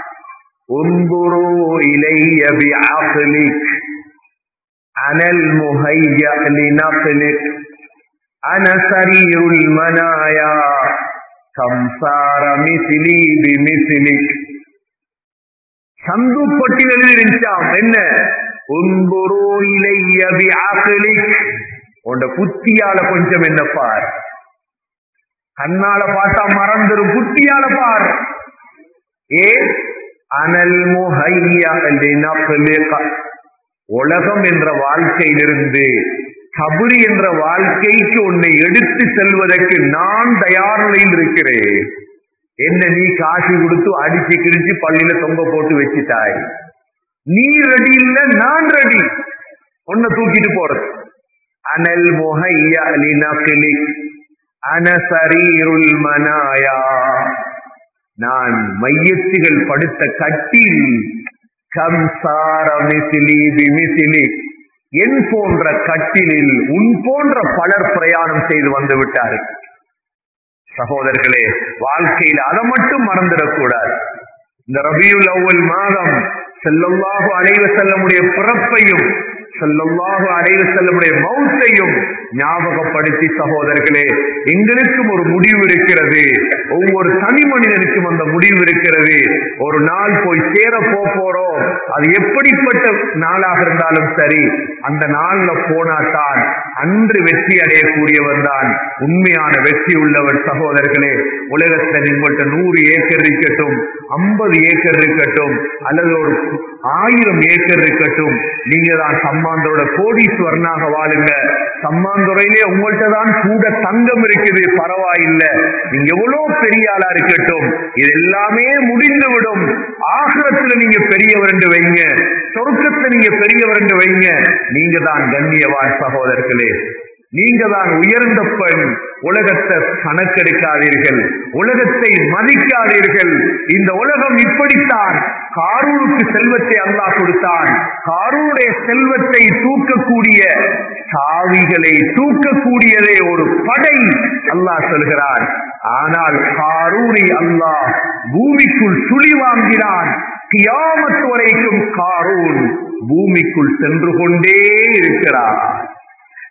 உன்குரு இலைய பிஅக்லிக் அனல் முஹய்ய லினக்லிக் அன சரீருல் மனாயா கம்சார மிஸ்லி பிமிஸ்லிக். சந்து பொட்டில் எழுதிருந்துச்சாம். என்ன? உன்குரு இலைய பிஅக்லிக். உண்ட புத்தியால கொஞ்சம் என்ன பார். கண்ணால பார்த்தா மறந்துரும், புத்தியால பார். ஏ அனல் முஹய்ய லினக்லிக். உலகம் என்ற வாழ்க்கையிலிருந்து கபரி என்ற வாழ்க்கைக்கு உன்னை எடுத்து செல்வதற்கு நான் தயார் நிலையில் இருக்கிறேன். என்ன நீ காசு கொடுத்து அடிச்சு கிழிச்சு பள்ளியில தொங்க போட்டு வச்சுட்டாய். நீ ரெடி இல்ல, நான் ரெடி உன்னை தூக்கிட்டு போறது. அனல் முஹய்ய லினக்லிக் அன சரீருல் மனாயா. நான் மையத்துகள் படுத்த கட்டில். கம்சார மிஸ்லி பிமிஸ்லி. என் போன்ற கட்டிலில் உன் போன்ற பலர் பிரயாணம் செய்து வந்து விட்டார்கள். சகோதரர்களே, வாழ்க்கையில் அதை மட்டும் மறந்துடக்கூடாது. இந்த ரபியுல் அவ்வல் மாதம் ஸல்லல்லாஹு அலைஹி வஸல்லமுடைய பிறப்பையும் ஸல்லல்லாஹு அலைஹி வஸல்லமுடைய மௌத்தையும் ஞாபகப்படுத்தி, சகோதரர்களே, எங்களுக்கும் ஒரு முடிவு இருக்கிறது. ஒவ்வொரு தனி மனிதனுக்கும் அந்த முடிவு இருக்கிறது. ஒரு நாள் போய் சேர போறோம். அது எப்படிப்பட்ட நாளாக இருந்தாலும் சரி, அந்த நாள்ல போனாதான் அன்று வெற்றி அடையக்கூடியவன் தான் உண்மையான வெற்றி உள்ளவன். சகோதரர்களே, உலகத்தில் உங்கள்கிட்ட 100 ஏக்கர் இருக்கட்டும், 50 ஏக்கர் இருக்கட்டும், அல்லது ஒரு 1000 ஏக்கர் இருக்கட்டும், நீங்க தான் சம்மாந்தரோட கோடீஸ்வரனாக வாழுங்க. சம்மாந்துறையிலே உங்கள்கிட்ட தான் கூட தங்கம் இருக்குது, பரவாயில்லை. நீங்க எவ்வளவு பெரிய ஆளா இருக்கட்டும், இது எல்லாமே முடிந்து விடும். ஆகிரத்துல நீங்க பெரியவர் என்று வைங்க, சொர்க்கத்தை நீங்க பெரியவர் என்று வைங்க. நீங்க தான் கண்ணியவான் சகோதரர்களே, நீங்க தான் உயர்ந்த பெண். உலகத்தை கணக்கெடுக்காதீர்கள், உலகத்தை மதிக்காதீர்கள். இந்த உலகம் இப்படித்தான். காரூனுக்கு செல்வத்தை அல்லாஹ் கொடுத்தான். காரூனுடைய செல்வத்தை தூக்கக்கூடிய சாவிகளை தூக்கக்கூடியதே ஒரு படை அல்லாஹ் சொல்கிறான். ஆனால் காரூனை அல்லாஹ் பூமிக்குள் சுழி வாங்கினான். கியாமத் வரைக்கும் காரூன் பூமிக்குள் சென்று கொண்டே இருக்கிறார்.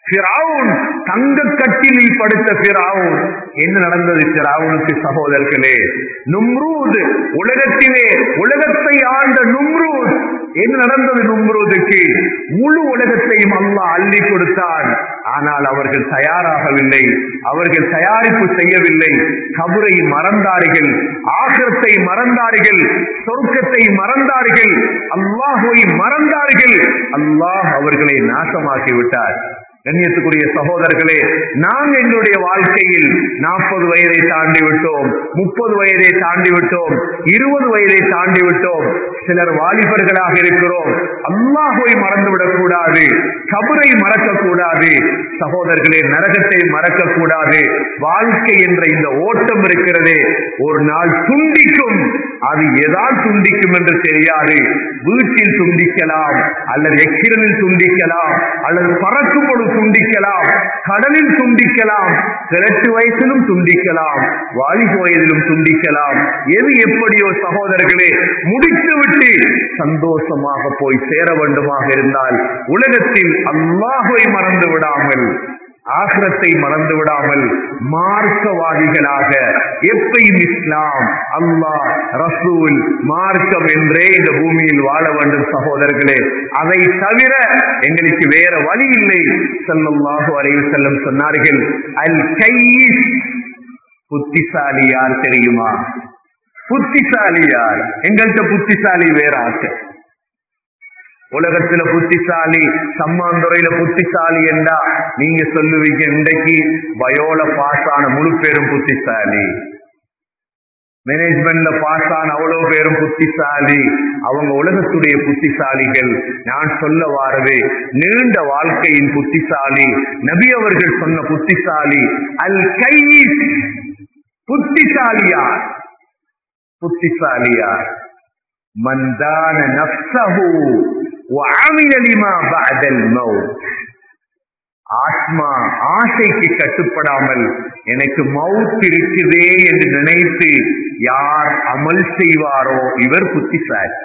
ஃபிரௌன் தங்க கட்டிலில் படுத்த ஃபிரௌன். என்ன நடந்தது ஃபிரௌனுக்கு சகோதரர்களே? நும்ரூத், உலகத்திலே உலகத்தை ஆண்ட நும்ரூத், என்ன நடந்தது நும்ரூதுக்கு? முழு உலகத்தையும் அல்லாஹ் அள்ளி கொடுத்தான். ஆனால் அவர்கள் தயாராகவில்லை, அவர்கள் தயாரிப்பு செய்யவில்லை. கபரை மறந்தார்கள், ஆகிரத்தை மறந்தார்கள், சொர்க்கத்தை மறந்தார்கள், அல்லாஹ்வை மறந்தார்கள். அல்லாஹ் அவர்களை நாசமாக்கி விட்டார். கண்ணியத்துக்குரிய சகோதரர்களே, நாங்கள் எங்களுடைய வாழ்க்கையில் 40 வயதை தாண்டி விட்டோம், 30 வயதை தாண்டி விட்டோம், 20 வயதை தாண்டி விட்டோம். சிலர் வாலிபர்களாக இருக்கிறோம். அல்லாஹ்வை மறந்துவிடக் கூடாது, கபரை மறக்க கூடாது சகோதரர்களே, நரகத்தை மறக்க கூடாது. வாழ்க்கை என்ற இந்த ஓட்டம் இருக்கிறதே, ஒரு நாள் துண்டிக்கும். அது எதால் துண்டிக்கும் என்று தெரியாது. வீட்டில் துண்டிக்கலாம், அல்லது எக்கிரனில் துண்டிக்கலாம், அல்லது பறக்கும் பொழுது துண்டிக்கலாம், கடலில் துண்டிக்கலாம், 8 வயசிலும் துண்டிக்கலாம், வாலிப வயதிலும் துண்டிக்கலாம். எது எப்படியோ சகோதரர்களே, முடித்துவிட்டு சந்தோஷமாக போய் சேர வேண்டுமாக இருந்தால் உலகத்தில் அல்லாஹ்வை மறந்து விடாமல், ஆகிரத்தை மறந்து விடாமல், மார்க்கவாதிகளாக எப்பையும் இஸ்லாம், அல்லாஹ், ரசூல், மார்க்கம் என்றே இந்த பூமியில் வாழ வேண்டும் சகோதரர்களே. அதை தவிர எங்களுக்கு வேற வழி இல்லை. ஸல்லல்லாஹு அலைஹி வஸல்லம் சொன்னார்கள், அல் கைஸ், புத்திசாலி யார் தெரியுமா? புத்திசாலி யார்? எங்கள்கிட்ட புத்திசாலி வேற ஆசை. உலகத்துல புத்திசாலி, சம்மாந்துறையில புத்திசாலி என்றா நீங்க சொல்லுவீங்க, இன்றைக்கு பயோல பாஸ் ஆன முழு பேரும் புத்திசாலி, மேனேஜ்மெண்ட்ல பாஸ் ஆன அவ்வளவு பேரும் புத்திசாலி. அவங்க உலகத்துடைய புத்திசாலிகள். நான் சொல்ல வாரது நீண்ட வாழ்க்கையின் புத்திசாலி, நபி அவர்கள் சொன்ன புத்திசாலி அல் கைஸ். புத்திசாலியார்? புத்திசாலியார் மந்தான நஃப்ஸஹு وعمل لما بعد الموت. ஆத்மா ஆசைக்கு கட்டுப்படாமல் எனக்கு மவுத் இருக்குதே என்று நினைத்து யார் அமல் செய்வாரோ இவர் புத்திசாலி.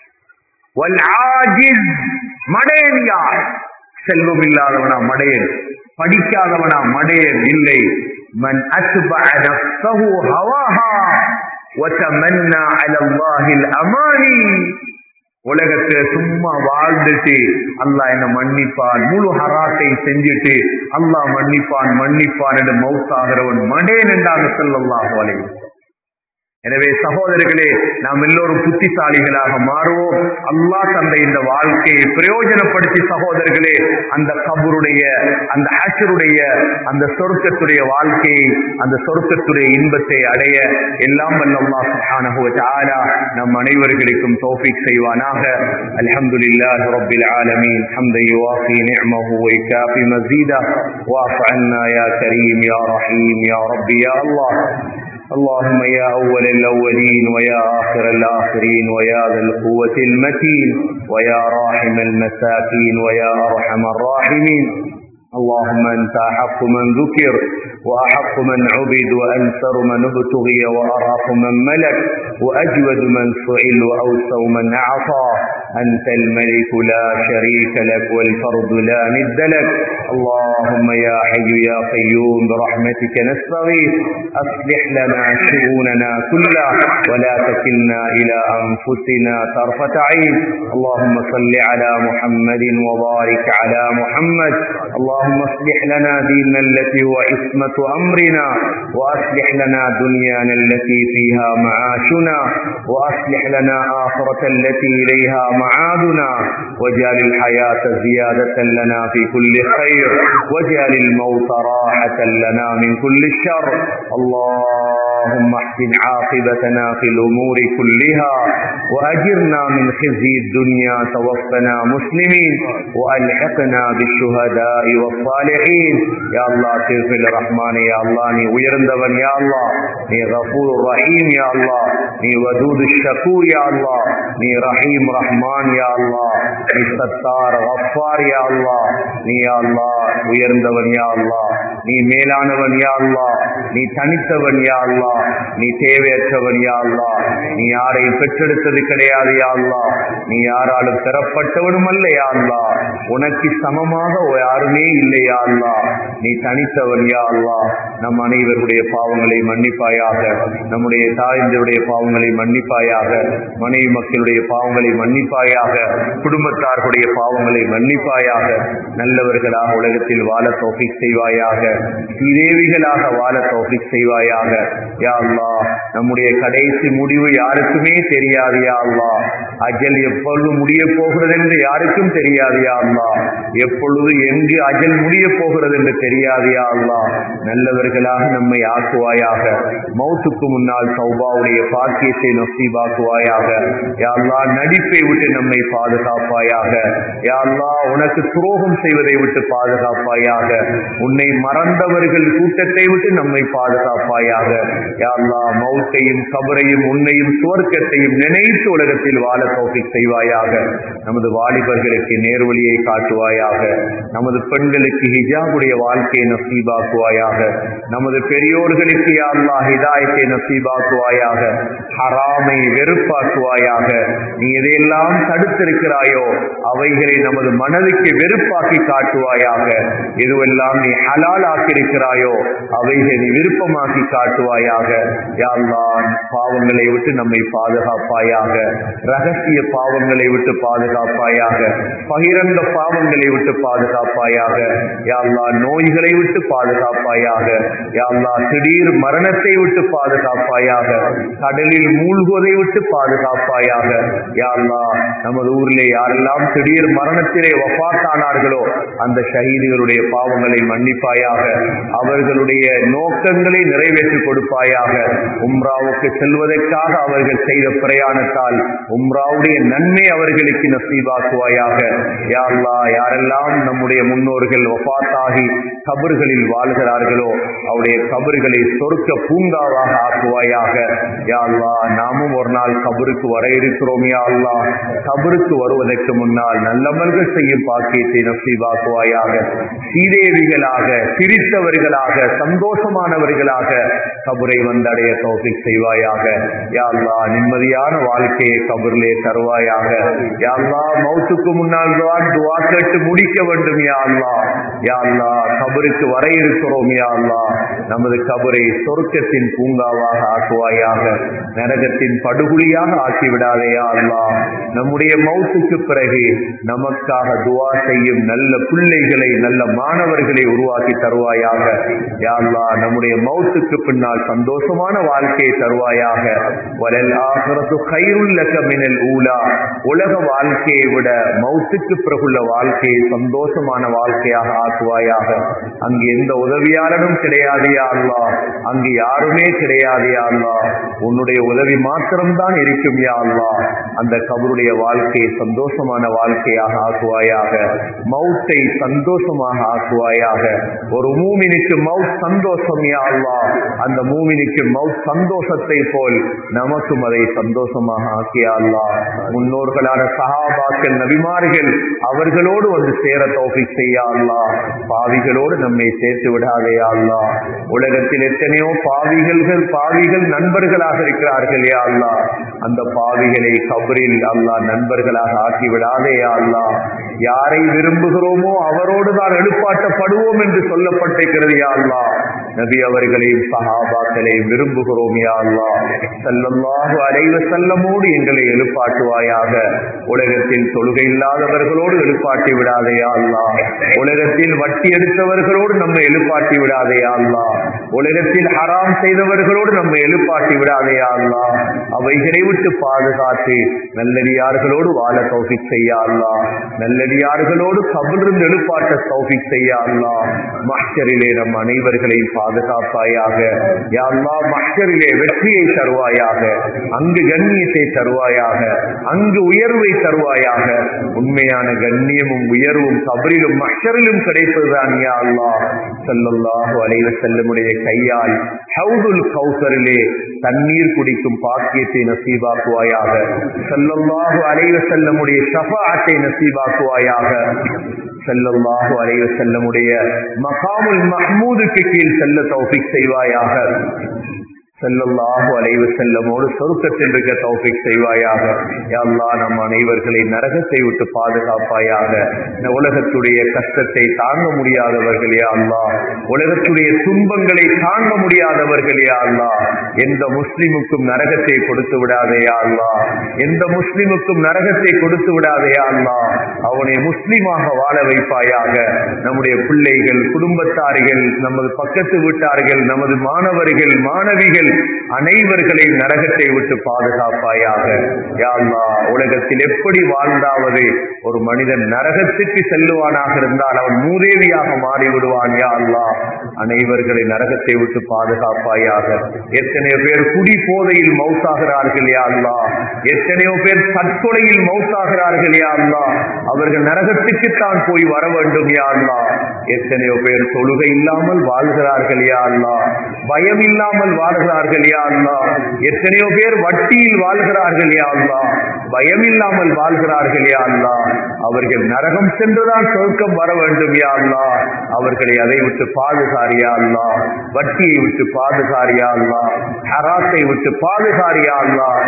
வல்ஆஜிஸ், மடையன் யார்? செல்வம் இல்லாதவனா மடையன், படிக்காதவனா மடையன் இல்லை. மன் அத்பஅ நஃப்ஸஹு ஹவாஹா வதமன்னா அலா அல்லாஹில் அமானி. உலகத்தை சும்மா வாழ்ந்துட்டு அல்லாஹ் என்ன மன்னிப்பான், முழு ஹராத்தை செஞ்சுட்டு அல்லாஹ் மன்னிப்பான் மன்னிப்பான் என்று மௌத்தாகிறவன் மடேன் என்றாங்க ஸல்லல்லாஹு அலைஹி வஸல்லம். எனவே சகோதரர்களே, நாம் எல்லோரும் புத்திசாலிகளாக மாறுவோம். அல்லாஹ் தந்த இந்த வாழ்க்கையை பிரயோஜனப்படுத்தி சகோதரர்களே, அந்த கபருடைய, அந்த ஹஷ்ருடைய, அந்த சொர்க்கத்துடைய வாழ்க்கையை, அந்த சொர்க்கத்துடைய இன்பத்தை அடைய எல்லாம் வல்ல அல்லாஹ் சுப்ஹானஹு வ தஆலா நம் அனைவர்களுக்கும் தௌஃபீக் செய்வானாக. அல்ஹம்துலில்லாஹி ரப்பில் ஆலமீன். ஹம்தன் யுவாஃபி நிஅமஹு வ யுகாஃபி மஸீதா வஅஃபு அன்னா யா கரீம் யா ரஹீம் யா ரப்பி யா அல்லாஹ். اللهم يا أول الأولين ويا آخر الآخرين ويا ذا القوة المتين ويا راحم المساكين ويا أرحم الراحمين. اللهم أنت أحق من ذكر وأحق من عبد وأنصر من ابتغي وأرأف من ملك وأجود من سئل وأوسع من أعطى. أنت الملك لا شريك لك والفرد لا ند لك. اللهم يا حي يا قيوم برحمتك نستغيث، أصلح لنا شؤوننا كلها ولا تكلنا إلى أنفسنا طرفة عين. اللهم صل على محمد وبارك على محمد. اللهم اصلح لنا ديننا التي هو عصمة أمرنا، وأصلح لنا دنيانا التي فيها معاشنا، وأصلح لنا آخرة التي إليها معادنا، واجعل الحياة زيادة لنا في كل خير، واجعل الموت راحة لنا من كل شر. اللهم احسن عاقبتنا في الأمور كلها وأجرنا من خزي الدنيا، توفنا مسلمين وألحقنا بالشهداء والصالحين. يا الله تغفر الرحمن، يا الله நீ உயர்ந்தவன், யா அல்லாஹ் நீ கஃபூர் ரஹீம், யா அல்லாஹ் நீ வதூத் ஷக்கூர், யா அல்லாஹ் நீ ரஹீம் ரஹ்மான், யா அல்லாஹ் நீ சத்தார் கஃபார், யா அல்லாஹ் நீ யா அல்லாஹ் உயர்ந்தவன், யா அல்லாஹ் நீ மேலானவன், யா அல்லாஹ் நீ தனித்தவன், யா அல்லாஹ் நீ தேவையற்றவன், யா அல்லாஹ் நீ யாரையும் பெற்றெடுத்தது கிடையாது, யா அல்லாஹ் நீ யாராலும் பெறப்பட்டவனும் அல்ல, யா அல்லாஹ் உனக்கு சமமாக யாருமே இல்லையா அல்லாஹ், நீ தனித்தவன் யா அல்லாஹ். நம் அனைவருடைய பாவங்களை மன்னிப்பாயாக, நம்முடைய தாய்ந்தருடைய பாவங்களை மன்னிப்பாயாக, மனைவி மக்களுடைய பாவங்களை மன்னிப்பாயாக, குடும்பத்தார்களுடைய பாவங்களை மன்னிப்பாயாக. நல்லவர்களாக உலகத்தில் வாழ தௌஃபீக் செய்வாயாக, சீதேவிகளாக வாழ தௌஃபீக் செய்வாயாக யா அல்லாஹ். நம்முடைய கடைசி முடிவு யாருக்குமே தெரியாது யா அல்லாஹ். அஜல் எப்பொழுது முடிய போகிறது என்று யாருக்கும் தெரியாது யா அல்லாஹ். எப்பொழுது எங்கு அஜல் முடிய போகிறது என்று தெரியாது யா அல்லாஹ். நல்லவர்களாக நம்மை ஆக்குவாயாக. மௌத்துக்கு முன்னால் தௌபாவுடைய பாக்கியத்தை நசீபாக்குவாயாக யா அல்லாஹ். நடிப்பை விட்டு நம்மை பாதுகாப்பாயாக யா அல்லாஹ். உனக்கு துரோகம் செய்வதை விட்டு பாதுகாப்பாயாக. உன்னை மறந்தவர்கள் கூட்டத்தை விட்டு நம்மை பாதுகாப்பாயாக யா அல்லாஹ். மௌத்தையும் கபரையும் உன்னையும் சுவர்க்கத்தையும் நினைத்து உலகத்தில் வாழ தௌஃபீக் செய்வாயாக. நமது வாலிபர்களுக்கு நேர்வழியை காட்டுவாயாக. நமது பெண்களுக்கு ஹிஜாபுடைய வாழ்க்கையை நசீபாக்குவாயாக. நமது பெரியோர்களுக்கு யா அல்லாஹ் ஹிதாயத்தை நசீபாக்குவாயாக. ஹராமை வெறுப்பாக்குவாயாக. நீ எதையெல்லாம் தடுத்திருக்கிறாயோ அவைகளை நமது மனதுக்கு வெறுப்பாக்கி காட்டுவாயாக. எதுவெல்லாம் நீ ஹலால் ஆக்கியிருக்கிறாயோ அவைகளை நீ விருப்பமாக்கி காட்டுவாயாக யா அல்லாஹ். பாவங்களை விட்டு நம்மை பாதுகாப்பாயாக. ரகசிய பாவங்களை விட்டு பாதுகாப்பாயாக. பகிரங்க பாவங்களை விட்டு பாதுகாப்பாயாக யா அல்லாஹ். நோய்களை விட்டு பாதுகாப்பாயாக யா அல்லாஹ். திடீர் மரணத்தை விட்டு பாதுகாப்பாயாக. கடலில் மூழ்குவதை விட்டு பாதுகாப்பாயாக யா அல்லாஹ். நமது ஊரிலே யாரெல்லாம் திடீர் மரணத்திலே வஃபாத்தானார்களோ அந்த ஷஹீதுகளுடைய பாவங்களை மன்னிப்பாயாக. அவர்களுடைய நோக்கங்களை நிறைவேற்றி கொடுப்பாயாக. உம்ராவுக்கு செல்வதற்காக அவர்கள் செய்த பிரயாணத்தால் உம்ராவுடைய நன்மை அவர்களுக்கு நசீபாக்குவாயாக யா அல்லாஹ். யாரெல்லாம் நம்முடைய முன்னோர்கள் வஃபாத்தாகி கபர்களில் வாழ்கிறார்களோ அவருடைய கபர்களை சொர்க்க பூங்காவாக ஆக்குவாயாக யா அல்லாஹ். நாமும் ஒரு நாள் கபருக்கு வர இருக்கிறோம் யா அல்லாஹ். கபருக்கு வருவதற்கு முன்னால் நல்லமல்கள் செய்யும் பாக்கியத்தை நசீபாக்குவாயாக. சீதேவிகளாக, சிரித்தவர்களாக, சந்தோஷமானவர்களாக கபரை வந்தடைய தௌஃபீக் செய்வாயாக யா அல்லாஹ். நிம்மதியான வாழ்க்கையை கபரிலே தருவாயாக யா அல்லாஹ். மௌத்துக்கு முன்னால் துஆ கேட்டு முடிக்க வேண்டும் யா அல்லாஹ். யா அல்லாஹ். கபருக்கு வர இருக்கிறோம் யா அல்லாஹ். நமது கபரை சொர்க்கத்தின் பூங்காவாக ஆக்குவாயாக. நரகத்தின் படுகொலியாக ஆக்கிவிடாதே யா அல்லாஹ். நம்முடைய மௌத்துக்கு பிறகு நமக்காக துஆ செய்யும் நல்ல பிள்ளைகளை, நல்ல மாணவர்களை உருவாக்கி தருவாயாக யா அல்லாஹ். நம்முடைய மௌத்துக்கு பின்னால் சந்தோஷமான வாழ்க்கையை தருவாயாக. வலல் ஆகிரத்து கைருல் லக மினல் ஊலா. உலக வாழ்க்கையை விட மௌத்துக்கு பிறகுள்ள வாழ்க்கையை சந்தோஷமான வாழ்க்கையாக ஆக்குவாயாக. அங்கு எந்த உதவியாளனும் கிடையாது யா அல்லாஹ். அங்கு யாருமே கிடையாது யா அல்லாஹ். உன்னுடைய உதவி மாத்திரம்தான் இருக்கும் யா அல்லாஹ். அந்த கபருடைய வாழ்க்கையை சந்தோஷமான வாழ்க்கையாக ஆக்குவாயாக. மௌத்தை சந்தோஷமாக ஆக்குவாயாக. ஒரு மூமினுக்கு மௌத் சந்தோஷம் யா அல்லாஹ். அந்த மூமினுக்கு மௌத் சந்தோஷத்தை போல் நமக்கும் அதை சந்தோஷமாக ஆக்கியா அல்லாஹ். முன்னோர்களான சஹாபாக்கள், நபிமார்கள் அவர்களோடு வந்து சேர தௌஃபீக் செய்யா அல்லாஹ். பாவிகளோடு நம்மை சேர்த்து விடாதே யா அல்லாஹ். உலகத்தில் எத்தனையோ பாவிகள் நண்பர்களாக இருக்கிறார்கள் யா அல்லாஹ். அந்த பாவிகளை கபரில் அல்லாஹ் நண்பர்களாக ஆக்கி விடாதே யா அல்லாஹ். யாரை விரும்புகிறோமோ அவரோடு தான் எழுப்பாட்டப்படுவோம் என்று சொல்லப்பட்டிருக்கிறது யா அல்லாஹ். நபி அவர்களையும் சஹாபாக்களையும் விரும்புகிறோம் யா அல்லாஹ். ஸல்லல்லாஹு அலைஹி வஸல்லமோடு எங்களை எழுப்பாட்டுவாயாக. உலகத்தில் தொழுகை இல்லாதவர்களோடு எழுப்பாட்டி விடாதே யா அல்லாஹ். உலகத்தில் வட்டி எடுத்தவர்களோடு நம்மை எழுப்பாட்டி விடாதே யா அல்லாஹ். உலகத்தில் ஹராம் செய்தவர்களோடு நம்மை எழுப்பாட்டி விடாதே யா அல்லாஹ். அவைகளை விட்டு பாதுகாத்து நல்லடியார்களோடு வாழ தௌஃபீக் செய்யா அல்லாஹ். நல்லடியார்களோடு கபரிலிருந்து எழுப்பாட்ட தௌஃபீக் செய்யா அல்லாஹ். மஹ்ஷரிலே நம் அனைவர்களையும் பாதுகாப்பாயாக யா அல்லாஹ். மஹ்ஷரிலே வெற்றியை தருவாயாக. அங்கு கண்ணியத்தை தருவாயாக. அங்கு உயர்வை தருவாயாக. உண்மையான கண்ணியமும் உயர்வும் கபரிலும் மஹ்ஷரிலும் கிடைப்பதுதான் யா அல்லாஹ். ஸல்லல்லாஹு அலைஹி வஸல்லமுடைய கையால் ஹவுதுல் கௌசரிலே தண்ணீர் குடிக்கும் பாக்கியத்தை நசீபாக்குவாயாக. ஸல்லல்லாஹு அலைஹி வஸல்லமுடைய ஷஃபாஅத்தை நசீபாக்குவாயாக. ஸல்லல்லாஹு அலைஹி வஸல்லமுடைய மகாமுல் மஹ்மூதுக்கு கீழ் செல்ல தௌஃபீக் செய்வாயாக. ஸல்லல்லாஹு அலைஹி வஸல்லமோடு சொர்க்கத்தில் இருக்க தௌஃபீக் செய்வாயாக. யா அல்லாஹ், நம் அனைவர்களை நரகத்தை விட்டு பாதுகாப்பாயாக. இந்த உலகத்துடைய கஷ்டத்தை தாங்க முடியாதவர்கள் யா அல்லாஹ், உலகத்துடைய துன்பங்களை தாங்க முடியாதவர்கள் யா அல்லாஹ், எந்த முஸ்லிமுக்கும் நரகத்தை கொடுத்து விடாதே யா அல்லாஹ், எந்த முஸ்லிமுக்கும் நரகத்தை கொடுத்து விடாதே யா அல்லாஹ், அவனை முஸ்லிமாக வாழ வைப்பாயாக. நம்முடைய பிள்ளைகள், குடும்பத்தார்கள், நமது பக்கத்து வீட்டார்கள், நமது மாணவர்கள், மாணவிகள் அனைவர்களையும் நரகத்தை விட்டு பாதுகாப்பாயாக. யா அல்லாஹ், உலகத்தில் எப்படி வாழ்ந்தாவது ஒரு மனிதன் நரகத்துக்கு செல்லுவானாக இருந்தால் அவன் மூதேவியாக மாறிவிடுவான். யா அல்லாஹ், அனைவர்களை நரகத்தை விட்டு பாதுகாப்பாயாக. எத்தனையோ பேர் குடி போதையில் மௌத்தாகிறார்கள் யா அல்லாஹ், எத்தனையோ பேர் தற்கொலையில் மௌத்தாகிறார்கள் யா அல்லாஹ், அவர்கள் நரகத்துக்குத்தான் போய் வர வேண்டும் யா அல்லாஹ். எத்தனையோ பேர் தொழுகை இல்லாமல் வாழ்கிறார்கள் யா அல்லாஹ், பயம் இல்லாமல் வாழ்கிறார்கள் யா அல்லாஹ். எத்தனையோ பேர் வட்டியில் வாழ்கிறார்கள் யா அல்லாஹ், பயம் இல்லாமல் வாழ்கிறார்கள் யா அல்லாஹ். அவர்கள் நரகம் சென்றுதான் சொர்க்கம் வர வேண்டும் யா அல்லாஹ். அவர்களை அதை விட்டு பாதுகார் யா அல்லாஹ், வட்டியை விட்டு பாதுகார் யா அல்லாஹ், ஹராத்தை விட்டு பாதுகார் யா அல்லாஹ்,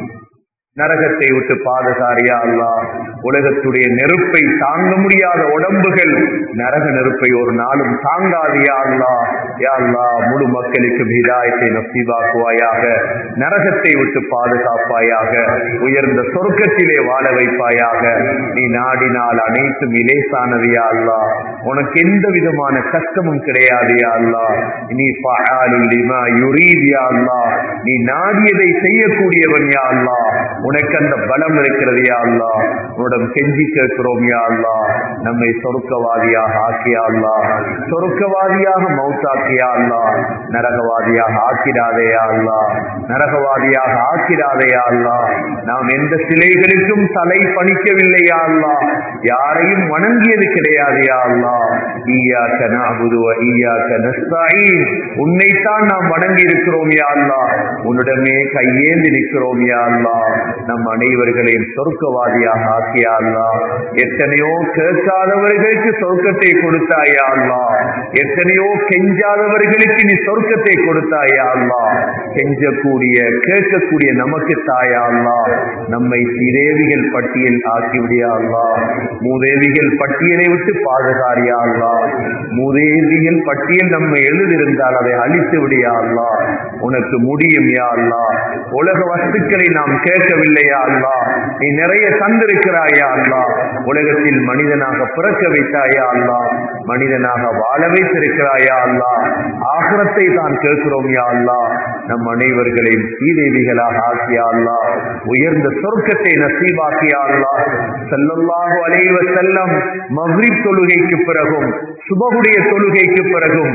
நரகத்தை விட்டு பாதுகார் யா அல்லாஹ். உலகத்துடைய நெருப்பை தாங்க முடியாத உடம்புகள் நரக நெருப்பை ஒரு நாளும் தாங்காது யா அல்லாஹ். யா அல்லாஹ், முழு மக்களுக்கு ஹிதாயத்தை நசீபாக்குவாயாக. நரகத்தை விட்டு பாதுகாப்பாயாக. உயர்ந்த சொர்க்கத்திலே வாழ வைப்பாயாக. நீ நாடினால் அனைத்தும் இலேசானது யா அல்லாஹ், உனக்கு எந்த விதமான கஷ்டமும் கிடையாது யா அல்லாஹ். நீ ஃபஅலுல் லிமா யுரீத் யா அல்லாஹ், நீ நாடியதை செய்யக்கூடியவன் யா அல்லாஹ். உனக்கு அந்த பலம் இருக்கிறது யா அல்லாஹ். உன்னிடம் கெஞ்சி கேட்கிறோம் யா அல்லாஹ், நம்மை சொர்க்கவாதியாக ஆக்கியா அல்லாஹ், சொர்க்கவாதியாக மௌத்தாக்கியா அல்லாஹ், நரகவாதியாக ஆக்கிடாதே யா அல்லாஹ், நரகவாதியாக ஆக்கிடாதே யா அல்லாஹ். நாம் எந்த சிலைகளுக்கும் தலை பணிக்கவில்லை யா அல்லாஹ், யாரையும் வணங்கியது கிடையாது யா அல்லாஹ். இய்யாக நஅபுது வ இய்யாக நஸ்தஈன், உன்னைத்தான் நாம் வணங்கி இருக்கிறோம் யா அல்லாஹ், உன்னிடமே கையேந்தி நிற்கிறோம் யா அல்லாஹ். நம் அனைவர்களையும் சொர்க்கவாதியாக ஆக்கியா அல்லாஹ். எத்தனையோ கேட்காதவர்களுக்கு சொர்க்கத்தை கொடுத்தாயா அல்லாஹ், எத்தனையோ கெஞ்சாதவர்களுக்கு நீ சொர்க்கத்தை கொடுத்தாயா அல்லாஹ். கெஞ்சக்கூடிய கேட்கக்கூடிய நமக்கு தாயா அல்லாஹ், நம்மை சீதேவிகள் பட்டியல் ஆக்கிவிடியா அல்லாஹ், மூதேவிகள் பட்டியலை விட்டு பாதுகாரியா அல்லாஹ். மூதேவிகள் பட்டியல் நம்ம எழுதியிருந்தால் அதை அழித்து விடியா அல்லாஹ். உனக்கு முடியும் யா அல்லாஹ். உலக வஸ்துக்களை நாம் கேட்கவில்லையா அல்லாஹ், நீ நிறைய தந்திருக்கிறாயா அல்லாஹ். உலகத்தில் மனிதனாக பிறக்க வைத்தாயா அல்லாஹ், மனிதனாக வாழ வைத்திருக்கிறாயா அல்லாஹ். ஆகிரத்தை தான் கேட்கிறோம் யா அல்லாஹ். நம் அனைவர்களையும் சீதேவிகளாக ஆக்கியா அல்லாஹ், உயர்ந்த சொர்க்கத்தை நசீபாக்கியா அல்லாஹ். ஸல்லல்லாஹு அலைஹி வஸல்லம் மக்ரிப் தொழுகைக்கு பிறகும் சுபஹுடைய தொழுகைக்கு பிறகும்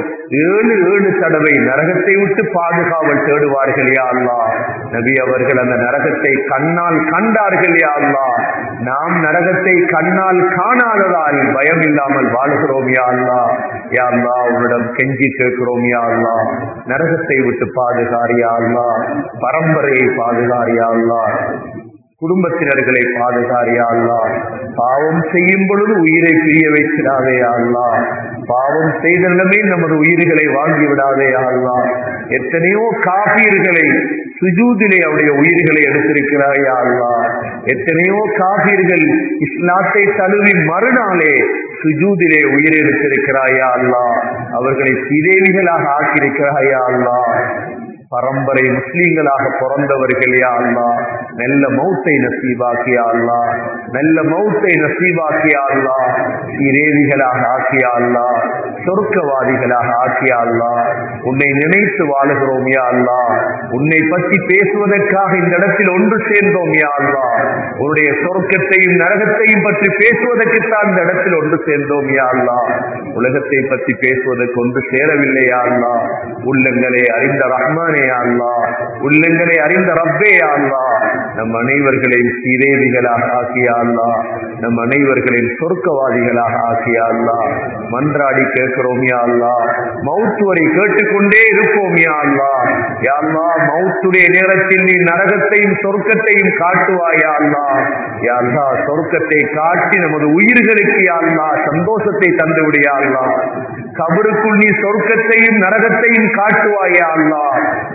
7 தடவை நரகத்தை விட்டு பாதுகாவல் தேடுவார்கள் யா அல்லாஹ். நபி அவர்கள் அந்த நரகத்தை கண்ணால் கண்டார்கள் யா அல்லாஹ். நாம் நரகத்தை கண்ணால் காணாததால் பயம் இல்லாமல் வாழ்கிறோம் யா அல்லாஹ். யா அல்லாஹ், உன்னிடம் கெஞ்சி கேட்கிறோம் யா அல்லாஹ், நரகத்தை விட்டு பாதுகார் யா அல்லாஹ், பரம்பரையை பாதுகார் யா அல்லாஹ், குடும்பத்தினர்களை பாதுகார் யா அல்லாஹ். பாவம் செய்யும் பொழுது உயிரை பிரிய வைக்கிறாதே யா அல்லாஹ், பாவம் செய்தனமே நமது உயிர்களை வாங்கி விடாதே யா அல்லாஹ். எத்தனையோ காபீர்களை சுஜூதிலே அவருடைய உயிர்களை எடுத்திருக்கிறாய் யா அல்லாஹ். எத்தனையோ காபீர்கள் இஸ்லாத்தை தழுவி மறுநாளே சுஜூதிலே உயிர் எடுத்திருக்கிறாய் யா அல்லாஹ். அவர்களை சீதேவிகளாக ஆக்கியிருக்கிறாய் யா அல்லாஹ். பரம்பரை முஸ்லீம்களாக பிறந்தவர்கள் யா அல்லாஹ், நல்ல மௌத்தை நசீபாக்கியா அல்லாஹ், நல்ல மௌத்தை நசீபாக்கியா அல்லாஹ். சீதேவிகளாக ஆக்கியா அல்லாஹ், சொர்க்கவாதிகளாக ஆக்கியா அல்லாஹ். உன்னை நினைத்து வாழுகிறோம் யா அல்லாஹ், உன்னை பற்றி பேசுவதற்காக இந்த இடத்தில் ஒன்று சேர்ந்தோம் யா அல்லாஹ். உன்னுடைய சொர்க்கத்தையும் நரகத்தையும் பற்றி பேசுவதற்குத்தான் இந்த இடத்தில் ஒன்று சேர்ந்தோம் யா அல்லாஹ். உலகத்தை பற்றி பேசுவதற்கு ஒன்று சேரவில்லை யா அல்லாஹ். உள்ளங்களை அறிந்த ரஹ்மானே யா அல்லாஹ், உள்ளங்களை அறிந்த ரப்பே யா அல்லாஹ், நம் அனைவர்களையும் சீதேவிகளாக ஆக்கியா அல்லாஹ், நம் அனைவர்களையும் சொர்க்கவாதிகளாக ஆக்கியா அல்லாஹ். மன்றாடி கேட்கிறோம் யா அல்லாஹ், மௌத் வரை கேட்டுக்கொண்டே இருப்போம் யா அல்லாஹ். யா அல்லாஹ், மௌத்துடைய நேரத்தில் நீ நரகத்தையும் சொர்க்கத்தையும் காட்டுவாயா அல்லாஹ். யா அல்லாஹ், சொர்க்கத்தை காட்டி நமது உயிர்களுக்கு யா அல்லாஹ் சந்தோஷத்தை தந்து விடியா அல்லாஹ். கபருக்குள் நீ சொர்க்கத்தையும் நரகத்தையும் காட்டுவாயா அல்லாஹ்.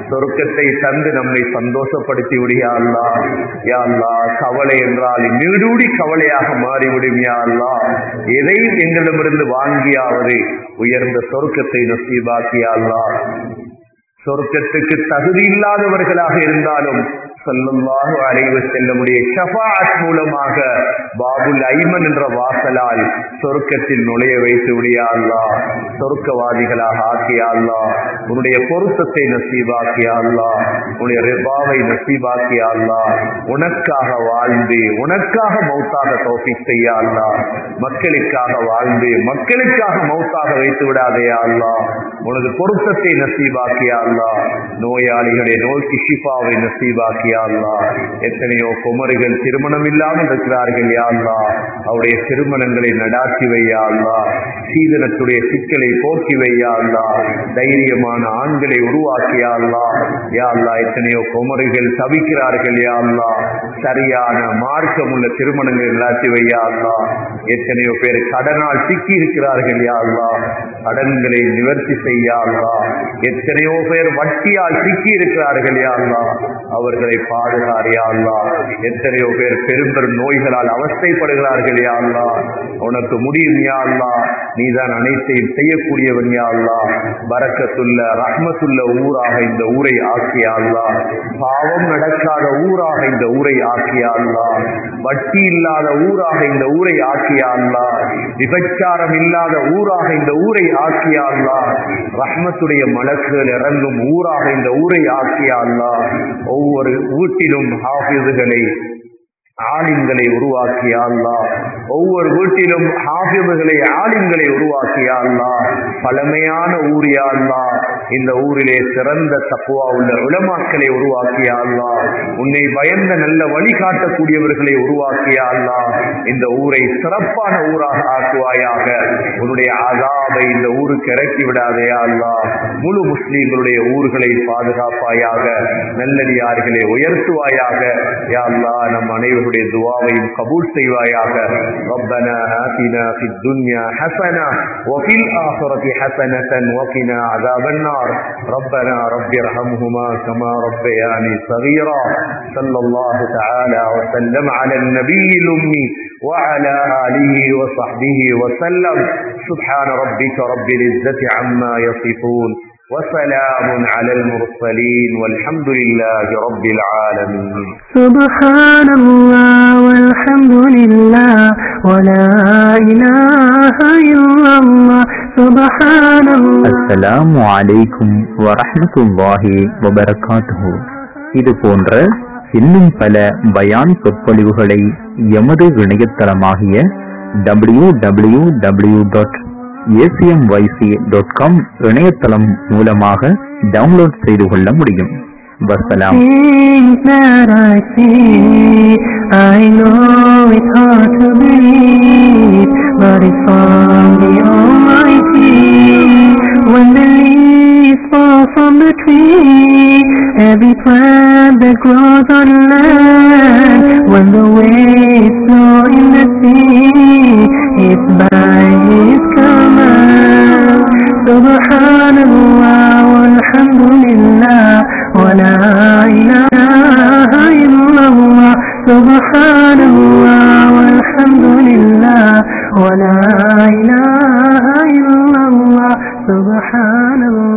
சொர்க்கத்தை தந்து நம்மை சந்தோஷப்படுத்தி விடியா அல்லா. யா அல்லா, கவலை என்றால் நீடூடி கவலையாக மாறிவிடும். யா அல்லா, எதையும் எங்களிடமிருந்து வாங்கியாவது உயர்ந்த சொர்க்கத்தை நசீபாக்கியா அல்லா. சொர்க்கத்துக்கு தகுதி இல்லாதவர்களாக இருந்தாலும் ஸல்லல்லாஹு அலைஹி வஸல்லமுடைய ஷஃபாஅத் மூலமாக பாபுல் ஐமன் என்ற வாசலால் சொர்க்கத்தில் நுழைய வைத்து விடியா அல்லாஹ். சொர்க்கவாதிகளாக ஆக்கியா அல்லாஹ். உன்னுடைய பொருத்தத்தை நசீபாக்கியா அல்லாஹ். உன்னுடைய ரிபாவை நசீபாக்கியா அல்லாஹ். உனக்காக வாழ்ந்து உனக்காக மௌத்தாக தௌஃபீக் செய்யா அல்லாஹ். மக்களுக்காக வாழ்ந்து மக்களுக்காக மௌத்தாக வைத்து விடாதேயா அல்லாஹ். உனது பொருத்தத்தை நசீபாக்கியா அல்லாஹ். நோயாளிகளுடைய நோய்க்கு ஷிஃபாவை நசீபாக்கியா அல்லாஹ். எத்தனையோ குமரிகள் திருமணம் இல்லாமல் இருக்கிறார்கள் யா அல்லாஹ். அவருடைய திருமணங்களை நடாத்தி வையா அல்லாஹ். சீதனத்துடைய சிக்கலை போக்கி வையா அல்லாஹ். தைரியமான ஆண்களை உருவாக்கியா அல்லாஹ். யா அல்லாஹ், எத்தனையோ குமரிகள் தவிக்கிறார்கள் யா அல்லாஹ். சரியான மார்க்கம் உள்ள திருமணங்களை நடாத்தி வையா அல்லாஹ். எத்தனையோ பேர் கடனால் சிக்கி இருக்கிறார்கள் யா அல்லாஹ். கடன்களை நிவர்த்தி செய்யா அல்லாஹ். எத்தனையோ பேர் வட்டியால் சிக்கி இருக்கிறார்கள் யா அல்லாஹ். அவர்களை பாதுகார் யா அல்லாஹ். எத்தனையோ பேர் பெரும் பெரும் நோய்களால் அவஸ்தைப்படுகிறார்கள் யா அல்லாஹ். உனக்கு முடியும் யா அல்லாஹ். நீதான் அனைத்தையும் செய்யக்கூடியவன் யா அல்லாஹ். பரக்கத்துள்ள ரஹ்மத்துள்ள ஊராக இந்த ஊரை ஆக்கியா அல்லாஹ். பாவம் நடக்காத ஊராக இந்த ஊரை ஆக்கியா அல்லாஹ். வட்டி இல்லாத ஊராக இந்த ஊரை ஆக்கியா அல்லாஹ். விபச்சாரம் இல்லாத ஊராக இந்த ஊரை ஆக்கியா அல்லாஹ். ரஹ்மத்துடைய மலக்குகள் இறங்கும் ஊராக இந்த ஊரை ஆக்கியா அல்லாஹ். ஒவ்வொரு வீட்டிலும் ஹாஃபிதுகளை ஆலிம்களை உருவாக்கியா அல்லாஹ். ஒவ்வொரு வீட்டிலும் ஹாஃபிதுகளை ஆலிம்களை உருவாக்கியா அல்லாஹ். பழமையான ஊர் யா அல்லாஹ். இந்த ஊரிலே சிறந்த தக்வா உள்ள உலமாக்களை உருவாக்கியா அல்லாஹ். உன்னை பயந்த நல்ல வழிகாட்டக்கூடியவர்களை உருவாக்கியா அல்லாஹ். இந்த ஊரை சிறப்பான ஊராக ஆக்குவாயாக. உன்னுடைய அஸாபை இந்த ஊருக்கு இறக்கி விடாதேயா அல்லாஹ். முழு முஸ்லீம்களுடைய ஊர்களை பாதுகாப்பாயாக. நல்லடியார்களை உயர்த்துவாயாக யா அல்லாஹ். நம் அனைவருடைய துஆவையும் கபூல் செய்வாயாக. ரப்பனா ஆதினா ஃபித் துன்யா ஹஸனா வ ஃபில் ஆখিরাতি ஹஸனத்தன் வ கினா அஸாபன் நார். ரப்பனா ரப்பிர்ஹம்ஹுமா கமா ரப்பயானி ஸகீரா. ஸல்லல்லாஹு தஆலா வ ஸல்லம் அலா நபியில் உம்மி வ அலா ஆலிஹி வ ஸஹ்பிஹி வ ஸல்லம். சுப்ஹான ரப்பிக ரப்பில் இஸ்ஸத்தி அம்மா யஸிஃபூன் وسلام على المرسلين والحمد لله رب العالمين. سبحان الله والحمد لله ولا إله إلا الله. سبحان الله. السلام عليكم ورحمة الله وبركاته. இது போன்ற இன்னும் பல பயான் சொற்பொழிவுகளை எமது இணையதளமாகிய www.acmyc.com இணையதளம் மூலமாக டவுன்லோட் செய்து கொள்ள முடியும். வஸ்ஸலாம். Things that I see, I know it's hard to believe, but it's from the Almighty. When the leaves fall from the tree, every plant that grows on land, when the waves flow in the sea, it's by His command. Subhanallah walhamdulillah wa la ilaha illallah. Subhanallah walhamdulillah wa la ilaha illallah. Subhanallah.